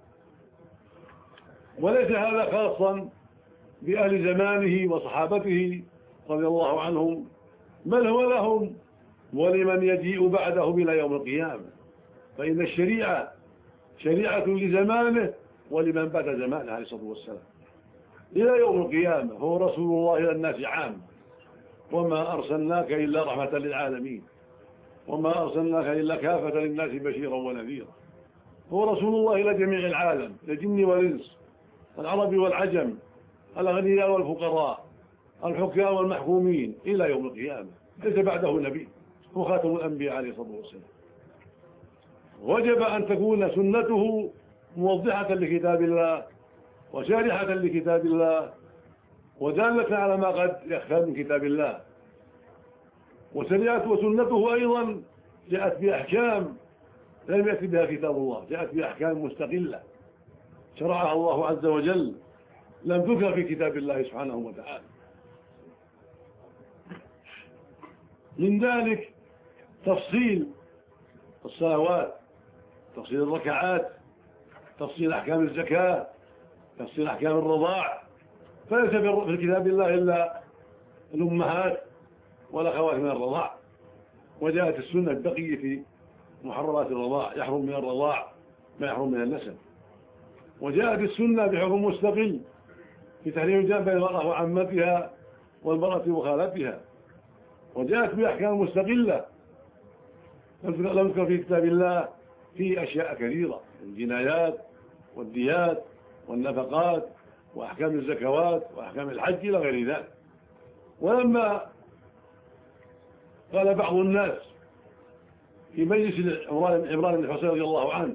وليس هذا خاصا بأهل زمانه وصحابته رضي الله عنهم، بل هو لهم ولمن يجيء بعدهم إلى يوم القيامة. فإن الشريعة شريعة لزمانه ولمن بعد زمانه عليه الصلاة والسلام إلى يوم القيامة. هو رسول الله إلى الناس عام: وما أرسلناك إلا رحمة للعالمين، وما أرسلناك إلا كافة للناس بشيرا ونذيرا. هو رسول الله إلى جميع العالم، الجن والإنس، العرب والعجم، الأغنياء والفقراء، الحكام والمحكومين، إلى يوم القيامة. ليس بعده نبي، هو خاتم الأنبياء عليه الصلاة والسلام. وجب أن تكون سنته موضحة لكتاب الله وشارحة لكتاب الله، ودالة على ما قد يخفى من كتاب الله. وشريعته وسنته أيضا جاءت بأحكام لم يأتي بها كتاب الله، جاءت بأحكام مستقلة شرعها الله عز وجل، لم تذكر في كتاب الله سبحانه وتعالى. من ذلك تفصيل الصلوات، تفصيل الركعات، تفصيل أحكام الزكاة، تفصيل أحكام الرضاع. فليس في كتاب الله إلا الأمهات والأخوات من الرضاع. وجاءت السنة البقية في محرمات الرضاع، يحرم من الرضاع ما يحرم من النسب. وجاءت السنة بحكم مستقل في تحريم الجمع بين المرأة وعمتها والمرأة وخالتها. وجاءت بأحكام مستقلة لم تذكر في كتاب الله في أشياء كثيرة: الجنايات والديات والنفقات وأحكام الزكوات وأحكام الحج إلى غير ذلك. ولما قال بعض الناس في مجلس عمران بن حسين رضي الله عنه: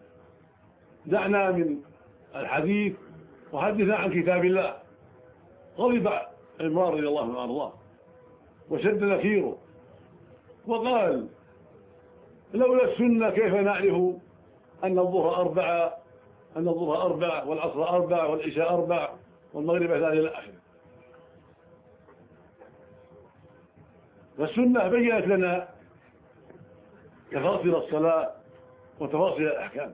دعنا من الحديث وحدثنا عن كتاب الله، غضب عمار رضي الله عنه وارضاه وشد نكيره وقال: لولا السنة كيف نعرف أن الظهر 4 والعصر 4 والعشاء 4 والمغرب 3 إلى آخره. فالسنة بيّنت لنا تفاصيل الصلاة وتفاصيل الأحكام،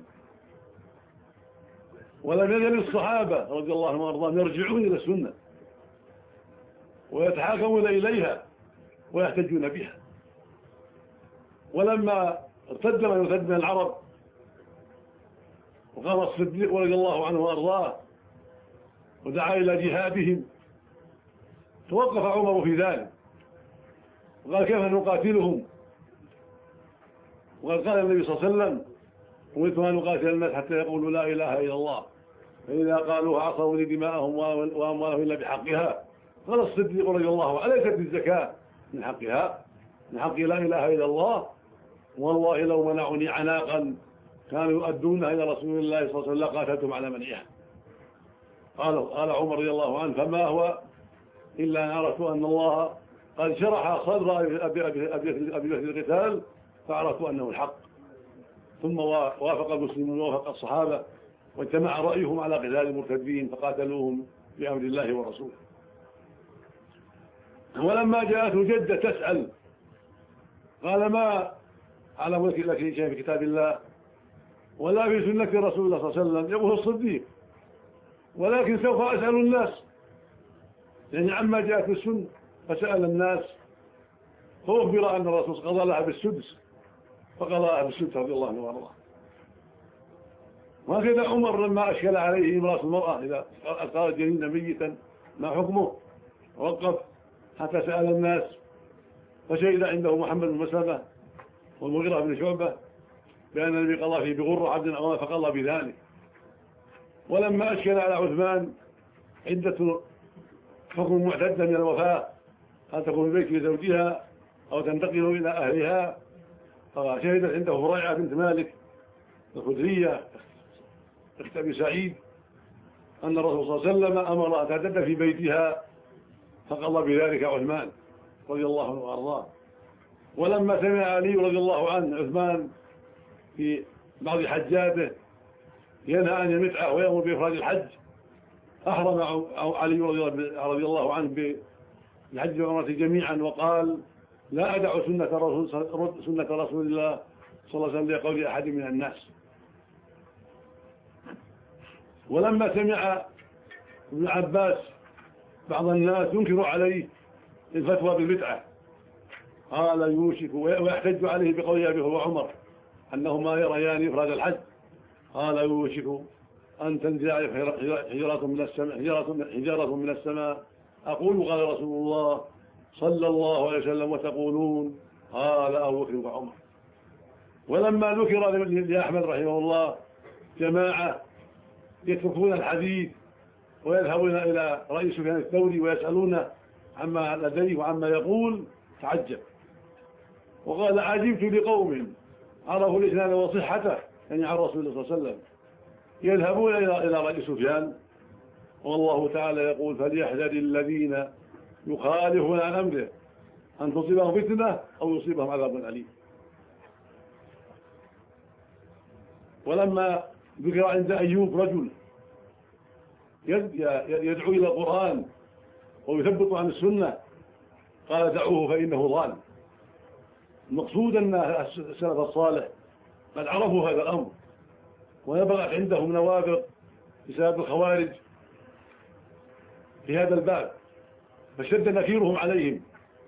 ولم يزل الصحابة رضي الله عنهم وارضاهم يرجعون إلى السنة ويتحاكمون إليها ويحتجون بها. ولما ارتد من يرتد من العرب وقام الصديق رضي الله عنه وارضاه ودعا إلى جهادهم، توقف عمر في ذلك وقال: كيف نقاتلهم؟ وقد قال النبي صلى الله عليه وسلم: أمرت أن نقاتل الناس حتى يقولوا لا إله إلا الله، فإذا قالوها عصوا لي دماءهم وأموالهم إلا بحقها. قال الصديق رضي الله عنه: أليست الزكاة من حقها، من حق لا إله إلا الله؟ والله لو منعوني عناقا كانوا يؤدونها إلى رسول الله صلى الله عليه وسلم لقاتلتهم على منعها. قال عمر رضي الله عنه: فما هو إلا أن عرفت أن الله قد شرح صدر أبي القتال فعرفت أنه الحق. ثم وافق المسلمون ووافق الصحابة واجتمع رأيهم على قتال المرتدين فقاتلوهم بأمر الله ورسوله. ولما جاءته جدة تسأل قال: ما أعلم لك شيء في كتاب الله ولا في سنة رسول الله صلى الله عليه وسلم. يقول الصديق: ولكن سوف أسأل الناس، يعني عما جاءت السنة. فسأل الناس فأخبر أن الرسول قضى لها بالسدس فقضى لها بالسدس رضي الله عنه وارضاه. وهكذا عمر لما أشكل عليه امرأة المرأة إذا قالت جنين ميتا ما حكمه وقف حتى سأل الناس، فشهد عنده محمد بن مسلمة والمغيرة بن شعبة بأن النبي قضى فيه بغر عبد أو فقضى بذلك. ولما أشكل على عثمان عدة حكم معتدة من الوفاة، هل تكون في بيت زوجها أو تنتقل إلى أهلها، فشهدت عنده هريعة بنت مالك الخدرية أخت أبي سعيد أن الرسول صلى الله عليه وسلم أمر أن تعتد في بيتها فقضى بذلك عثمان رضي الله عنه وأرضاه. ولما سمع علي رضي الله عنه عثمان في بعض حجاته ينهى عن المتعة ويأمر بإفراد الحج، أحرم علي رضي الله عنه بالحج والعمرة جميعا وقال: لا أدع سنة رسول الله صلى الله عليه وسلم لقول أحد من الناس. ولما سمع ابن عباس بعض الناس ينكر عليه الفتوى بالبدعة قال: يوشك، ويحتج عليه بقول أبي وعمر أنهما يريان إفراد الحج، قال: يوشك أن تنزل حجارة من السماء أقول قال رسول الله صلى الله عليه وسلم وتقولون قال أبو بكر وعمر. ولما ذكر لأحمد رحمه الله جماعة يتركون الحديث ويذهبون إلى رئيس سفيان الثوري ويسألونه عما لديه وعما يقول تعجب وقال: عجبت لقوم عرفوا الإسلام وصحته، يعني عن رسول الله صلى الله عليه وسلم، يذهبون إلى رئيس سفيان والله تعالى يقول: فليحذر الذين يخالفون عن أمره أن تصيبهم فتنة أو يصيبهم عذاب أليم. ولما ذكر عند أيوب رجل يدعو إلى القرآن ويثبت عن السنة قال: دعوه فإنه ضال. المقصود أن السلف الصالح قد عرفوا هذا الأمر ونبغت عندهم نوابغ بسبب الخوارج في هذا الباب، فشد نكيرهم عليهم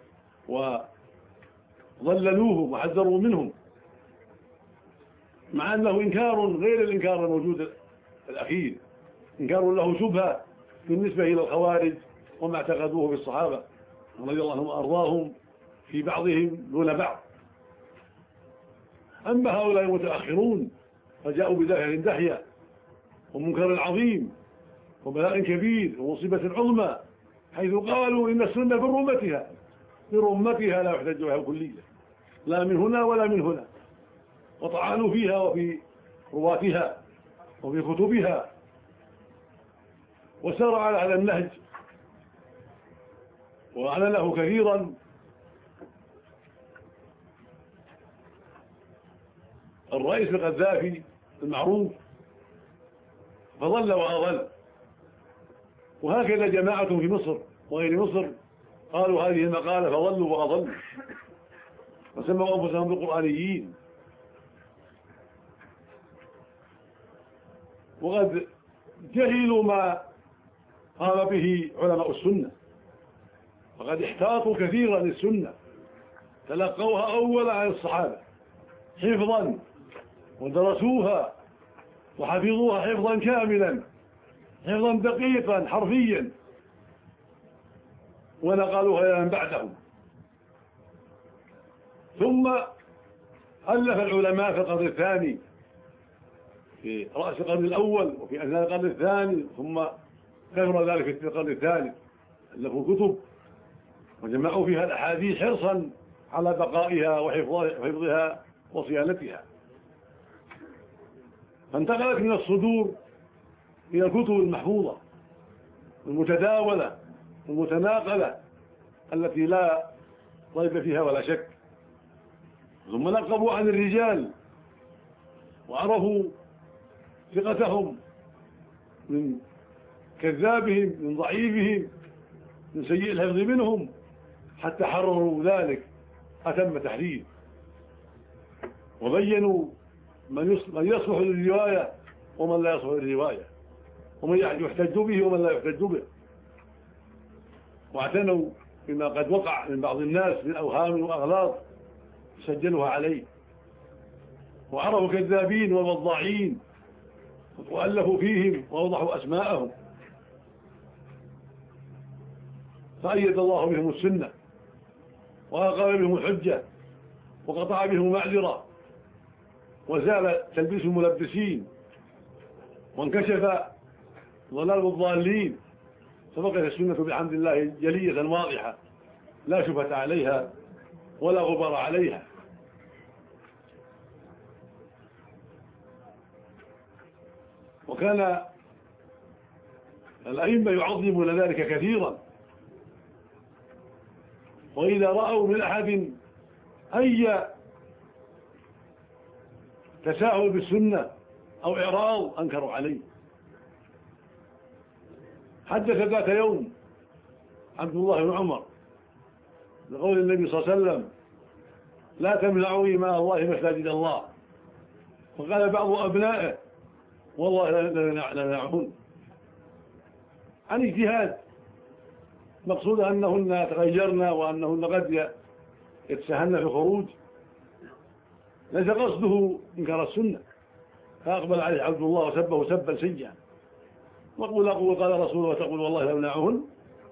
وضللوهم وحذروا منهم، مع أنه إنكار غير الإنكار الموجود الأخير، إنكار له شبهة بالنسبة إلى الخوارج وما اعتقدوه في الصحابة رضي الله عنهم وأرضاهم في بعضهم دون بعض. أما هؤلاء المتأخرون فجاءوا بداهية دحية ومنكر عظيم وبلاء كبير ومصيبة عظمى، حيث قالوا إن السنة برمتها لا يحتج بها كلية، لا من هنا ولا من هنا، وطعنوا فيها وفي رواتها وفي كتبها، وسار على هذا النهج وأعلنه كثيرا الرئيس القذافي المعروف، فضل وأضل. وهكذا جماعة في مصر وغير مصر قالوا هذه المقالة فضلوا وأضلوا وسموا أنفسهم بالقرآنيين. وقد جهلوا ما قام به علماء السنة، فقد احتاطوا كثيرا للسنة، تلقوها أولا عن الصحابة حفظا ودرسوها وحفظوها حفظا كاملا، حفظا دقيقا حرفيا، ونقلوها إلى من بعدهم. ثم ألف العلماء في القرن الثاني، في رأس القرن الأول وفي أثناء القرن الثاني، ثم كثر ذلك في القرن الثالث، ألفوا كتب وجمعوا فيها الأحاديث حرصا على بقائها وحفظها وصيانتها، فانتقلت من الصدور إلى الكتب المحفوظة المتداولة المتناقلة التي لا ريب فيها ولا شك. ثم نقبوا عن الرجال وعرفوا ثقتهم من كذابهم، من ضعيفهم، من سيء الحفظ منهم، حتى حرروا ذلك أتم تحرير، وبينوا من يصلح للرواية ومن لا يصلح للرواية، ومن يحتج به ومن لا يحتج به، واعتنوا بما قد وقع من بعض الناس من أوهام وأغلاط سجلوها عليه، وعرفوا كذابين ووضاعين وألفوا فيهم ووضحوا أسماءهم، فأيد الله بهم السنة وأقام بهم الحجة وقطع بهم معذرة، وزال تلبيس الملبسين، وانكشف ضلال الضالين، فبقيت السنة بحمد الله جلية واضحة لا شبهة عليها ولا غبار عليها. وكان الأئمة يعظمون ذلك كثيرا، وإذا رأوا من أحد أي تساهل بالسنة أو إعراض أنكروا عليه. حدث ذات يوم عبد الله بن عمر بقول النبي صلى الله عليه وسلم: لا تمنعوا إماء الله مساجد الله. فقال بعض أبنائه: والله لا نمنعهن، عن اجتهاد، مقصود أنهن تغيرن وأنهن قد يتساهلن في الخروج، ليس قصده إنكار السنة. فأقبل عليه عبد الله وسبه سبا سيئا، أقول قال رسوله وتقول والله لا نمنعهن.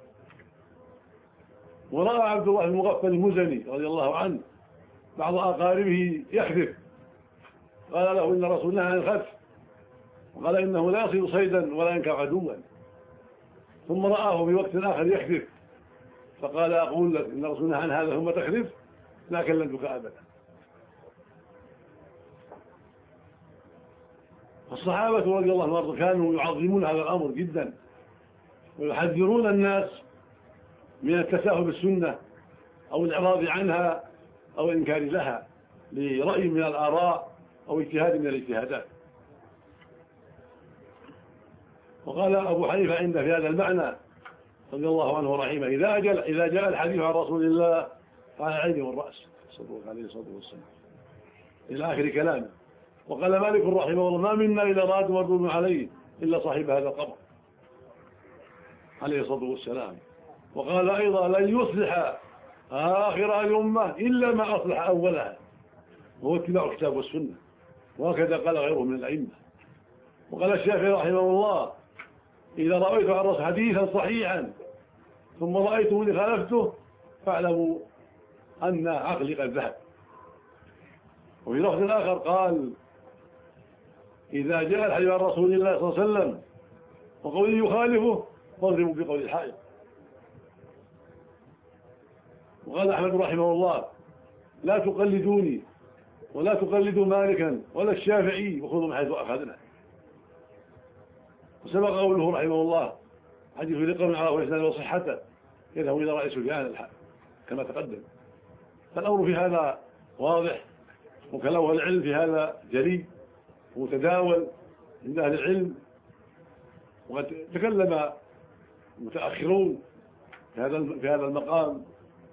ورأى عبد الله المغفل المزني رضي الله عنه بعض أقاربه يحذف، قال له: إن رسول الله عن الخذف، وقال: إنه لا يصيد صيدا ولا ينكر عدوا. ثم رآه في وقت آخر يحذف، فقال: أقول لك إن رسول الله عن هذا ثم تخذف لا كلمتك أبدا. فالصحابة رضي الله عنهم كانوا يعظمون هذا الأمر جدا، ويحذرون الناس من التساهل بالسنة أو الإعراض عنها أو الإنكار لها لرأي من الآراء أو اجتهاد من الاجتهادات. وقال أبو حنيفة عنده في هذا المعنى رضي الله عنه ورحمه: إذا جاء الحديث عن رسول الله فعلى العين والرأس صلى الله عليه وسلم، إلى آخر كلامه. وقال مالك رحمه الله: ما منا إلا راد مردود عليه إلا صاحب هذا القبر عليه الصلاة والسلام. وقال أيضا: لن يصلح آخر الأمة إلا ما أصلح أولها، وهو اتباع الكتاب والسنة. وهكذا قال غيره من الأئمة. وقال الشافعي رحمه الله: إذا رأيت عن الرسول حديثا صحيحا ثم رأيته خالفته فاعلموا أن عقلي قد ذهب. وفي لفظ آخر قال: إذا جاء الحديث عن رسول الله صلى الله عليه وسلم وقول يخالفه فاضربوا بقول الحائط. وقال أحمد رحمه الله: لا تقلدوني ولا تقلدوا مالكا ولا الشافعي وخذوا من حيث أخذنا. وسبق قوله رحمه الله: حديث لقم على إسناده وصحته، يذهب إلى رأي سفيان كما تقدم. فالأمر في هذا واضح، وكلام العلم في هذا جلي ومتداول عند أهل العلم، وقد تكلم متأخرون في هذا المقام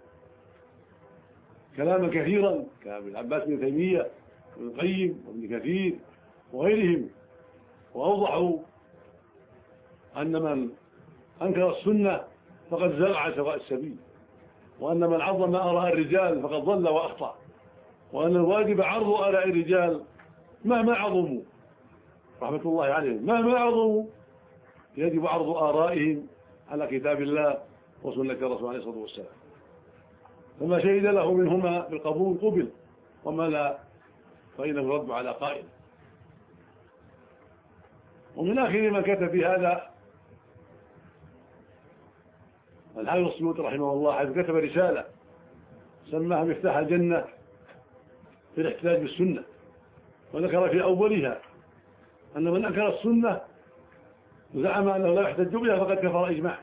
كلاما كثيرا كابن عباس بن تيمية وابن القيم وابن كثير وغيرهم، وأوضحوا أن من أنكر السنة فقد زرع سواء السبيل، وأن من عظم آراء الرجال فقد ضل وأخطأ، وأن الواجب عرض آراء الرجال مهما عظموا رحمة الله عليهم، مهما عظموا يجب عرض آرائهم على كتاب الله وسنة الرسول عليه الصلاة والسلام. فما شهد له منهما بالقبول قبل، وما لا فإنه يرد على قائل. ومن آخر من كتب في هذا الحافظ السيوطي رحمه الله، حيث كتب رسالة سماها مفتاح الجنة في الاحتجاج بالسنة، وذكر في أولها أن من أنكر السنة وزعم أنه لا يحتج بها فقد كفر إجماع.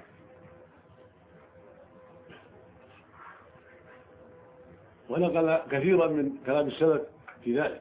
ونقل كثيرا من كلام السلف في ذلك.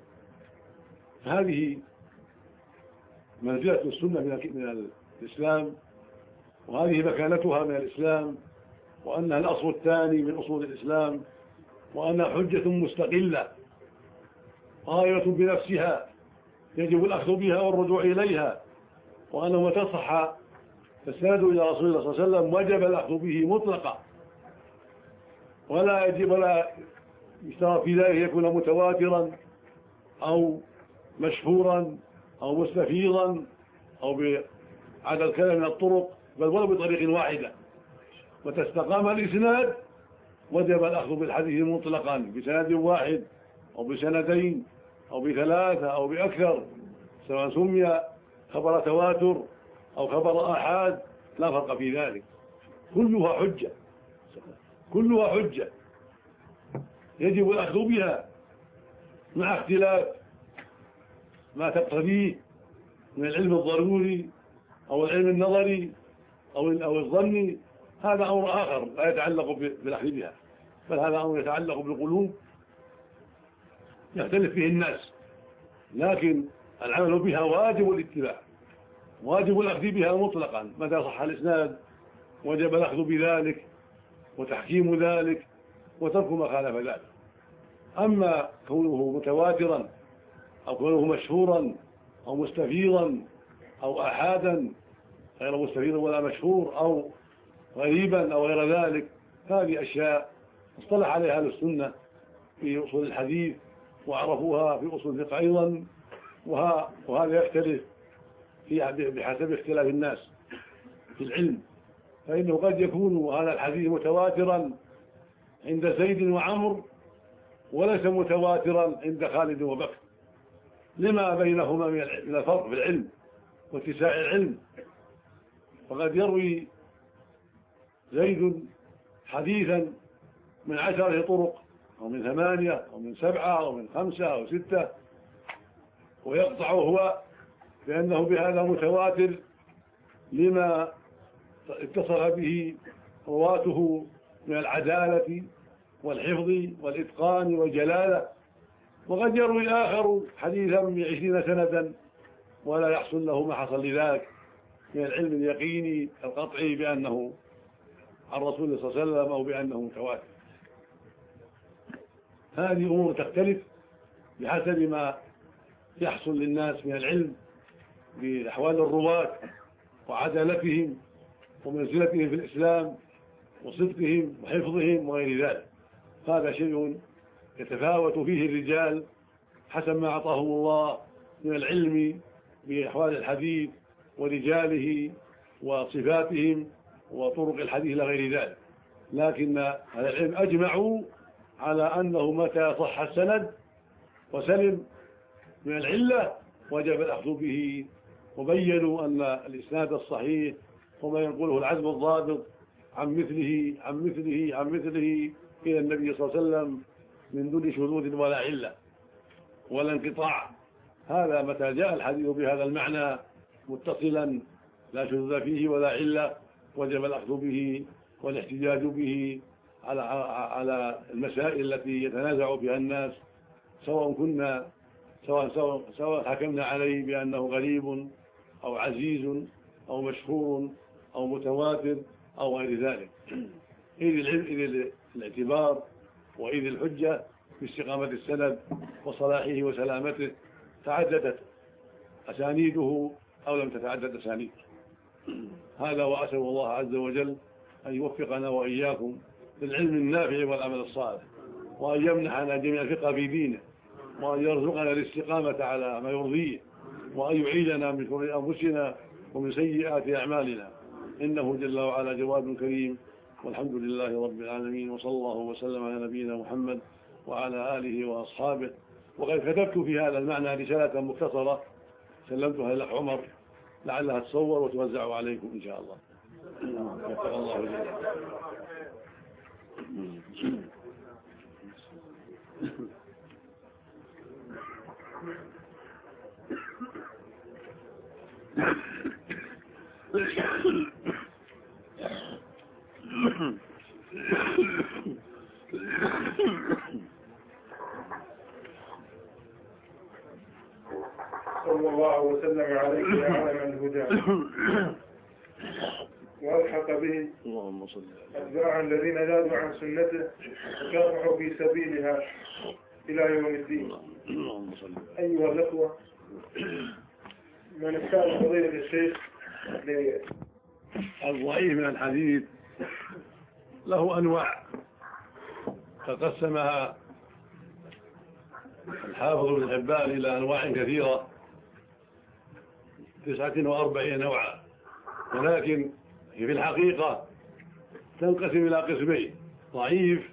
فهذه منزلة السنة من الإسلام، وهذه مكانتها من الإسلام، وأنها الأصل الثاني من أصول الإسلام، وأنها حجة مستقلة قائمة بنفسها يجب الأخذ بها والرجوع إليها، وأنه متى صح السند إلى رسول الله صلى الله عليه وسلم وجب الأخذ به مطلقا، ولا يجب ولا يشترط في ذلك يكون متواترا أو مشهورا أو مستفيضا أو بعدد كلام من الطرق، بل ولو بطريق واحدة. وتستقام الإسناد وجب الأخذ بالحديث مطلقا بسند واحد أو بسندين أو بثلاثة أو بأكثر، سواء سمي خبر تواتر أو خبر آحاد لا فرق في ذلك، كلها حجة، كلها حجة يجب الأخذ بها مع اختلاف ما تقتضيه من العلم الضروري أو العلم النظري أو الظني. هذا أمر آخر لا يتعلق بالأخذ بها، بل هذا أمر يتعلق بالقلوب يختلف فيه الناس، لكن العمل بها واجب الاتباع، واجب الأخذ بها مطلقا. متى صح الإسناد وجب الأخذ بذلك وتحكيم ذلك وترك ما خالف ذلك. أما كونه متواترا أو كونه مشهورا أو مستفيضا أو آحادا غير مستفيض ولا مشهور أو غريبا أو غير ذلك، هذه أشياء اصطلح عليها أهل السنة في أصول الحديث وعرفوها في أصول الفقه أيضا، وهذا يختلف بحسب اختلاف الناس في العلم. فإنه قد يكون هذا الحديث متواترا عند زيد وعمر وليس متواترا عند خالد وبكر، لما بينهما من الفرق في العلم واتساع العلم. فقد يروي زيد حديثا من 10 طرق أو من 8 أو من 7 أو من 5 أو 6، ويقطع هو بأنه بهذا متواتر لما اتصف به رواته من العدالة والحفظ والإتقان والجلالة. وقد يروي آخر حديثا من 20 سندا ولا يحصل له ما حصل لذلك من العلم اليقيني القطعي بأنه عن رسول الله صلى الله عليه وسلم أو بأنه متواتر. هذه أمور تختلف بحسب ما يحصل للناس من العلم بأحوال الرواة وعدالتهم ومنزلتهم في الإسلام وصدقهم وحفظهم وغير ذلك. هذا شيء يتفاوت فيه الرجال حسب ما أعطاهم الله من العلم بأحوال الحديث ورجاله وصفاتهم وطرق الحديث إلى غير ذلك. لكن أهل العلم أجمعوا على أنه متى صح السند وسلم من العلة وجب الأخذ به، وبينوا أن الإسناد الصحيح وما ينقله العزم الضابط عن مثله عن مثله عن مثله إلى النبي صلى الله عليه وسلم من دون شذوذ ولا علة ولا انقطاع. هذا متى جاء الحديث بهذا المعنى متصلا لا شذوذ فيه ولا علة وجب الأخذ به والاحتجاج به على المسائل التي يتنازع فيها الناس، سواء حكمنا عليه بأنه غريب أو عزيز أو مشهور أو متواتر أو غير ذلك، إذ الاعتبار وإذ الحجة باستقامة السند وصلاحه وسلامته تعددت أسانيده أو لم تتعدد أسانيده. هذا وأسأل الله عز وجل أن يوفقنا وإياكم للعلم النافع والعمل الصالح، وأن يمنحنا جميع الفقه في دينه، وأن يرزقنا الاستقامة على ما يرضيه، وأن يعيذنا من شرور أنفسنا ومن سيئات أعمالنا، إنه جل وعلا جواد كريم. والحمد لله رب العالمين، وصلى الله وسلم على نبينا محمد وعلى آله وأصحابه. وقد كتبت في هذا المعنى رسالة مختصرة سلمتها للأخ عمر لعلها تصور وتوزع عليكم إن شاء الله. وفق الله جل. صلى الله وسلم عليك يا علم الهدى، والحق به أتباع الذين زادوا عن سنته وكافحوا في سبيلها إلى يوم الدين. أيها الأخوة، من السائل فضيلة الشيخ الضعيف من الحديث له أنواع فقسمها الحافظ ابن حبان إلى أنواع كثيرة 49 نوعا، ولكن في الحقيقة تنقسم إلى قسمين: ضعيف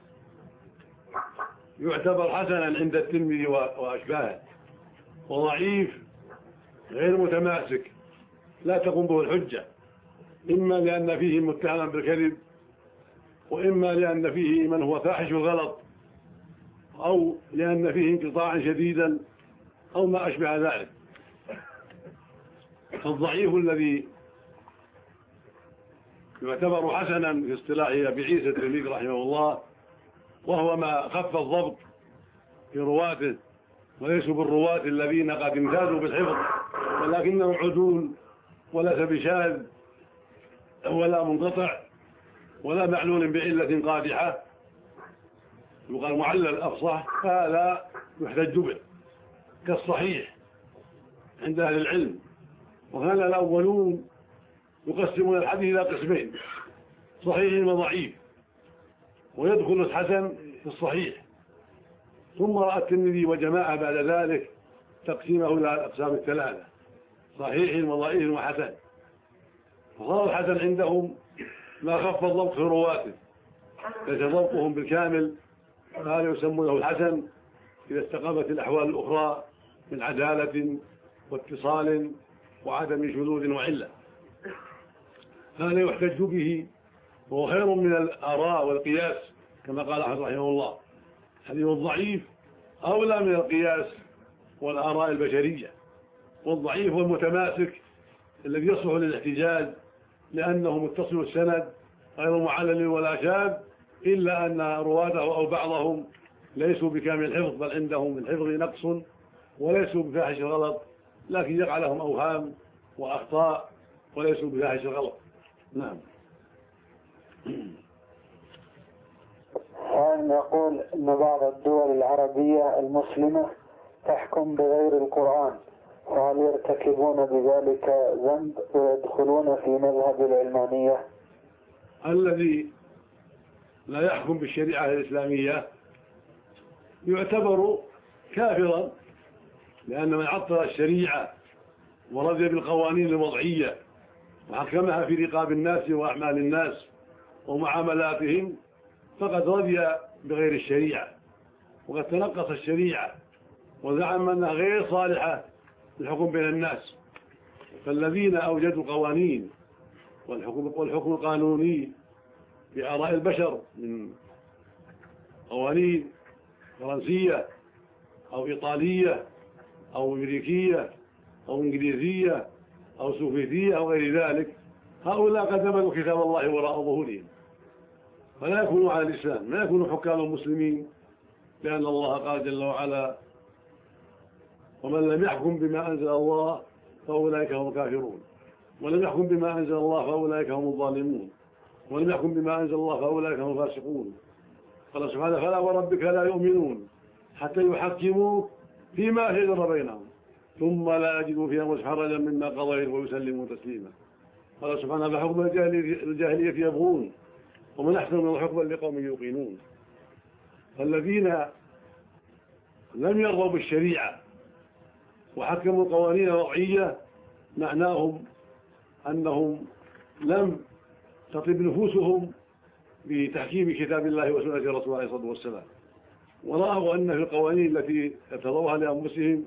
يعتبر حسنا عند الترمذي وأشباهه، وضعيف غير متماسك لا تقوم به الحجة، إما لأن فيه متهما بالكذب، وإما لأن فيه من هو فاحش الغلط، أو لأن فيه انقطاعا شديدا، أو ما أشبه ذلك. فالضعيف الذي يعتبر حسنا في اصطلاح أبي عيسى الترمذي رحمه الله، وهو ما خف الضبط في رواته، وليسوا بالرواة الذين قد امتازوا بالحفظ ولكنهم عدول، وليس بشاذ ولا منقطع ولا معلول بعلة قادحة، يقال معلل أفصح، فهذا يحتج به كالصحيح عند أهل العلم. وكان الأولون يقسمون الحديث إلى قسمين: صحيح وضعيف، ويدخل الحسن في الصحيح. ثم رأى الترمذي وجماعة بعد ذلك تقسيمه إلى الأقسام الثلاثة: صحيح وضعيف وحسن. فصار الحسن عندهم ما خف الضبط في رواته، ليس ضبطهم بالكامل، فهذا يسمونه الحسن إذا استقامت الأحوال الأخرى من عدالة واتصال وعدم شذوذ وعلة. هذا يحتج به، وهو خير من الآراء والقياس كما قال أحمد رحمه الله. الحديث الضعيف أولى من القياس والآراء البشرية، والضعيف هو المتماسك الذي يصلح للاحتجاج لأنه متصل السند غير معلل ولا شاذ، إلا أن رواته أو بعضهم ليسوا بكامل الحفظ، بل عندهم من الحفظ نقص، وليسوا بفاحش الغلط، لكن يقع لهم أوهام وأخطاء وليسوا بفاحش الغلط. نعم. نقول أن بعض الدول العربية المسلمة تحكم بغير القرآن، وهل يرتكبون بذلك ذنب ويدخلون في مذهب العلمانية؟ الذي لا يحكم بالشريعة الإسلامية يعتبر كافرا، لأن من عطل الشريعة ورضي بالقوانين الوضعية وحكمها في رقاب الناس وأعمال الناس ومعاملاتهم فقد رضي بغير الشريعة، وقد تنقص الشريعة وزعم أنها غير صالحة للحكم بين الناس. فالذين أوجدوا قوانين والحكم القانوني بآراء البشر من قوانين فرنسية أو إيطالية أو أمريكية أو إنجليزية أو سوفيتية أو غير ذلك، هؤلاء قد نبذوا كتاب الله وراء ظهورهم فلا يكونوا على الإسلام، لا يكونوا حكام مسلمين، لأن الله قال جل وعلا: ومن لم يحكم بما أنزل الله فأولئك هم الكافرون، ولم يحكم بما أنزل الله فأولئك هم الظالمون، ولم يحكم بما أنزل الله فأولئك هم الفاسقون. قال سبحانه: فلا وربك لا يؤمنون حتى يحكموك فيما شجر بينهم ثم لا يجدوا في أنفسهم حرجا مما قضيت ويسلموا تسليما. قال سبحانه: فحكم الجاهلية يبغون ومن أحسن من حكما لقوم يوقنون. فالذين لم يرضوا بالشريعة وحكموا قوانين وضعية معناهم أنهم لم تطب نفوسهم بتحكيم كتاب الله وسنة رسوله عليه الصلاة والسلام، ورأوا أن في القوانين التي ارتضوها لأنفسهم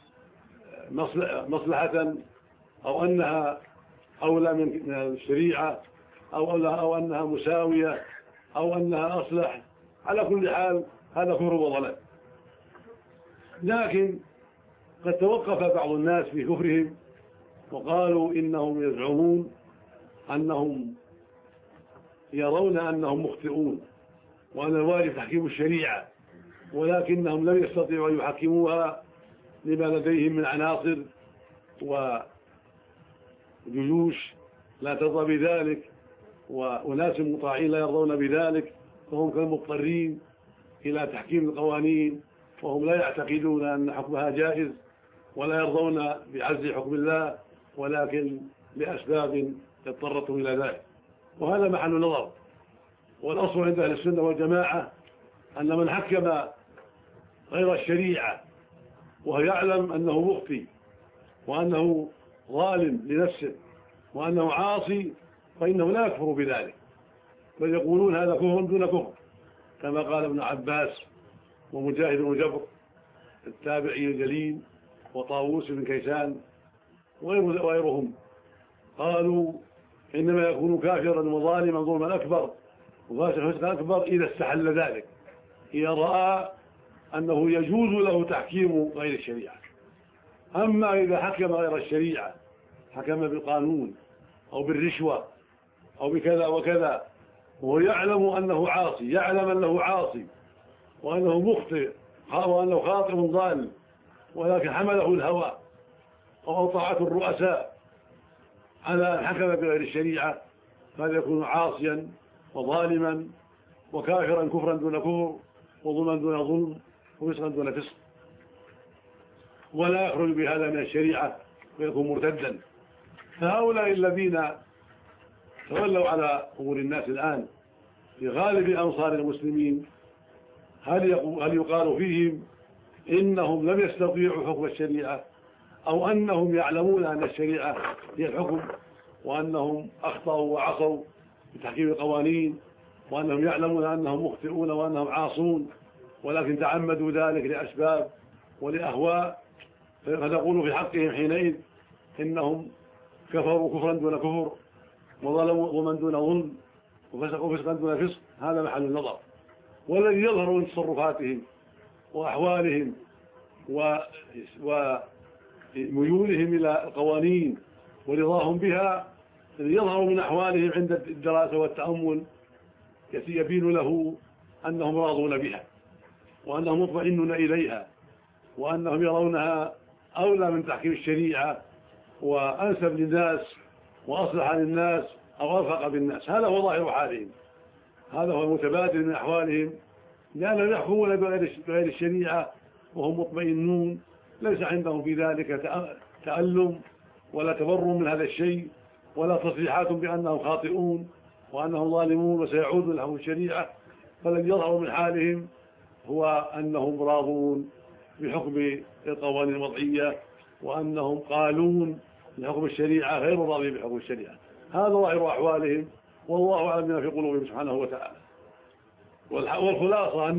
مصلحة أو أنها أولى من الشريعة أو أنها مساوية أو أنها أصلح. على كل حال هذا كفر وضلال. لكن قد توقف بعض الناس في كفرهم وقالوا إنهم يزعمون أنهم يرون أنهم مخطئون وأن الواجب تحكيم الشريعة، ولكنهم لم يستطيعوا أن يحكموها لما لديهم من عناصر وجيوش لا ترضى بذلك وناس مطاعين لا يرضون بذلك، فهم كالمضطرين إلى تحكيم القوانين، وهم لا يعتقدون أن حكمها جائز ولا يرضون بعزل حكم الله، ولكن لأسباب اضطرتهم إلى ذلك. وهذا محل نظر. والأصل عند أهل السنة والجماعة أن من حكم غير الشريعة وهو يعلم أنه مخطئ وأنه ظالم لنفسه وأنه عاصي فإنه لا يكفر بذلك، بل يقولون هذا كفر دون كفر، كما قال ابن عباس ومجاهد بن جبر التابعي الجليل وطاووس بن كيسان وغيرهم، قالوا إنما يكون كافرا وظالما ظلما أكبر وفاسقا فسقا أكبر إذا استحل ذلك، إذا رأى أنه يجوز له تحكيم غير الشريعة. أما إذا حكم غير الشريعة، حكم بالقانون أو بالرشوة أو بكذا وكذا وهو يعلم أنه عاصي، يعلم أنه عاصي وأنه مخطئ وأنه خاطئ ضال، ولكن حمله الهوى أو طاعة الرؤساء على الحكم بغير الشريعة، فهذا يكون عاصيا وظالما وكافرا كفرا دون كفر وظلما دون ظلم وفسقا دون فسق، ولا يخرج بهذا من الشريعة ويكون مرتدا. فهؤلاء الذين تولوا على أمور الناس الآن في غالب أنصار المسلمين، هل يقال فيهم إنهم لم يستطيعوا حكم الشريعة أو أنهم يعلمون أن الشريعة هي الحكم وأنهم أخطأوا وعصوا بتحكيم القوانين وأنهم يعلمون أنهم مخطئون وأنهم عاصون ولكن تعمدوا ذلك لأسباب ولأهواء، فنقول في حقهم حينئذ إنهم كفروا كفرا دون كفر وظلموا ظلما دون ظلم وفسقوا فسقا دون فسق. هذا محل النظر. والذي يظهر من تصرفاتهم وأحوالهم وميولهم إلى القوانين ورضاهم بها، الذي يظهر من أحوالهم عند الدراسة والتأمل يبين له أنهم راضون بها وأنهم مطمئنون إليها وأنهم يرونها أولى من تحكيم الشريعة وأنسب للناس وأصلح للناس أو أرفق بالناس. هذا هو ظاهر حالهم، هذا هو المتبادل من أحوالهم، لأنهم يحكمون بغير الشريعة وهم مطمئنون، ليس عندهم في ذلك تألم ولا تبرر من هذا الشيء ولا تصريحات بأنهم خاطئون وأنهم ظالمون وسيعودون لهم الشريعة. فالذي يظهر من حالهم هو أنهم راضون بحكم القوانين الوضعية وأنهم قالون لحكم الشريعة غير راضين بحكم الشريعة. هذا ظاهر أحوالهم والله أعلم بما في قلوبهم سبحانه وتعالى. والخلاصة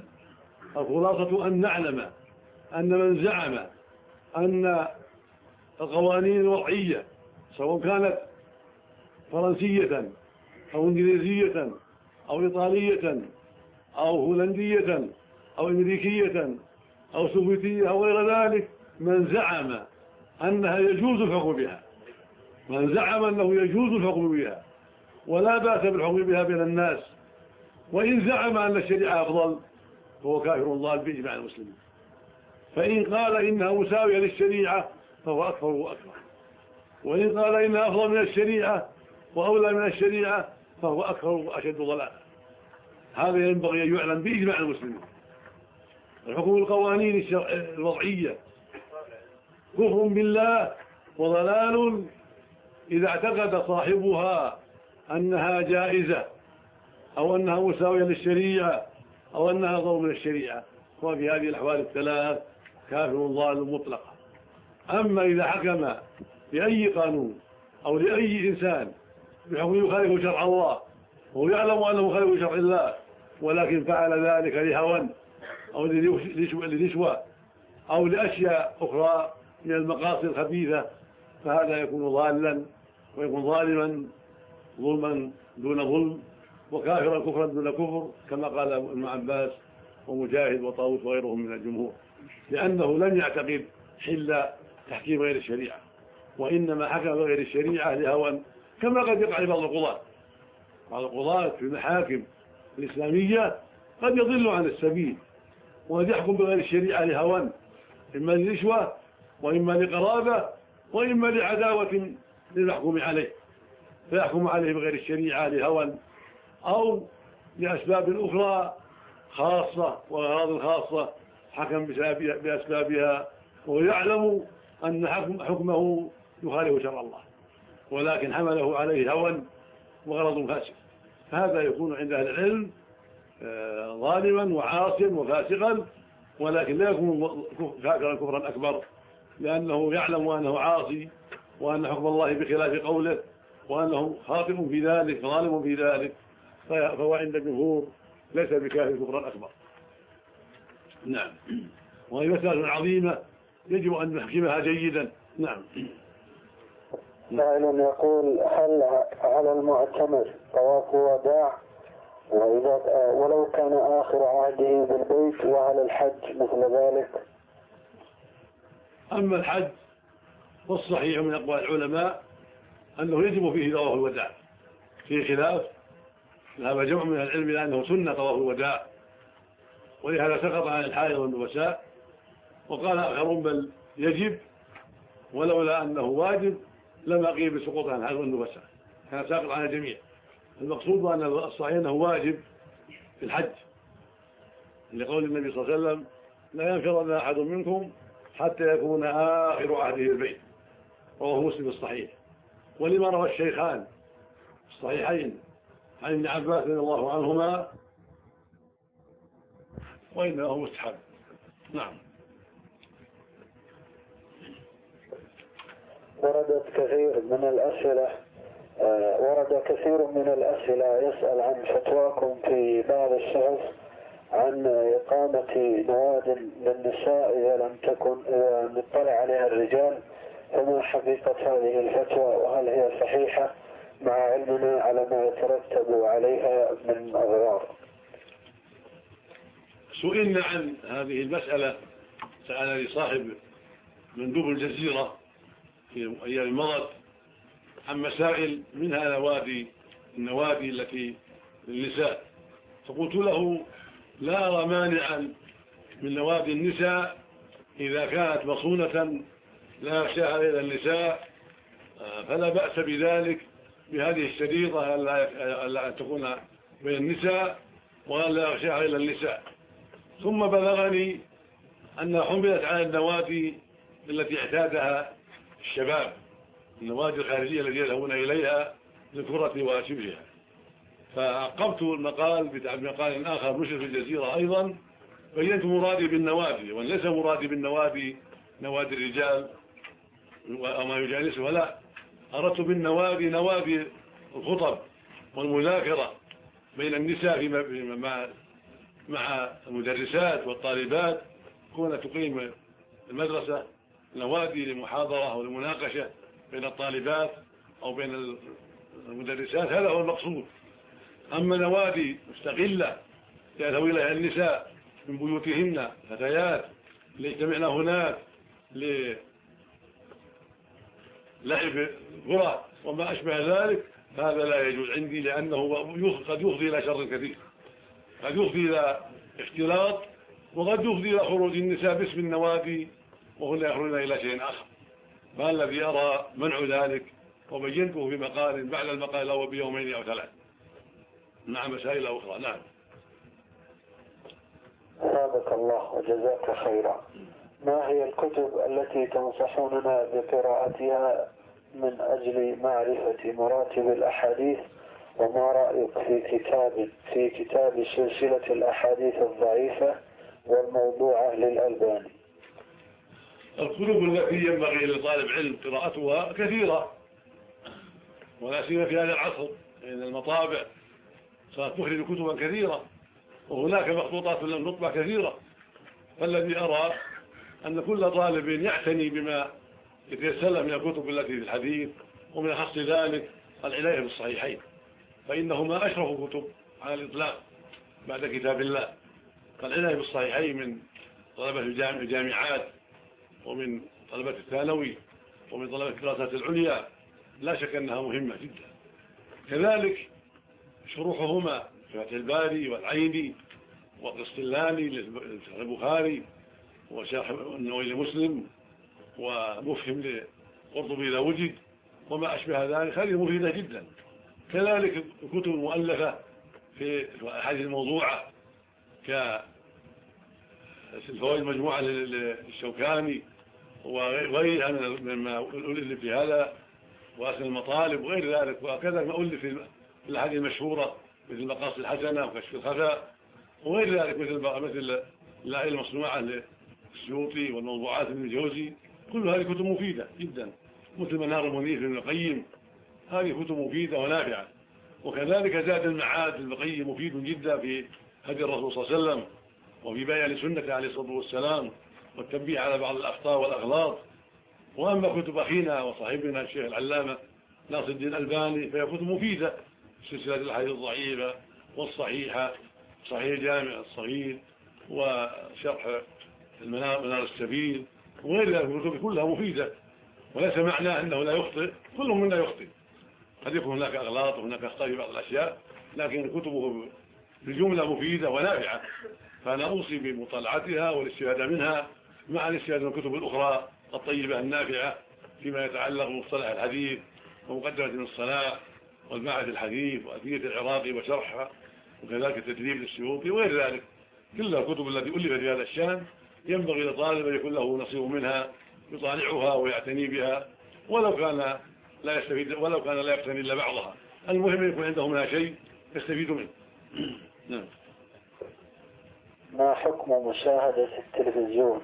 أن نعلم أن من زعم أن القوانين الوضعية سواء كانت فرنسية أو إنجليزية أو إيطالية أو هولندية أو أمريكية أو سوفيتية أو غير ذلك، من زعم أنها يجوز الحكم بها، من زعم أنه يجوز الحكم بها ولا بأس بالحكم بها بين الناس وإن زعم أن الشريعة أفضل فهو كافر ضال بإجماع المسلمين. فإن قال إنها مساوية للشريعة فهو أكفر وأكبر، وإن قال إنها أفضل من الشريعة وأولى من الشريعة فهو أكفر وأشد ضلالا. هذا ينبغي أن يعلم بإجماع المسلمين. الحكم القوانين الوضعية كفر بالله وضلال إذا اعتقد صاحبها أنها جائزة أو أنها مساوية للشريعة أو أنها أفضل من الشريعة، وفي هذه الأحوال الثلاث كافر ضال مطلقا. أما إذا حكم بأي قانون أو لأي إنسان بحكم يخالف شرع الله وهو يعلم أنه مخالف شرع الله ولكن فعل ذلك لهوى أو لنشوة أو لأشياء أخرى من المقاصد الخبيثة، فهذا يكون ضالا ويكون ظالما ظلما دون ظلم وكافرا كفرا دون كفر، كما قال ابن عباس ومجاهد وطاووس وغيرهم من الجمهور، لأنه لم يعتقد حل تحكيم غير الشريعة، وإنما حكم بغير الشريعة لهوى، كما قد يقع بعض القضاة. بعض القضاة في المحاكم الإسلامية قد يضل عن السبيل وقد يحكم بغير الشريعة لهوى، إما لنشوة وإما لقرابة وإما لعداوة للمحكوم عليه، فيحكم عليه بغير الشريعة لهوى أو لأسباب أخرى خاصة وأغراض خاصة حكم بأسبابها ويعلم أن حكمه يخالف شرع الله، ولكن حمله عليه هوى وغرض فاسد، فهذا يكون عند أهل العلم ظالما وعاصيا وفاسقا، ولكن لا يكون كافرا كفرا أكبر، لأنه يعلم أنه عاصي وأن حكم الله بخلاف قوله وأنه خاطئ في ذلك ظالم في ذلك، فهو عند الجمهور ليس بكافر كفرا أكبر. نعم، وهي مسألة عظيمة يجب أن نحكمها جيدا. نعم. سائل يقول: هل على المعتمر طواف وداع ولو كان آخر عهده بالبيت، وعلى الحج مثل ذلك؟ أما الحج والصحيح من أقوال العلماء أنه يجب فيه طواف الوداع، في خلاف ذهب جمع من العلم لأنه سنة طواف الوداع ولهذا سقط عن الحائض والنفساء، وقال آخرون بل يجب ولولا أنه واجب لما قيل بسقوط عن الحائض والنفساء، كان ساقط عن الجميع. المقصود أن الصحيح أنه واجب في الحج لقول النبي صلى الله عليه وسلم: لا ينفرن أحد منكم حتى يكون آخر عهده البيت، رواه مسلم الصحيح. ولما روى الشيخان الصحيحين عن ابن عباس رضي الله عنهما وإنه مستحب. نعم. ورد كثير من الأسئلة يسأل عن فتواكم في بعض الشخص عن إقامة نواد للنساء إذا لم تكن مطلع عليها الرجال، فما حقيقة هذه الفتوى وهل هي صحيحة مع علمنا على ما يترتب عليها من أضرار؟ سئلنا عن هذه المسألة، سألني صاحب مندوب الجزيرة في أيام مضت عن مسائل منها النوادي التي للنساء، فقلت له: لا أرى مانعا من نوادي النساء إذا كانت مصونة لا يخشاها إلا النساء، فلا بأس بذلك بهذه الشريطة ألا تكون بين النساء ولا يخشاها إلا النساء. ثم بلغني أنها حملت على النوادي التي اعتادها الشباب، النوادي الخارجية التي يذهبون إليها للكرة وشبهها، فعقبت المقال بمقال آخر نشر في الجزيرة أيضا، بينت مرادي بالنوادي، وأن ليس مرادي بالنوادي نوادي الرجال وما يجالسها، لا، أردت بالنوادي نوادي الخطب والمذاكرة بين النساء مع المدرسات والطالبات، كون تقيم المدرسة نوادي للمحاضرة أو للمناقشة بين الطالبات أو بين المدرسات، هذا هو المقصود. أما نوادي مستقلة يذهب إليها النساء من بيوتهن فتيات ليجتمعن هناك لعب كرة وما أشبه ذلك، هذا لا يجوز عندي، لأنه قد يفضي إلى شر كثير، قد يفضي إلى اختلاط، وقد يفضي إلى خروج النساء باسم النوادي وهن يخرجن إلى شيء آخر. ما الذي أرى منع ذلك، وبينته في مقال بعد المقال أو بيومين أو 3. نعم مسائل أخرى. نعم. أثابك الله وجزاك خيرا. ما هي الكتب التي تنصحوننا بقراءتها من أجل معرفة مراتب الأحاديث؟ وما رأيك في كتاب سلسلة الأحاديث الضعيفة والموضوعة للألباني؟ الكتب التي ينبغي لطالب علم قراءتها كثيرة، ولا سيما في هذا العصر، لأن المطابع صارت تخرج كتبا كثيرة، وهناك مخطوطات لم تطبع كثيرة. فالذي أرى أن كل طالب يعتني بما يتيسر من الكتب التي في الحديث، ومن أخص ذلك العناية بالصحيحين، فإنهما أشرف كتب على الإطلاق بعد كتاب الله. فالعناية بالصحيحين من طلبة الجامعات ومن طلبة الثانوي ومن طلبة الدراسات العليا لا شك أنها مهمة جدا. كذلك شروحهما في فتح الباري والعيني والقسطلاني للبخاري وشرح النووي لمسلم ومفهم لقرطبي إذا وجد وما أشبه ذلك، هذه مفيدة جدا. كذلك الكتب المؤلفة في الأحاديث الموضوعة كالفوائد المجموعة للشوكاني وغيرها مما أؤلف في هذا، وأسن المطالب وغير ذلك، وكذا ما أؤلف في الأحاديث المشهورة مثل المقاصد الحسنة وكشف الخفاء وغير ذلك، مثل الآية المصنوعة للسيوطي والموضوعات ابن الجوزي. كل هذه كتب مفيدة جدا، مثل منار المنير ابن القيم، هذه كتب مفيدة ونافعة. وكذلك زاد المعاد ابن القيم مفيد جدا في هدي الرسول صلى الله عليه وسلم وفي بيان سنته عليه الصلاة والسلام والتنبيه على بعض الأخطاء والأغلاط. وأما كتب أخينا وصاحبنا الشيخ العلامة ناصر الدين الألباني فهي كتب مفيدة، سلسلة الأحاديث الضعيفة والصحيحة، صحيح الجامع الصغير وشرح منار السبيل وغير ذلك. الكتب كلها مفيدة، وليس معناه أنه لا يخطئ، كل منا يخطئ، قد يكون هناك أغلاط وهناك أخطاء في بعض الأشياء، لكن كتبه بالجملة مفيدة ونافعة. فأنا أوصي بمطالعتها والاستفادة منها مع الاستفادة من الكتب الأخرى الطيبة النافعة فيما يتعلق بمصطلح الحديث ومقدمة من الصلاة والباعث الحديث وأدية العراقي وشرحها، وكذلك التدريب للسيوطي وغير ذلك. كل الكتب التي ألفت في هذا الشان ينبغي للطالب أن يكون له نصيب منها يطالعها ويعتني بها، ولو كان لا يستفيد ولو كان لا يقتني إلا بعضها، المهم يكون عنده منها شيء يستفيد منه. نعم. ما حكم مشاهدة التلفزيون؟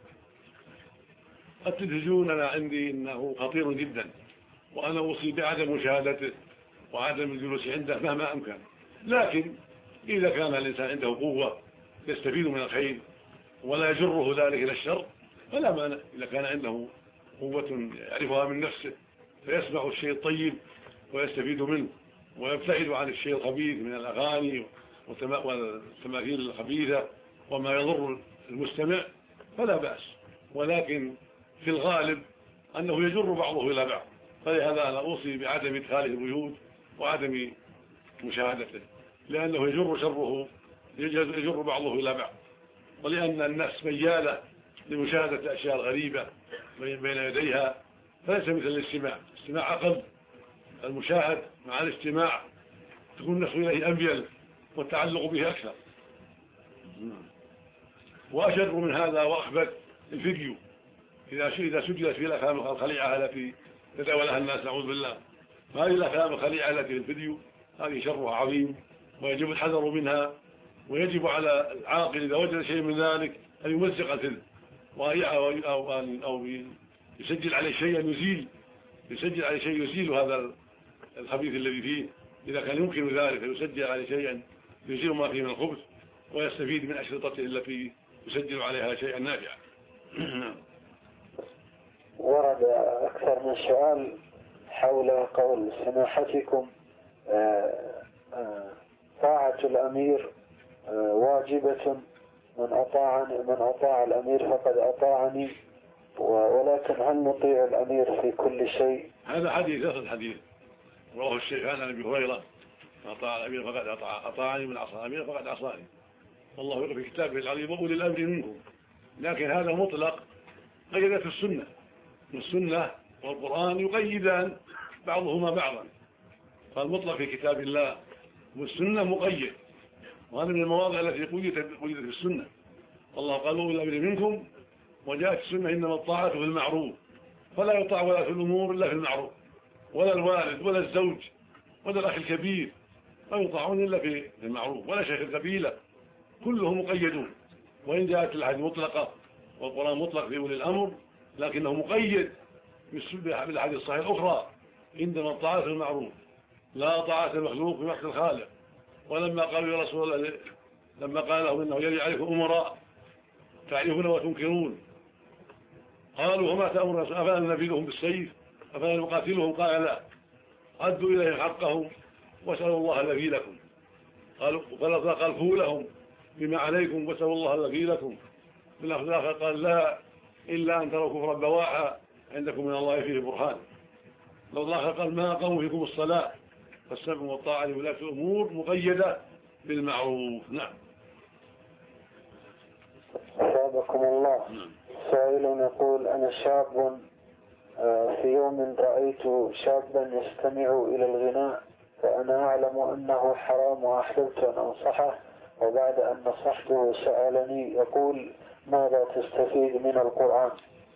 التلفزيون أنا عندي أنه خطير جدا، وأنا أوصي بعدم مشاهدته وعدم الجلوس عنده مهما أمكن، لكن إذا كان الإنسان عنده قوة يستفيد من الخير ولا يجره ذلك إلى الشر فلا مانع. إذا كان عنده قوة يعرفها من نفسه فيسمع الشيء الطيب ويستفيد منه ويبتعد عن الشيء الخبيث من الأغاني والتماثيل الخبيثة وما يضر المستمع فلا بأس، ولكن في الغالب أنه يجر بعضه إلى بعض، فلهذا أنا أوصي بعدم إدخاله البيوت وعدم مشاهدته، لأنه يجر شره يجر بعضه إلى بعض، ولأن النفس ميالة لمشاهدة الأشياء الغريبة بين يديها، فليس مثل الاستماع. الاستماع أقل، المشاهد مع الاستماع تكون النفس إليه أميل والتعلق به أكثر. وأشد من هذا وأخبث الفيديو إذا سجلت في الأفلام الخليعة التي تتولها الناس نعوذ بالله. فهذه الأفلام الخليعة التي في الفيديو هذه شرها عظيم ويجب الحذر منها، ويجب على العاقل إذا وجد شيء من ذلك أن يمزق الفيلم أو يسجل عليه شيء يزيل هذا الخبيث الذي فيه، إذا كان يمكن ذلك يسجل عليه شيئا يزيل ما فيه من الخبث ويستفيد من أشرطته التي يسجل عليها شيئا نافعا. ورد أكثر من سؤال حول قول سماحتكم طاعة الأمير واجبة، من أطاع الأمير فقد أطاعني، ولكن هل نطيع الأمير في كل شيء؟ هذا حديث أصل حديث رواه الشيخان عن أبي هريرة أطاع الأمير فقد أطاعني من عصى الأمير فقد عصاني. والله يقول في كتابه العظيم وأولي الأمر منكم. لكن هذا مطلق قيدت السنة، والسنة والقرآن يقيدان بعضهما بعضا، فالمطلق في كتاب الله والسنة مقيد، وهذا من المواضع التي قيدت في السنة. الله قال أولي الأمر منكم، وجاءت السنة إنما الطاعة في المعروف، فلا يطاع ولا في الأمور إلا في المعروف، ولا الوالد ولا الزوج ولا الأخ الكبير لا يطاعون إلا في المعروف، ولا شيخ القبيلة، كلهم مقيدون. وإن جاءت الأحاديث مطلقة والقرآن مطلق في أولي الأمر، لكنه مقيد بالأحاديث الصحيحة الأخرى إنما الطاعة في المعروف لا طاعة المخلوق في معصية الخالق. ولما قالوا يا رسول الله، لما قال لهم إنه يلي عليكم أمراء تعرفون وتنكرون، قالوا وما تأمرون أفلا ننفذهم بالسيف أفلا نقاتلهم؟ قال لا، أدوا إليهم حقهم واسألوا الله الذي لكم. قال فوا لهم بما عليكم واسألوا الله الذي لكم. في اللفظ الآخر قال لا إلا أن تروا كفرا بواحا عندكم من الله فيه برهان. اللفظ الآخر قال ما أقاموا فيكم الصلاة فالسمع والطاعة لولاة الأمور مقيدة بالمعروف. نعم. أثابكم الله. سائل يقول أنا شاب في يوم رأيت شابا يستمع إلى الغناء، فأنا أعلم أنه حرام وأحببت أن أنصحه، وبعد أن نصحته سألني يقول ماذا تستفيد من القرآن؟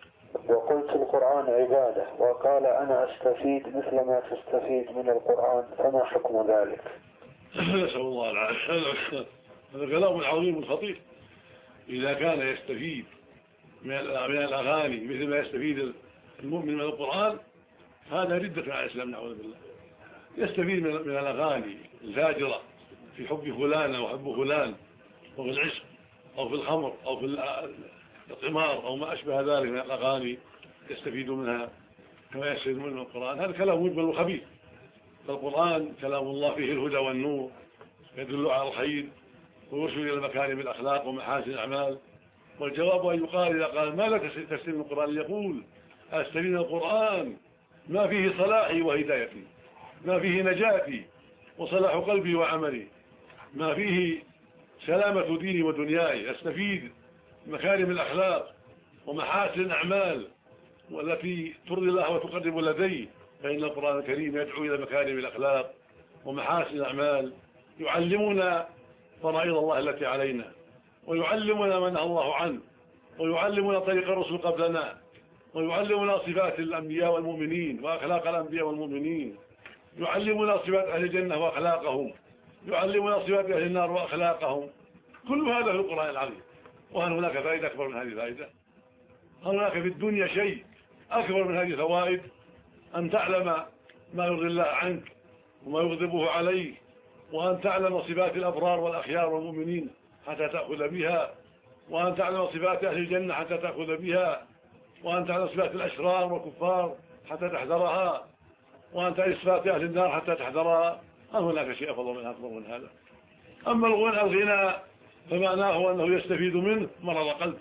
وقلت القرآن عبادة، وقال أنا أستفيد مثل ما تستفيد من القرآن، فما حكم ذلك؟ نسأل الله العافية. هذا كلام عظيم خطير. إذا كان يستفيد من الأغاني مثل ما يستفيد المؤمن من القرآن، هذا ردة على الإسلام نعوذ بالله. يستفيد من الأغاني الفاجرة في حب فلان وحب فلان، أو في العشق أو في الخمر أو في القمار أو ما أشبه ذلك من الأغاني، يستفيد منها كما يستفيد من القرآن. هذا كلام مجمل وخبيث. فالقرآن كلام الله فيه الهدى والنور، يدل على الخير ويرشد إلى مكارم الأخلاق ومحاسن الأعمال. والجواب أن يقال إذا قال ما لا تستفيد من القرآن، يقول أستفيد من القرآن ما فيه صلاحي وهدايتي، ما فيه نجاتي وصلاح قلبي وعملي، ما فيه سلامة ديني ودنياي. أستفيد مكارم الأخلاق ومحاسن الأعمال والتي ترضي الله وتقرب لديه، فإن القرآن الكريم يدعو إلى مكارم الأخلاق ومحاسن الأعمال، يعلمنا فرائض الله التي علينا، ويعلمنا ما نهى الله عنه، ويعلمنا طريق الرسل قبلنا، ويعلمنا صفات الأنبياء والمؤمنين وأخلاق الأنبياء والمؤمنين، يعلمنا صفات أهل الجنة وأخلاقهم، يعلمنا صفات أهل النار وأخلاقهم. كل هذا في القرآن العظيم. وهل هناك فائدة أكبر من هذه الفائدة؟ هل هناك في الدنيا شيء أكبر من هذه الفوائد؟ أن تعلم ما يرضي الله عنك وما يغضبه عليك، وأن تعلم صفات الأبرار والأخيار والمؤمنين حتى تأخذ بها، وأن تعلم صفات أهل الجنة حتى تأخذ بها، وأن تعلم صفات الأشرار والكفار حتى تحذرها، وأن تعلم صفات أهل النار حتى تحذرها. هل هناك شيء أفضل من أكبر من هذا؟ أما الغناء فمعناه أنه يستفيد منه مرض قلبه،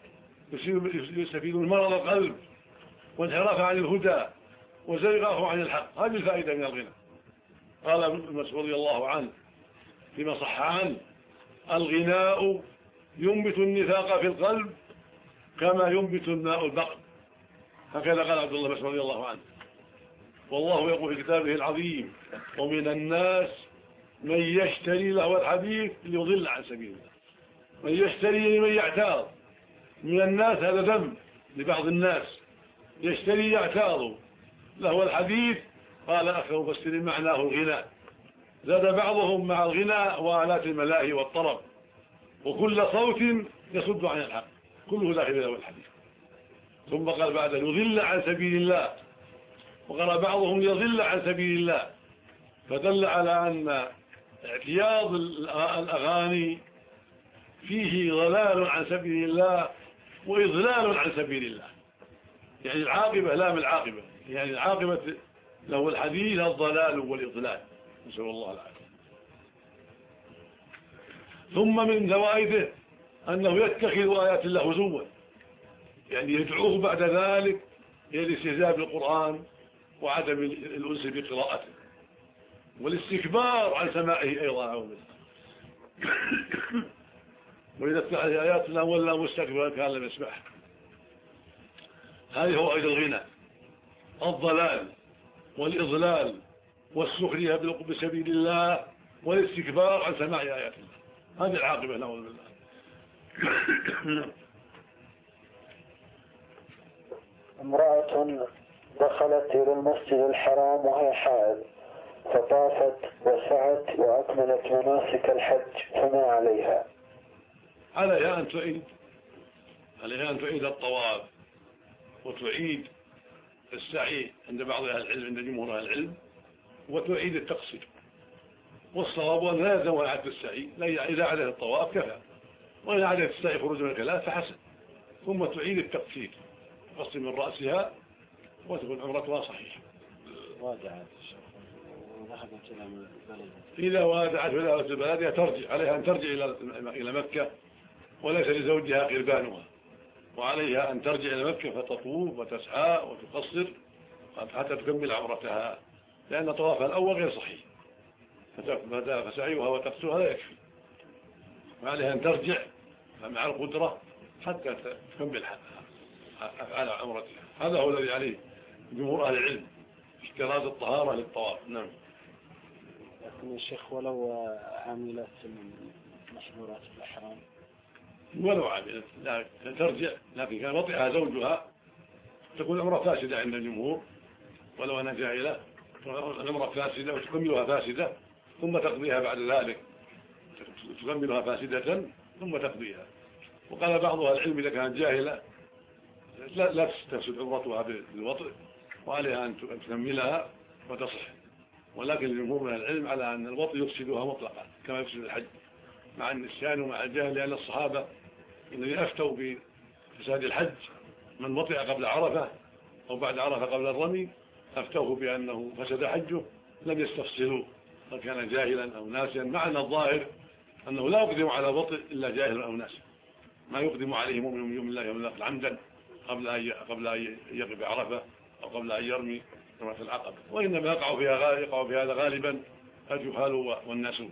يستفيد من مرض القلب وانحراف عن الهدى وزيغه عن الحق. هذه الفائدة من الغناء. قال ابن مسعود رضي الله عنه فيما صح عنه: الغناء ينبت النفاق في القلب كما ينبت الماء البقر. هكذا قال عبد الله بن مسعود رضي الله عنه. والله يقول في كتابه العظيم: ومن الناس من يشتري لهو الحديث ليضل عن سبيل الله. من يشتري لمن يعتاض. من الناس هذا ذنب لبعض الناس، يشتري يعتاض لهو الحديث. قال أكثر المفسرين معناه الغناء. زاد بعضهم مع الغناء وآلات الملاهي والطرب، وكل صوت يصد عن الحق، كله داخل له الحديث. ثم قال بعد يضل عن سبيل الله، وقال بعضهم يضل عن سبيل الله، فدل على أن اعتياض الأغاني فيه ضلال عن سبيل الله وإضلال عن سبيل الله. يعني العاقبة لا من العاقبة، يعني العاقبة له الحديث الضلال والإضلال، نسأل الله العافية. ثم من فوائده أنه يتخذ آيات الله هزوا، يعني يدعوه بعد ذلك إلى الاستهزاء بالقرآن وعدم الأنس بقراءته. والاستكبار عن سماعه أيضا أعوذ بالله. وإذا اتبع آياتنا ولا مستكبرا كان لم يسمعها. هذه هو أيضا الغنى، الضلال والإضلال والسخرية بسبيل الله والاستكبار عن سماع آيات الله. هذه العاقبة نعوذ بالله. امرأة دخلت إلى المسجد الحرام وهي حائض فطافت وسعت وأكملت مناسك الحج، فما عليها؟ عليها أن تعيد الطواف وتعيد السعي عند بعض أهل العلم، عند جمهور أهل العلم، وتعيد التقصير. والصواب أن لا يلزمها إعادة السعي، إذا عادت الطواف كفى، وإذا عادت السعي خروج من الخلاف فحسن، ثم تعيد التقصير تقصر من رأسها وتكون عمرتها صحيحة. وادعت وذهبت إلى بلدها. إذا وادعت وذهبت إلى بلدها ترجع، عليها أن ترجع إلى مكة، وليس لزوجها قربانها، وعليها أن ترجع إلى مكة فتطوف وتسعى وتقصر حتى تكمل عمرتها، لأن طوافها الأول غير صحيح، فسعيها وتقصرها لا يكفي، وعليها أن ترجع مع القدرة حتى تكمل أفعال عمرتها. هذا هو الذي عليه جمهور أهل العلم، اشتراط الطهارة للطواف. نعم. لكن الشيخ ولو عملت من محظورات الإحرام، ولو عملت ترجع، لكن كان وطئها زوجها تكون الأمر فاسدة عند الجمهور، ولو أنها جاهلة الأمر فاسدة وتكملها فاسدة ثم تقضيها بعد ذلك، تكملها فاسدة ثم تقضيها. وقال بعض أهل العلم إذا كانت جاهلة لا تفسد عمرتها بالوطئ، وعليها أن تكملها وتصح، ولكن الجمهور من العلم على أن الوطئ يفسدها مطلقا كما يفسد الحج مع النسيان ومع الجهل، لأن الصحابة الذين أفتوا بفساد الحج من وطئ قبل عرفة أو بعد عرفة قبل الرمي أفتوه بأنه فسد حجه، لم يستفصلوا هل كان جاهلا أو ناسيا، مع أن الظاهر أنه لا يقدم على وطئ إلا جاهل أو ناسي، ما يقدم عليه مؤمن يوم الله يوم الآخر عمدا قبل أن يقف عرفة أو قبل أن يرمي جمرة العقبة، وإنما يقع في هذا غالبا الجهال والناسون.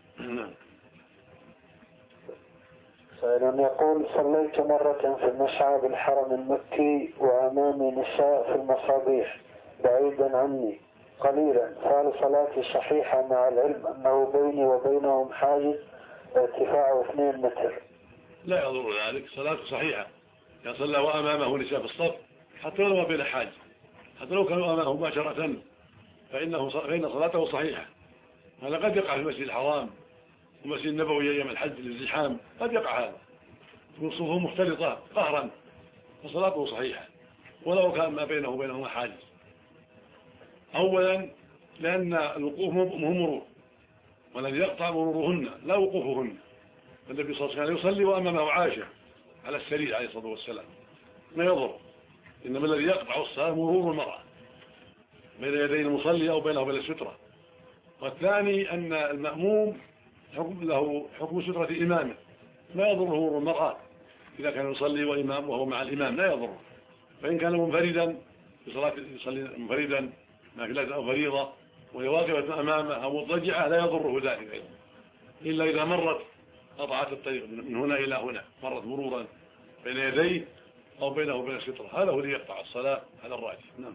سائل يقول: صليت مرة في المشعى بالحرم المكي وأمامي نساء في المصابيح بعيدا عني قليلا، فهل صلاتي صحيحة مع العلم أنه بيني وبينهم حاجز ارتفاعه 2 متر؟ لا يضر ذلك، صلاته صحيحة. إذا صلى وأمامه نساء في الصف حتى لو ما بين حاجز، حتى لو كانوا أمامه مباشرة فإن صلاته صحيحة. هذا قد يقع في المسجد الحرام والمسجد النبوي أيام الحج للزحام، قد يقع هذا، تكون صفوف مختلطة قهرا، فصلاته صحيحة ولو كان ما بينه وبينهما حاجز. أولا لأن الوقوف مو مرور، والذي يقطع مرورهن لا وقوفهن. النبي صلى الله عليه وسلم يصلي وأمامه عائشة على السرير عليه الصلاة والسلام، ما يضر، إنما الذي يقطع الصلاة مرور المرأة بين يدي المصلي أو بينه وبين السترة. والثاني أن المأموم له حكم سترة إمامه، لا يضر مرور المرأة إذا كان يصلي وإمام وهو مع الإمام لا يضر. فإن كان منفردا يصلي منفردا نافلة أو فريضة وهي واقفة أمامه أو مضطجعة لا يضره ذلك، إلا إذا مرت قطعت الطريق من هنا إلى هنا، مرت مرورا بين يديه أو بينه وبين السترة، هذا هو الذي يقطع الصلاة على الراجح. نعم.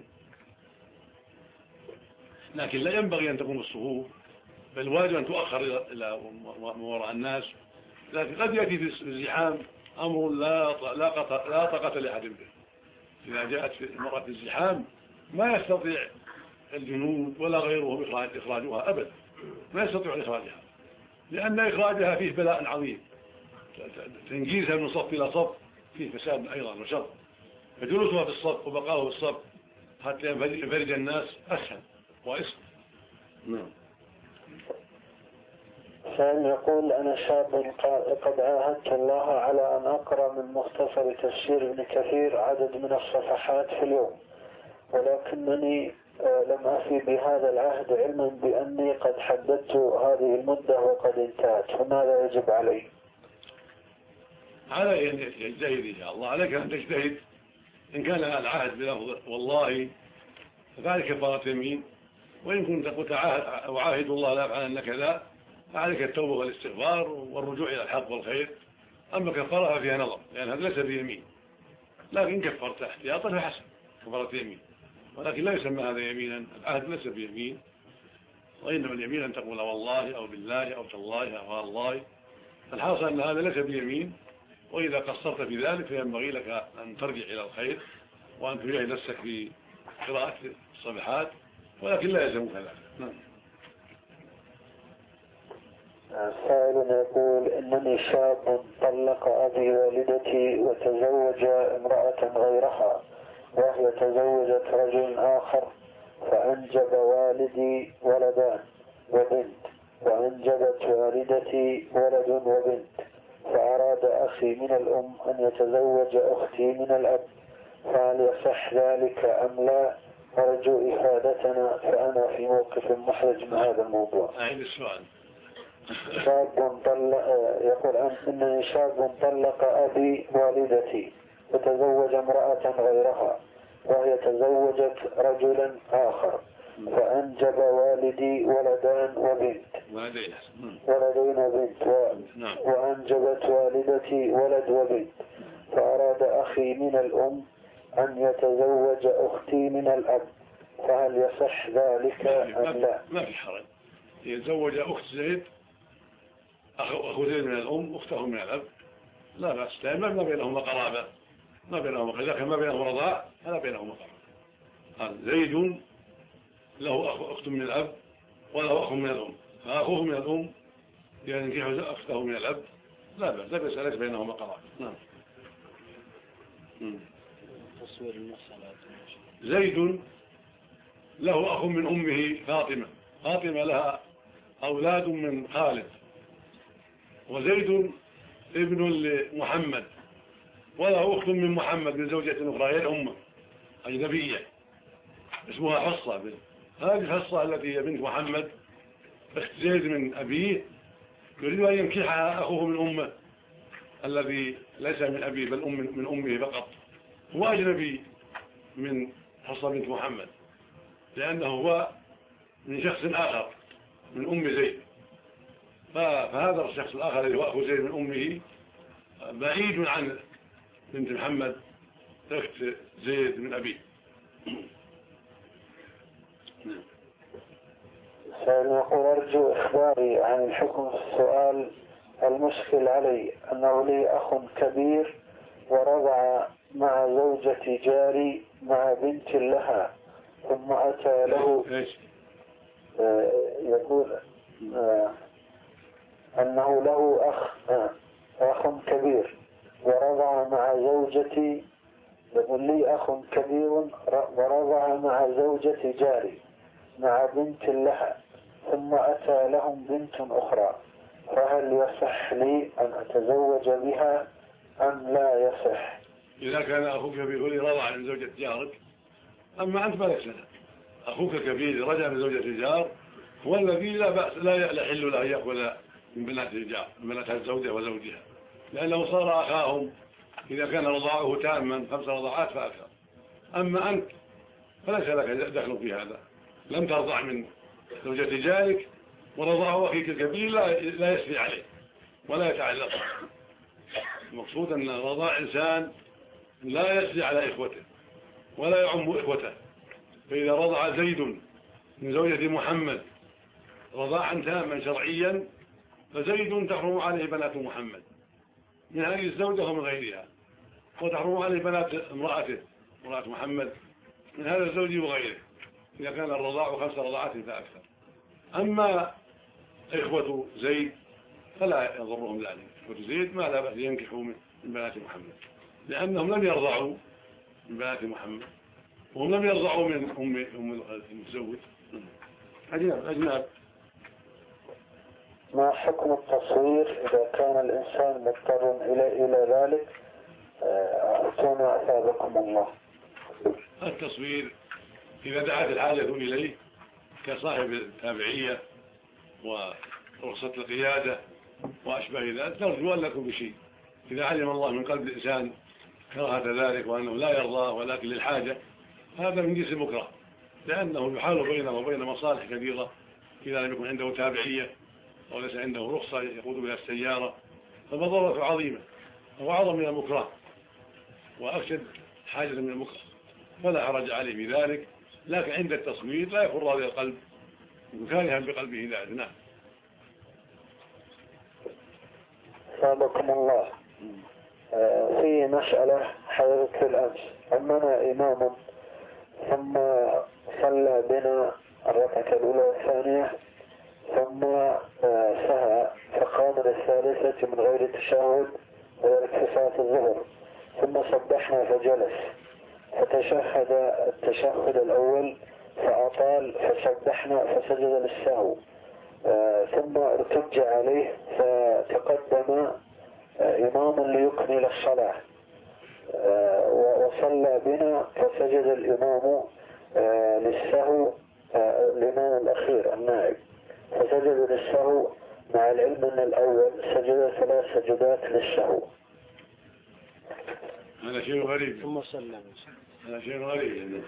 لكن لا ينبغي أن تكون الصفوف، بل واجب أن تؤخر إلى وراء الناس، لكن قد يأتي في الزحام أمر لا طاقة لأحد به. إذا جاءت المرأة في الزحام ما يستطيع الجنود ولا غيره إخراجها أبدا، ما يستطيع إخراجها، لأن إخراجها فيه بلاء عظيم، تنجيزها من صف إلى صف فيه فساد أيضا وشر، فجلوسها في الصف وبقاؤه في الصف حتى ينفرج الناس أسهل وأسهل. نعم. سائل يقول: أنا شاب قد عاهدت الله على أن أقرأ من مختصر تفسير ابن كثير عدد من الصفحات في اليوم، ولكنني لم أفي بهذا العهد علما بأني قد حددت هذه المدة وقد انتهت، فماذا يجب علي؟ على أن يجتهد إن شاء الله، عليك أن تجتهد. إن كان العهد بلفظ والله فذلك كفارة يمين، وإن كنت قلت أعاهد الله لا أفعلن كذا فعليك التوبة والاستغفار والرجوع إلى الحق والخير. أما كفارها فيها نظر لأن هذا ليس بيمين، لكن كفرت احتياطا فحسن كفارة يمين، ولكن لا يسمى هذا يمينا، العهد ليس بيمين، وإنما اليمين أن تقول والله أو بالله أو تالله أو الله. الحاصل أن هذا ليس بيمين، وإذا قصرت في ذلك فينبغي لك أن ترجع إلى الخير وأن تجاهد نفسك في قراءة الصفحات، ولكن لا يلزمك ذلك. نعم. سائل يقول إنني شاب طلق أبي والدتي وتزوج امرأة غيرها، وهي تزوجت رجل آخر، فأنجب والدي ولدان وبنت، وأنجبت والدتي ولد وبنت، فأراد أخي من الأم أن يتزوج أختي من الأب، فهل يصح ذلك أم لا؟ أرجو إفادتنا، فأنا في موقف محرج من هذا الموضوع. أعيد السؤال. يقول إنني شاب طلق أبي والدتي وتزوج امرأة غيرها، وهي تزوجت رجلا آخر، فأنجب والدي ولدان وبنت ولدين وبنت وأنجبت والدتي ولد وبنت، فأراد أخي من الأم أن يتزوج أختي من الأب، فهل يصح ذلك أم لا؟ ما في حرج، يتزوج أخت زيد أخو زيد من الأم أخته من الأب لا بأس، لأن ما بينهما قرابة، ما بينهما إذا كان ما بينهما رضاع فلا بينهما قرابة. زيد له أخت من الأب وله أخ من الأم، فأخوه من الأم ينكح أخته من الأب لا بأس، ليس بينهما قرابة. نعم. تصوير المسألة. زيد له أخ من أمه فاطمة لها أولاد من خالد، وزيد ابن لمحمد وله أخت من محمد من زوجة أخرى هي الأمة أجنبية اسمها حصة. هذه حصة التي هي بنت محمد أخت زيد من أبيه يريد أن ينكحها أخوه من أمه الذي ليس من أبيه بل من أمه فقط، هو أجنبي من حصة بنت محمد لأنه هو من شخص آخر من أم زيد، فهذا الشخص الآخر الذي هو أخو زيد من أمه بعيد عن بنت محمد أخت زيد من أبيه. يقول أرجو إخباري عن الحكم في السؤال المشكل علي، أنه لي أخ كبير ورضع مع زوجة جاري مع بنت لها، ثم أتى له يقول أنه له أخ كبير ورضع مع زوجتي، يقول لي أخ كبير ورضع مع زوجة جاري مع بنت لها، ثم أتى لهم بنت أخرى، فهل يصح لي أن أتزوج بها أم لا يصح؟ إذا كان أخوك كبير رضع من زوجة جارك، أما أنت مالك لها، أخوك كبير رجع من زوجة الجار هو الذي لا بأس لا يحل له أن يأخذ من بنات الجار من بنات الزوجة وزوجها، لأنه صار أخاهم إذا كان رضاعه تاما 5 رضاعات فأكثر. أما أنت فليس لك دخل في هذا، لم ترضع من زوجة جارك ورضاعه أخيك الكبير لا يسري عليه ولا يتعلق. المقصود أن رضاع إنسان لا يسري على إخوته ولا يعم إخوته، فإذا رضع زيد من زوجة محمد رضاعا تاما شرعيا فزيد تحرم عليه بنات محمد من هذه الزوجة ومن غيرها، وتحرم عليه بنات امرأة محمد من هذا الزوج وغيره إذا كان الرضاع 5 رضاعات فأكثر. أما إخوة زيد فلا يضرهم ذلك، إخوة زيد ما لا بأس ينكحوا من بنات محمد لأنهم لم يرضعوا من بنات محمد وهم لم يرضعوا من أم المتزوج أجناب. ما حكم التصوير إذا كان الإنسان مضطر إلى ذلك؟ أعطونا أثابكم الله. التصوير إذا دعت الحاجة إليه كصاحب التابعية ورخصة القيادة وأشبه ذلك ترجو أن لا يكون بشيء. إذا علم الله من قلب الإنسان كراهة ذلك وأنه لا يرضى ولكن للحاجة هذا من جنس المكره لأنه يحال بينه وبين مصالح كبيرة إذا لم يكن عنده تابعية أو ليس عنده رخصة يقود بها السيارة، فمضرة عظيمة وأعظم من المكره وأشد حاجة من المكره، فلا حرج عليه في ذلك. لكن عند التصوير لا يكون راضي القلب، يكون كارها بقلبه ذلك. نعم. سابقكم الله. في مسألة حدثت في الأمس، أمنا إمام ثم صلى بنا الركعة الأولى والثانية ثم سهى فقام للثالثة من غير تشهد وذلك في صلاة الظهر، ثم صبحنا فجلس فتشهد التشهد الأول فأطال فسبحنا فسجد للسهو، ثم ارتج عليه فتقدم إماما ليكمل الصلاة وصلى بنا فسجد الإمام للسهو، الإمام الأخير النائب فسجد للسهو مع العلم أن الأول سجد 3 سجدات للسهو. هذا شيء غريب. ثم سلم. هذا شيء غريب.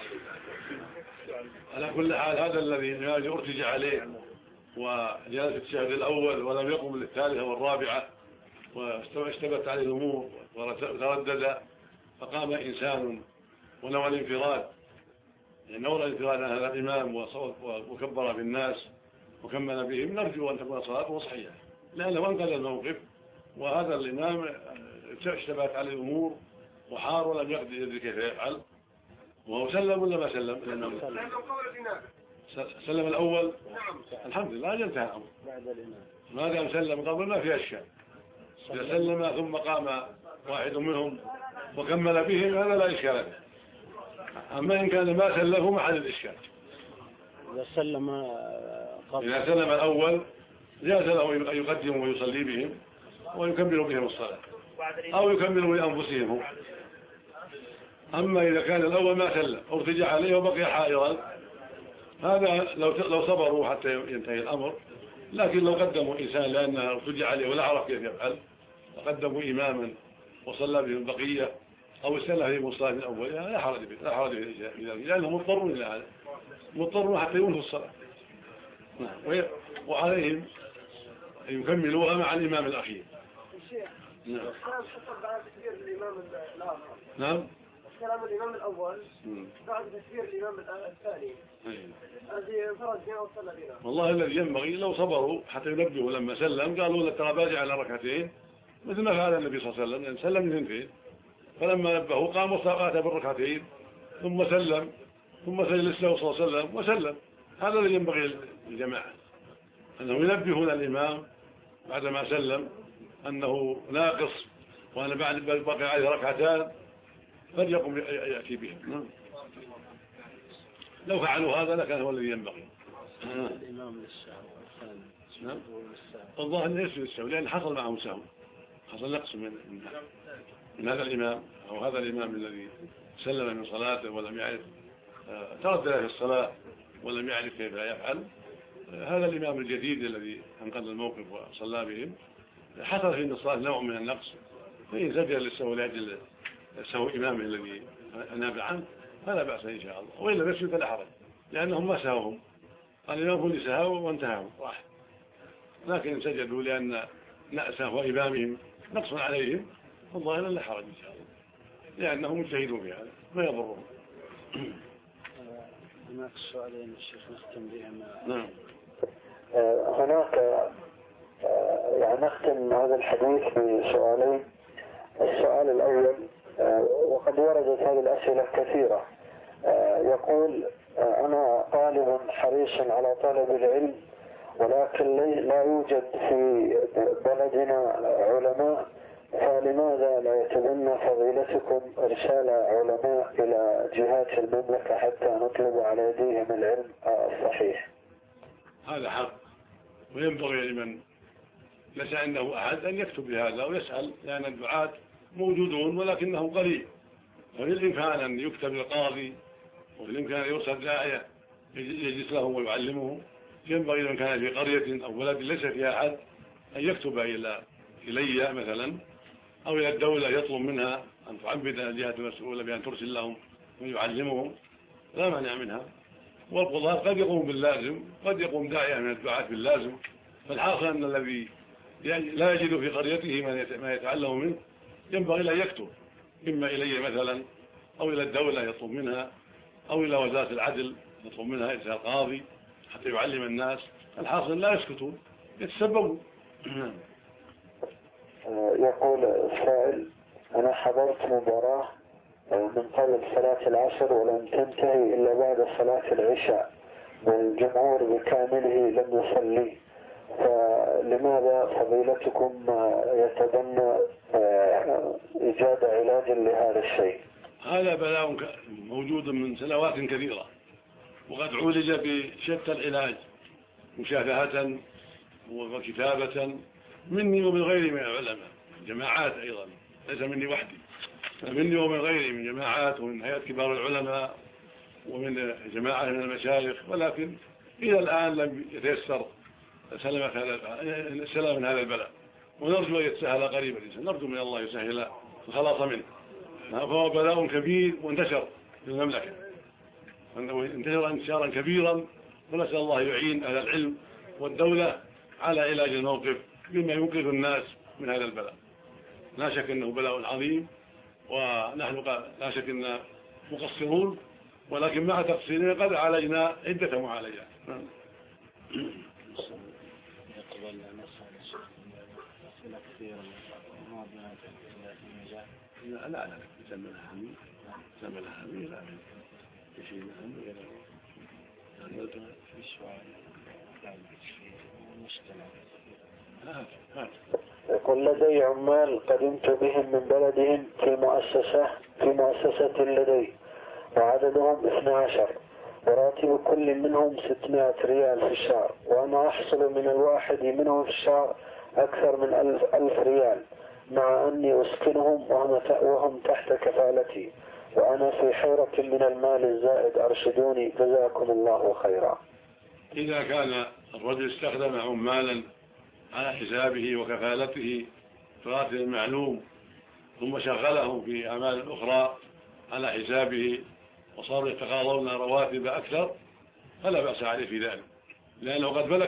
على كل حال هذا الذي ارتجع عليه وجلس التشهد الأول ولم يقم للثالثة والرابعة واشتبت عليه الأمور وتردد، فقام إنسان ونوى الانفراد، يعني نوى الانفراد عن هذا الإمام وكبر بالناس وكمل بهم، نرجو أن تكون صلاته صحيحة لأنه أنقذ الموقف، وهذا الإمام اشتبت عليه الأمور وحار ولم يدري كيف يفعل. وهو سلم ولا ما سلم؟ سلم الأول. الحمد لله انتهى الأمر. ما دام سلم قبل ما في أشكال. إذا سلم ثم قام واحد منهم وكمل بهم هذا لا إشكال له. أما إن كان ما سلمه محل الإشكال. إذا سلم الأول جاز له أن يقدم ويصلي بهم ويكمل بهم الصلاة أو يكملوا لأنفسهم. أما إذا كان الأول ما سلم ارتجع عليه وبقي حائرا، هذا لو صبروا حتى ينتهي الأمر. لكن لو قدموا إنسان لأنه ارتجع عليه ولا عرف كيف يفعل، فقدموا إماما وصلى بهم البقية أو استلى في الصلاة الأول، لا حرج في ذلك لأنهم مضطرون إلى هذا، مضطرون حتى ينهوا الصلاة. وعليهم أن يكملوها مع الإمام الأخير. نعم. نعم. كلام الإمام الأول بعد تكبير الإمام الثاني الذي انفرد بنا وصلى بنا. والله الذي ينبغي لو صبروا حتى ينبهوا لما سلم قالوا ترى باجي على ركعتين مثل ما فعل النبي صلى الله عليه وسلم، سلم من 2، فلما نبهوا قام وصلى بالركعتين ثم سلم ثم سجد للسهو صلى الله عليه وسلم وسلم. هذا الذي ينبغي للجماعة أنهم ينبهون الإمام بعدما سلم أنه ناقص وأنا بعد بقي عليه ركعتان فليقم يأتي بهم. لو فعلوا هذا لكان هو الذي ينبغي. الإمام للسهو الثاني. نعم. الظاهر أنه يسجد للسهو لأن حصل معه سهو، حصل نقص من هذا الإمام أو هذا الإمام الذي سلم من صلاته ولم يعرف، تردد في الصلاة ولم يعرف كيف يفعل. هذا الإمام الجديد الذي أنقذ الموقف وصلى بهم حصل في الصلاة نوع من النقص، فإن سجد للسهو لأجل سهو إمامه الذي ناب عنه فلا بأس إن شاء الله، وإلا بس فلا حرج لأنهم ما سهوهم، الإمام هو اللي سهوا وانتهوا راح. لكن سجدوا لأن سهو إمامهم نقص عليهم والله لا حرج إن شاء الله لأنهم مجتهدون في هذا ما يضرهم. هناك سؤالين الشيخ نختم بهما. نعم. هناك يعني نختم هذا الحديث بسؤالين. السؤال الأول، وقد وردت هذه الأسئلة كثيرة، يقول أنا طالب حريص على طلب العلم ولكن لا يوجد في بلدنا علماء، فلماذا لا يتبنى فضيلتكم إرسال علماء إلى جهات المملكة حتى نطلب على يديهم العلم الصحيح؟ هذا حق، وينبغي لمن ليس عنده أحد أن يكتب بهذا ويسأل، لأن الدعاة موجودون ولكنهم قليل، ففي الإمكان أن يكتب للقاضي وفي الإمكان أن يرسل داعية يجلس لهم ويعلمهم. ينبغي لمن كان في قرية أو بلد ليس فيها أحد أن يكتب إلي مثلا أو إلى الدولة يطلب منها أن تعبد الجهة المسؤولة بأن ترسل لهم ويعلمهم، لا مانع منها. والقضاة قد يقوم باللازم، قد يقوم داعية من الدعاة باللازم. فالحاصل أن الذي لا يجد في قريته ما يتعلم منه ينبغي أن يكتب، إما إلي مثلا أو إلى الدولة يطلب منها، أو إلى وزارة العدل يطلب منها إرسال قاضي حتى يعلم الناس. الحاصل لا يسكتون، يتسببون. يقول السائل: أنا حضرت مباراة من قبل صلاة العصر ولم تنتهي إلا بعد صلاة العشاء والجمهور بكامله لم يصلي، فلماذا فضيلتكم يتبنى إيجاد علاج لهذا الشيء؟ هذا بلاء موجود من سنوات كثيرة، وقد عولج بشتى العلاج مشافهة وكتابة مني ومن غيري من العلماء، جماعات أيضا، ليس مني وحدي، مني ومن غيري من جماعات ومن هيئة كبار العلماء ومن جماعة من المشايخ، ولكن إلى الآن لم يتيسر السلام من هذا البلاء، ونرجو أن يتسهل قريبا، نرجو من الله يسهل الخلاص منه. فهو بلاء كبير وانتشر في المملكة، انتشر انتشارا كبيرا، ونسأل الله يعين أهل العلم والدولة على علاج الموقف مما ينقذ الناس من هذا البلاء. لا شك أنه بلاء عظيم، ونحن لا شك أننا مقصرون، ولكن مع تقصيرنا قد عالجنا عدة معالجات. يقبل نسأل أسئلة كثيرة ما لا يسمى لها همي، يسمى لها همي، لا يشيل همي لا في سؤال مشكلة. يقول: لدي عمال قدمت بهم من بلدهم في مؤسسة لدي، وعددهم 12، وراتب كل منهم 600 ريال في الشهر، وأنا أحصل من الواحد منهم في الشهر أكثر من 1000 ريال، مع أني أسكنهم وهم تحت كفالتي، وأنا في حيرة من المال الزائد، أرشدوني جزاكم الله خيرا. إذا كان الرجل استخدم عمالا على حسابه وكفالته في راتب المعلوم، ثم شغلهم في أعمال أخرى على حسابه وصاروا يتقاضون رواتب أكثر، فلا بأس عليه في ذلك، لأنه قد ملك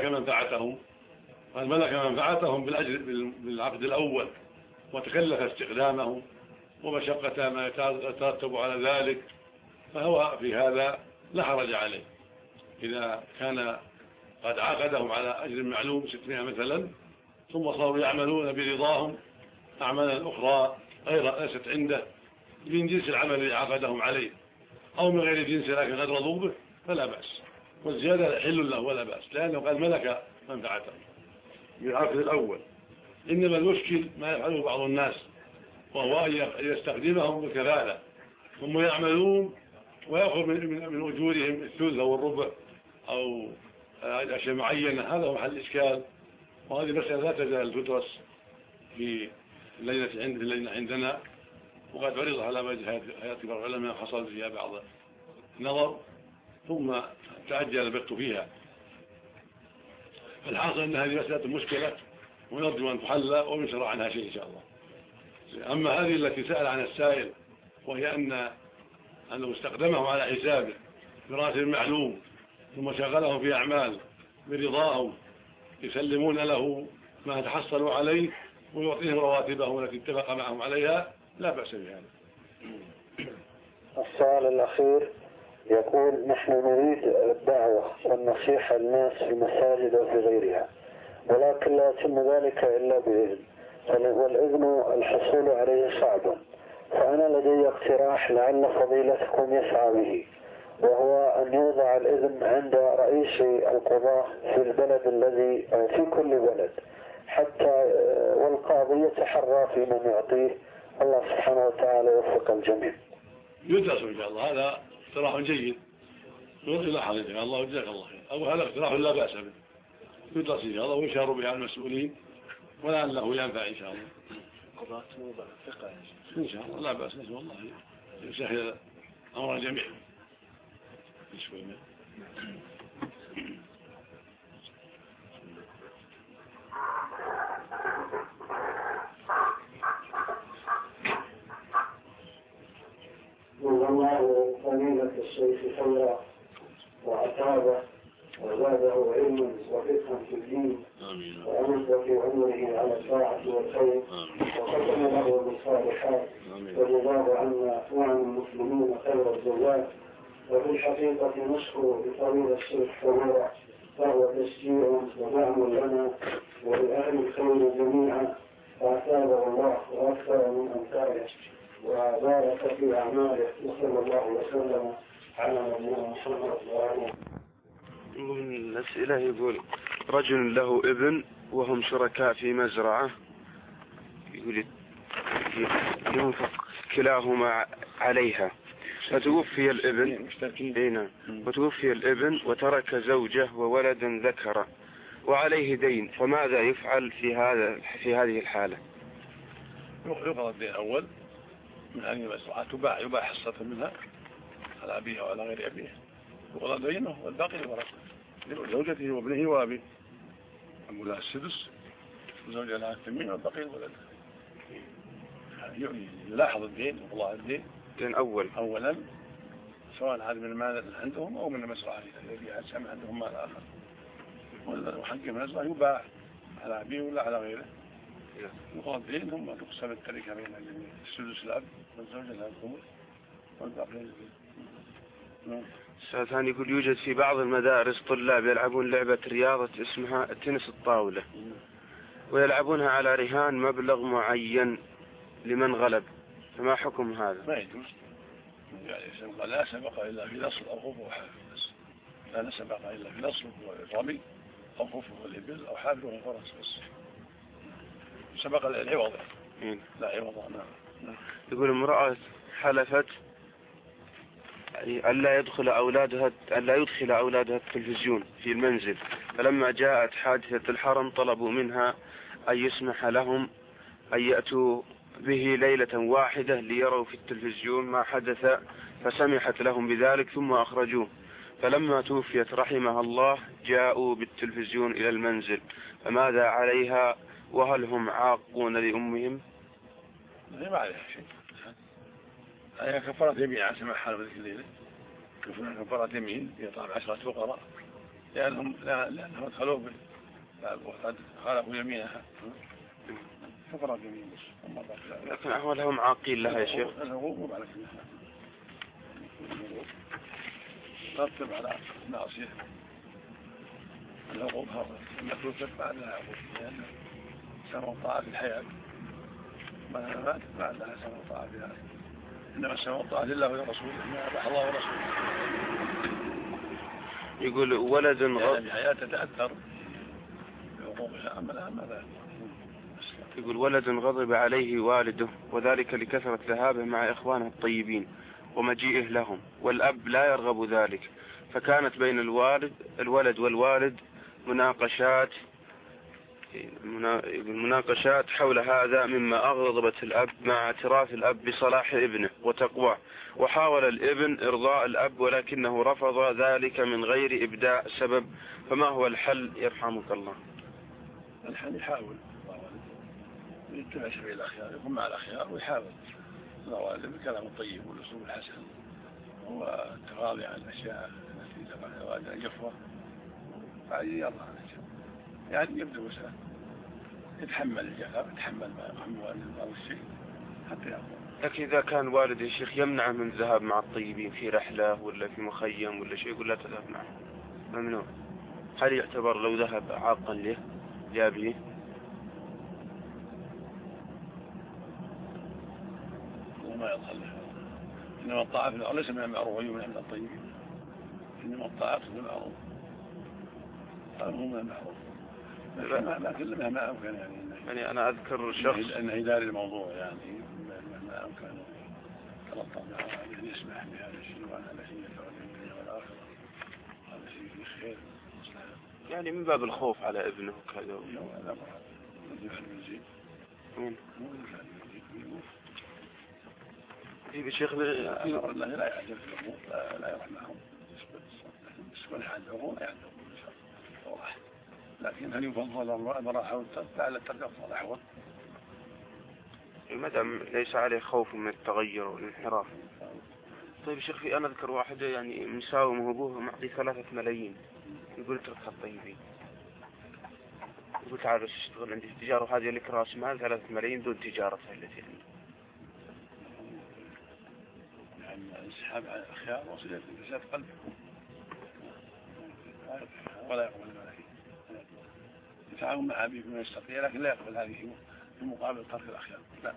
منفعتهم بالعقد الأول، وتكلف استخدامهم ومشقة ما يترتب على ذلك، فهو في هذا لا حرج عليه. إذا كان قد عاقدهم على أجر معلوم 600 مثلا، ثم صاروا يعملون برضاهم أعمالا أخرى غير ليست عنده من جنس العمل الذي عاقدهم عليه، أو من غير جنس لكن قد رضوا به، فلا بأس، والزيادة حل له ولا بأس، لأنه قد ملك منفعته بالعقد الأول. إنما المشكل ما يفعله بعض الناس، وهو أن يستخدمهم بالكفالة ثم يعملون ويأخذ من أجورهم الثلث أو الربع أو أشياء معينة. هذا هو محل إشكال، وهذه مسألة لا تزال تدرس في اللجنة عندنا، وقد عرض على مجلس هيئة كبار العلماء، حصل فيها بعض النظر ثم تعجل البت فيها. فالحاصل أن هذه مسألة مشكلة، ونرجو أن تحل وينشر عنها شيء إن شاء الله. أما هذه التي سأل عن السائل، وهي أنه استخدمهم على حسابه براتب معلوم، ثم شغلهم في أعمال برضاهم يسلمون له ما تحصلوا عليه ويعطيهم رواتبهم التي اتفق معهم عليها، لا بأس بهذا. السؤال الأخير يقول: نحن نريد الدعوة والنصيحة للناس في المساجد وفي غيرها، ولكن لا يتم ذلك إلا بإذن، والإذن الحصول عليه صعب. فأنا لدي اقتراح لعل فضيلتكم يسعى به، وهو أن يوضع الإذن عند رئيس القضاة في البلد الذي في كل بلد، حتى والقاضي يتحرى في من يعطيه. الله سبحانه وتعالى يوفق الجميع. يدرس إن شاء الله، هذا اقتراح جيد، إلى حضرتك الله وجزاك الله خير. أو هذا اقتراح لا بأس به، يدرس إن شاء الله ويشار به على المسؤولين، ولعله ينفع إن شاء الله. قضاة موضع ثقة إن شاء الله لا بأس، نسأل الله يسهل أمر الجميع. والله فضيلة الشيخ خيرا، وعتابة وزاده علما وفقها في الدين وأمد في عمره على الطاعة والخير وختم له بالصالحات وجزاه عنا وعن المسلمين خير الجزاء. وفي الحقيقة نشكر بطويل الشيخ حضورا فهو تشجيع ودعم لنا ولأهل الخير جميعا فأثابه الله وأكثر من أمثاله وبارك في أعماله وصلى الله وسلم على نبينا محمد وآله. من الأسئلة يقول رجل له ابن وهم شركاء في مزرعة، يقول ينفق كلاهما عليها، فتوفي الابن وتوفي الابن وترك زوجة وولدا ذكرا وعليه دين، فماذا يفعل في هذه الحالة؟ يقرض الدين الأول من هذه المزرعة، يباع حصة منها على أبيه وعلى غير أبيه، يقرض دينه والباقي لزوجته وابنه وأبيه، أبو لها السدس وزوجة لها الثمين والباقي الولد. يلاحظ الدين وقضاء الدين أولا سواء هذا من المال عندهم أو من المزرعة الذي سمع عندهم مال آخر، وحق المزرعة يباع على أبيه ولا على غيره، يقضى الدين ثم تقسم التركة بين السدس الأب والزوجة لها الخمس والباقي. السؤال الثاني يقول يوجد في بعض المدارس طلاب يلعبون لعبة رياضة اسمها تنس الطاولة ويلعبونها على رهان مبلغ معين لمن غلب، فما حكم هذا؟ ما يجوز، يعني لا سبق إلا في نصر أو خوف وحافظ، لا سبق إلا في نصر والرمي أو خوف والإبل أو حافظ والفرس بس، سبق العوض لا عوض. يقول امرأة حلفت ألا يدخل أولادها التلفزيون في المنزل، فلما جاءت حادثة الحرم طلبوا منها أن يسمح لهم أن يأتوا به ليلة واحدة ليروا في التلفزيون ما حدث، فسمحت لهم بذلك ثم أخرجوه، فلما توفيت رحمها الله جاءوا بالتلفزيون إلى المنزل، فماذا عليها وهل هم عاقون لأمهم؟ ما عليها شيء، هي كفارة يمين على سماع حال ذلك الليلة، كفارة يمين يطعم 10 فقراء لأنهم ادخلوا وقد خالفوا يمينها، كفارة يمين بس. لكن أهلهم عاقين لها يا شيخ. العقوق على كل حال ترتب على معصية، العقوق لما توفت بعد لها عقوق لأن سموا طاعة في الحياة ما ماتت بعد لها سموا طاعة في هذا، إنما سموا طاعة لله ورسوله ما أباح الله ورسوله. يقول ولد يعني الحياة تتأثر بعقوقها أما لا ماذا. يقول ولد غضب عليه والده وذلك لكثرة ذهابه مع إخوانه الطيبين ومجيئه لهم، والأب لا يرغب ذلك، فكانت بين الولد والوالد مناقشات حول هذا، مما أغضبت الأب مع اعتراف الأب بصلاح ابنه وتقواه، وحاول الابن إرضاء الأب ولكنه رفض ذلك من غير إبداء سبب، فما هو الحل يرحمك الله؟ الحل يحاول يتبع سبيل الأخيار، يكون مع الأخيار ويحاول بالكلام الطيب والأسلوب الحسن والتغاضي عن الأشياء التي تفعل الجفوة، فعلي يرضى عن الشيء، يعني يبدأ مسألة يتحمل الجفاء، يتحمل ما يحمل بعض الشيء حتى يرضى. لكن إذا كان والد يا شيخ يمنع من الذهاب مع الطيبين في رحلة ولا في مخيم ولا شيء، يقول لا تذهب معه، ممنوع، هل يعتبر لو ذهب عاقا له لأبيه؟ ما يظهر له، إنما الطاعة في الأرض ليس من المعروف ويمنع من الطيبين، إنما الطاعة في المعروف هذا هو من المعروف، لكن مهما أمكن يعني أنا أذكر شخص أنه يداري الموضوع، يعني مهما أمكن تلطف معه أن يسمح بهذا الشيء وأن هذا شيء يدعو للدنيا والآخرة، هذا شيء فيه خير يعني من باب الخوف على ابنه كذا. لا يفعل من زين يا شيخ الله لا يعجل في الأمور، لا يروح معهم بالنسبة لحال العقول لا يعجل إن شاء الله واحد، لكن هل يفضل المراحة لعل الترك أفضل أحوال، ما دام ليس عليه خوف من التغير والانحراف. طيب شيخ، في أنا أذكر واحد يعني مساوم وأبوه معطي 3 ملايين، يقول اتركها الطيبين، يقول تعال بس اشتغل عندي في التجارة وهذه لك رأس مال 3 ملايين دون تجارتها التي عندي. يعني انسحاب على الأخيار وصلة فساد قلبه ولا يقبل الملايين، يتعاون مع أبيه بما يستطيع لكن لا يقبل هذه في مقابل ترك الأخيار. لا،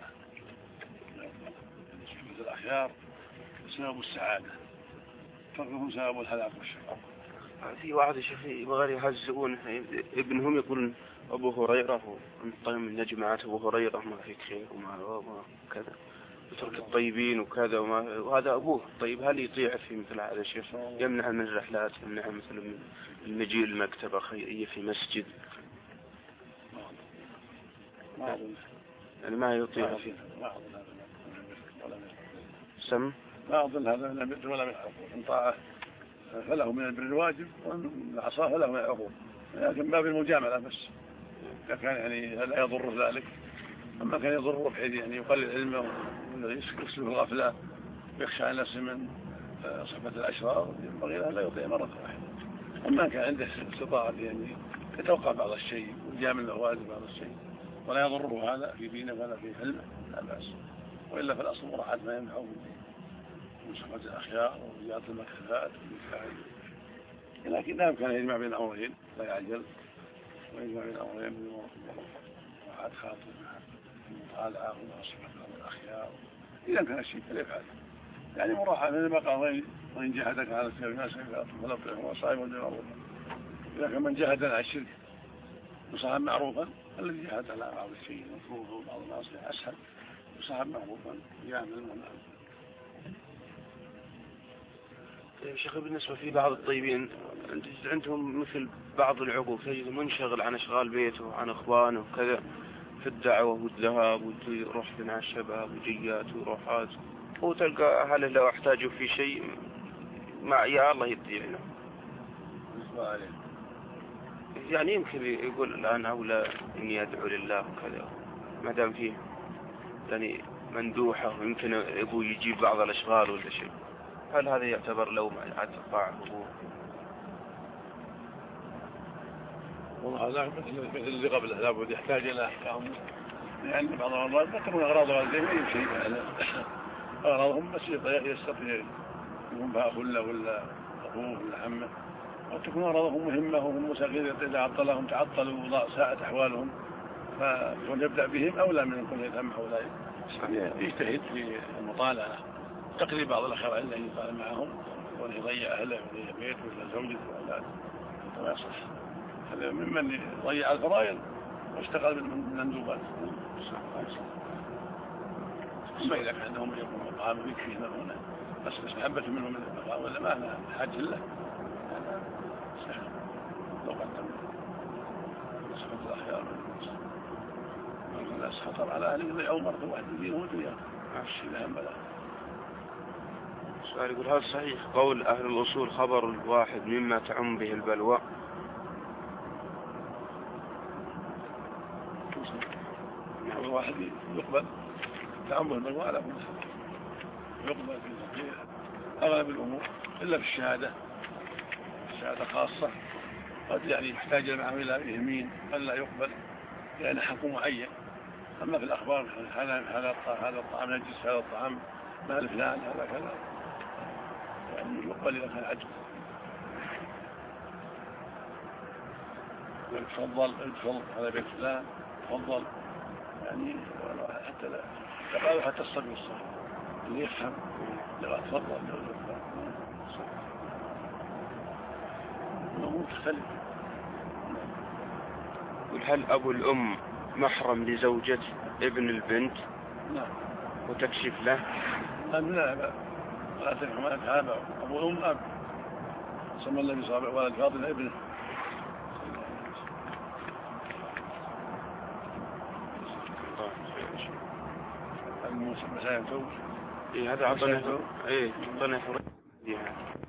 سجود الأخيار سبب السعادة، تركهم سبب الهلاك والشقاء. في واحد يا شيخ يبغى يهزئون ابنهم، يقولون أبو هريرة من نجمعات أبو هريرة ما فيك خير وما كذا، يترك الطيبين وكذا وهذا أبوه. طيب هل يطيع في مثل هذا الشيء؟ يمنع من الرحلات، يمنع مثلا من المجيء المكتبة خيرية في مسجد، يعني ما يطيع فيه. سم ما أظن هذا من البر ولا من العقوق، إن طاعه فله من البر الواجب وإن عصاه فله من العقوق، لكن باب المجاملة بس. إذا كان يعني لا يضر ذلك، أما كان يضره بحيث يعني يقلل علمه ويسلك الغفلة ويخشى على نفسه من صحبة الأشرار، ينبغي له لا يطيع مرة واحدة. أما كان عنده استطاعة يعني يتوقع بعض الشيء ويجامل له والد بعض الشيء ولا يضره هذا في دينه ولا في علمه لا بأس. وإلا في الأصل مراعاة ما ينفعه من صحبة الأخيار وزيارة المكتبات والمشاهد، لكن لا يمكن أن يجمع بين أمرين، لا يعجل ويجمع بين أمرين ومراعاة خاطر المطالعة وصحبة الأخيار. إذا كان الشيء فليفعل، يعني مراعاة مثل ما قال وإن جاهدك على الخير الناس فلا تطعهم وصائب والمعروف. إذا كان من جاهد على الشرك وصاحب معروفا، الذي جاهد على بعض الشيء المكروه وبعض المعاصي أسهل، وصاحب معروفا يعمل المنعم. يا شيخ بالنسبة في بعض الطيبين عندهم مثل بعض العقوق، تجد منشغل عن أشغال بيته وعن إخوانه وكذا في الدعوة والذهاب ويروح مع الشباب وجيات وروحات، وتلقى أهله لو احتاجوا في شيء مع يا الله يدي له. يعني يمكن يقول الآن أولى إني أدعو لله وكذا، ما دام فيه يعني مندوحة ويمكن أبوه يجيب بعض الأشغال ولا شيء، هل هذا يعتبر لو ما طاعة أبوه؟ والله هذا مثل اللي قبله لابد يحتاج إلى أحكام، يعني بعض المرات ما تكون أغراض والديه ما يمشي أغراضهم بسيطة يستطيع يكون بها خلة ولا أخوه ولا عمه، وتكون أغراضهم مهمة وهم مساكين إذا عطلهم تعطلوا وساءت أحوالهم، فكون يبدأ بهم أولى من يكون يتهم هؤلاء. يجتهد في المطالعة، تقريب بعض الأخيار الذي يطالع معهم وأن يضيع أهله ويضيع بيته ويضيع زوجته وأولاده، وما يصح. هذا ممن ضيع الفرائض واشتغل بالمندوبات. أما إذا كان عندهم يكون مقام يكفيه هنا بس محبة منهم من المقام ولا ما أنا حاج له، هذا سهل لو قدم صحبة الأخيار من الناس خطر على أهله يضيعوا مرة واحدة دينه ودنياه ما في شيء لهم بلا. سؤال يقول هل صحيح قول أهل الأصول خبر الواحد مما تعم به البلوى؟ الواحد يقبل تعمل البلوى على كل حال، يقبل في أغلب الأمور إلا في الشهادة خاصة قد يعني يحتاج المعامل إلى يمين قد لا يقبل لأن حق معين. أما في الأخبار هذا الطعام نجس، هذا الطعام مال فلان، هذا كذا، يعني يقبل إذا كان عجب. تفضل ادخل على بيت فلان تفضل، يعني حتى لا يقال حتى الصبي الصغير اللي يفهم لو تفضل الأمور تختلف. هل أبو الأم محرم لزوجة ابن البنت؟ نعم. وتكشف له؟ لا ولا تنحو ما يتعابع. أبو الأم أب، سمى النبي صلى الله عليه وسلم ولد فاضل ابنه. المسائل زوج. هذا عطنا حرية.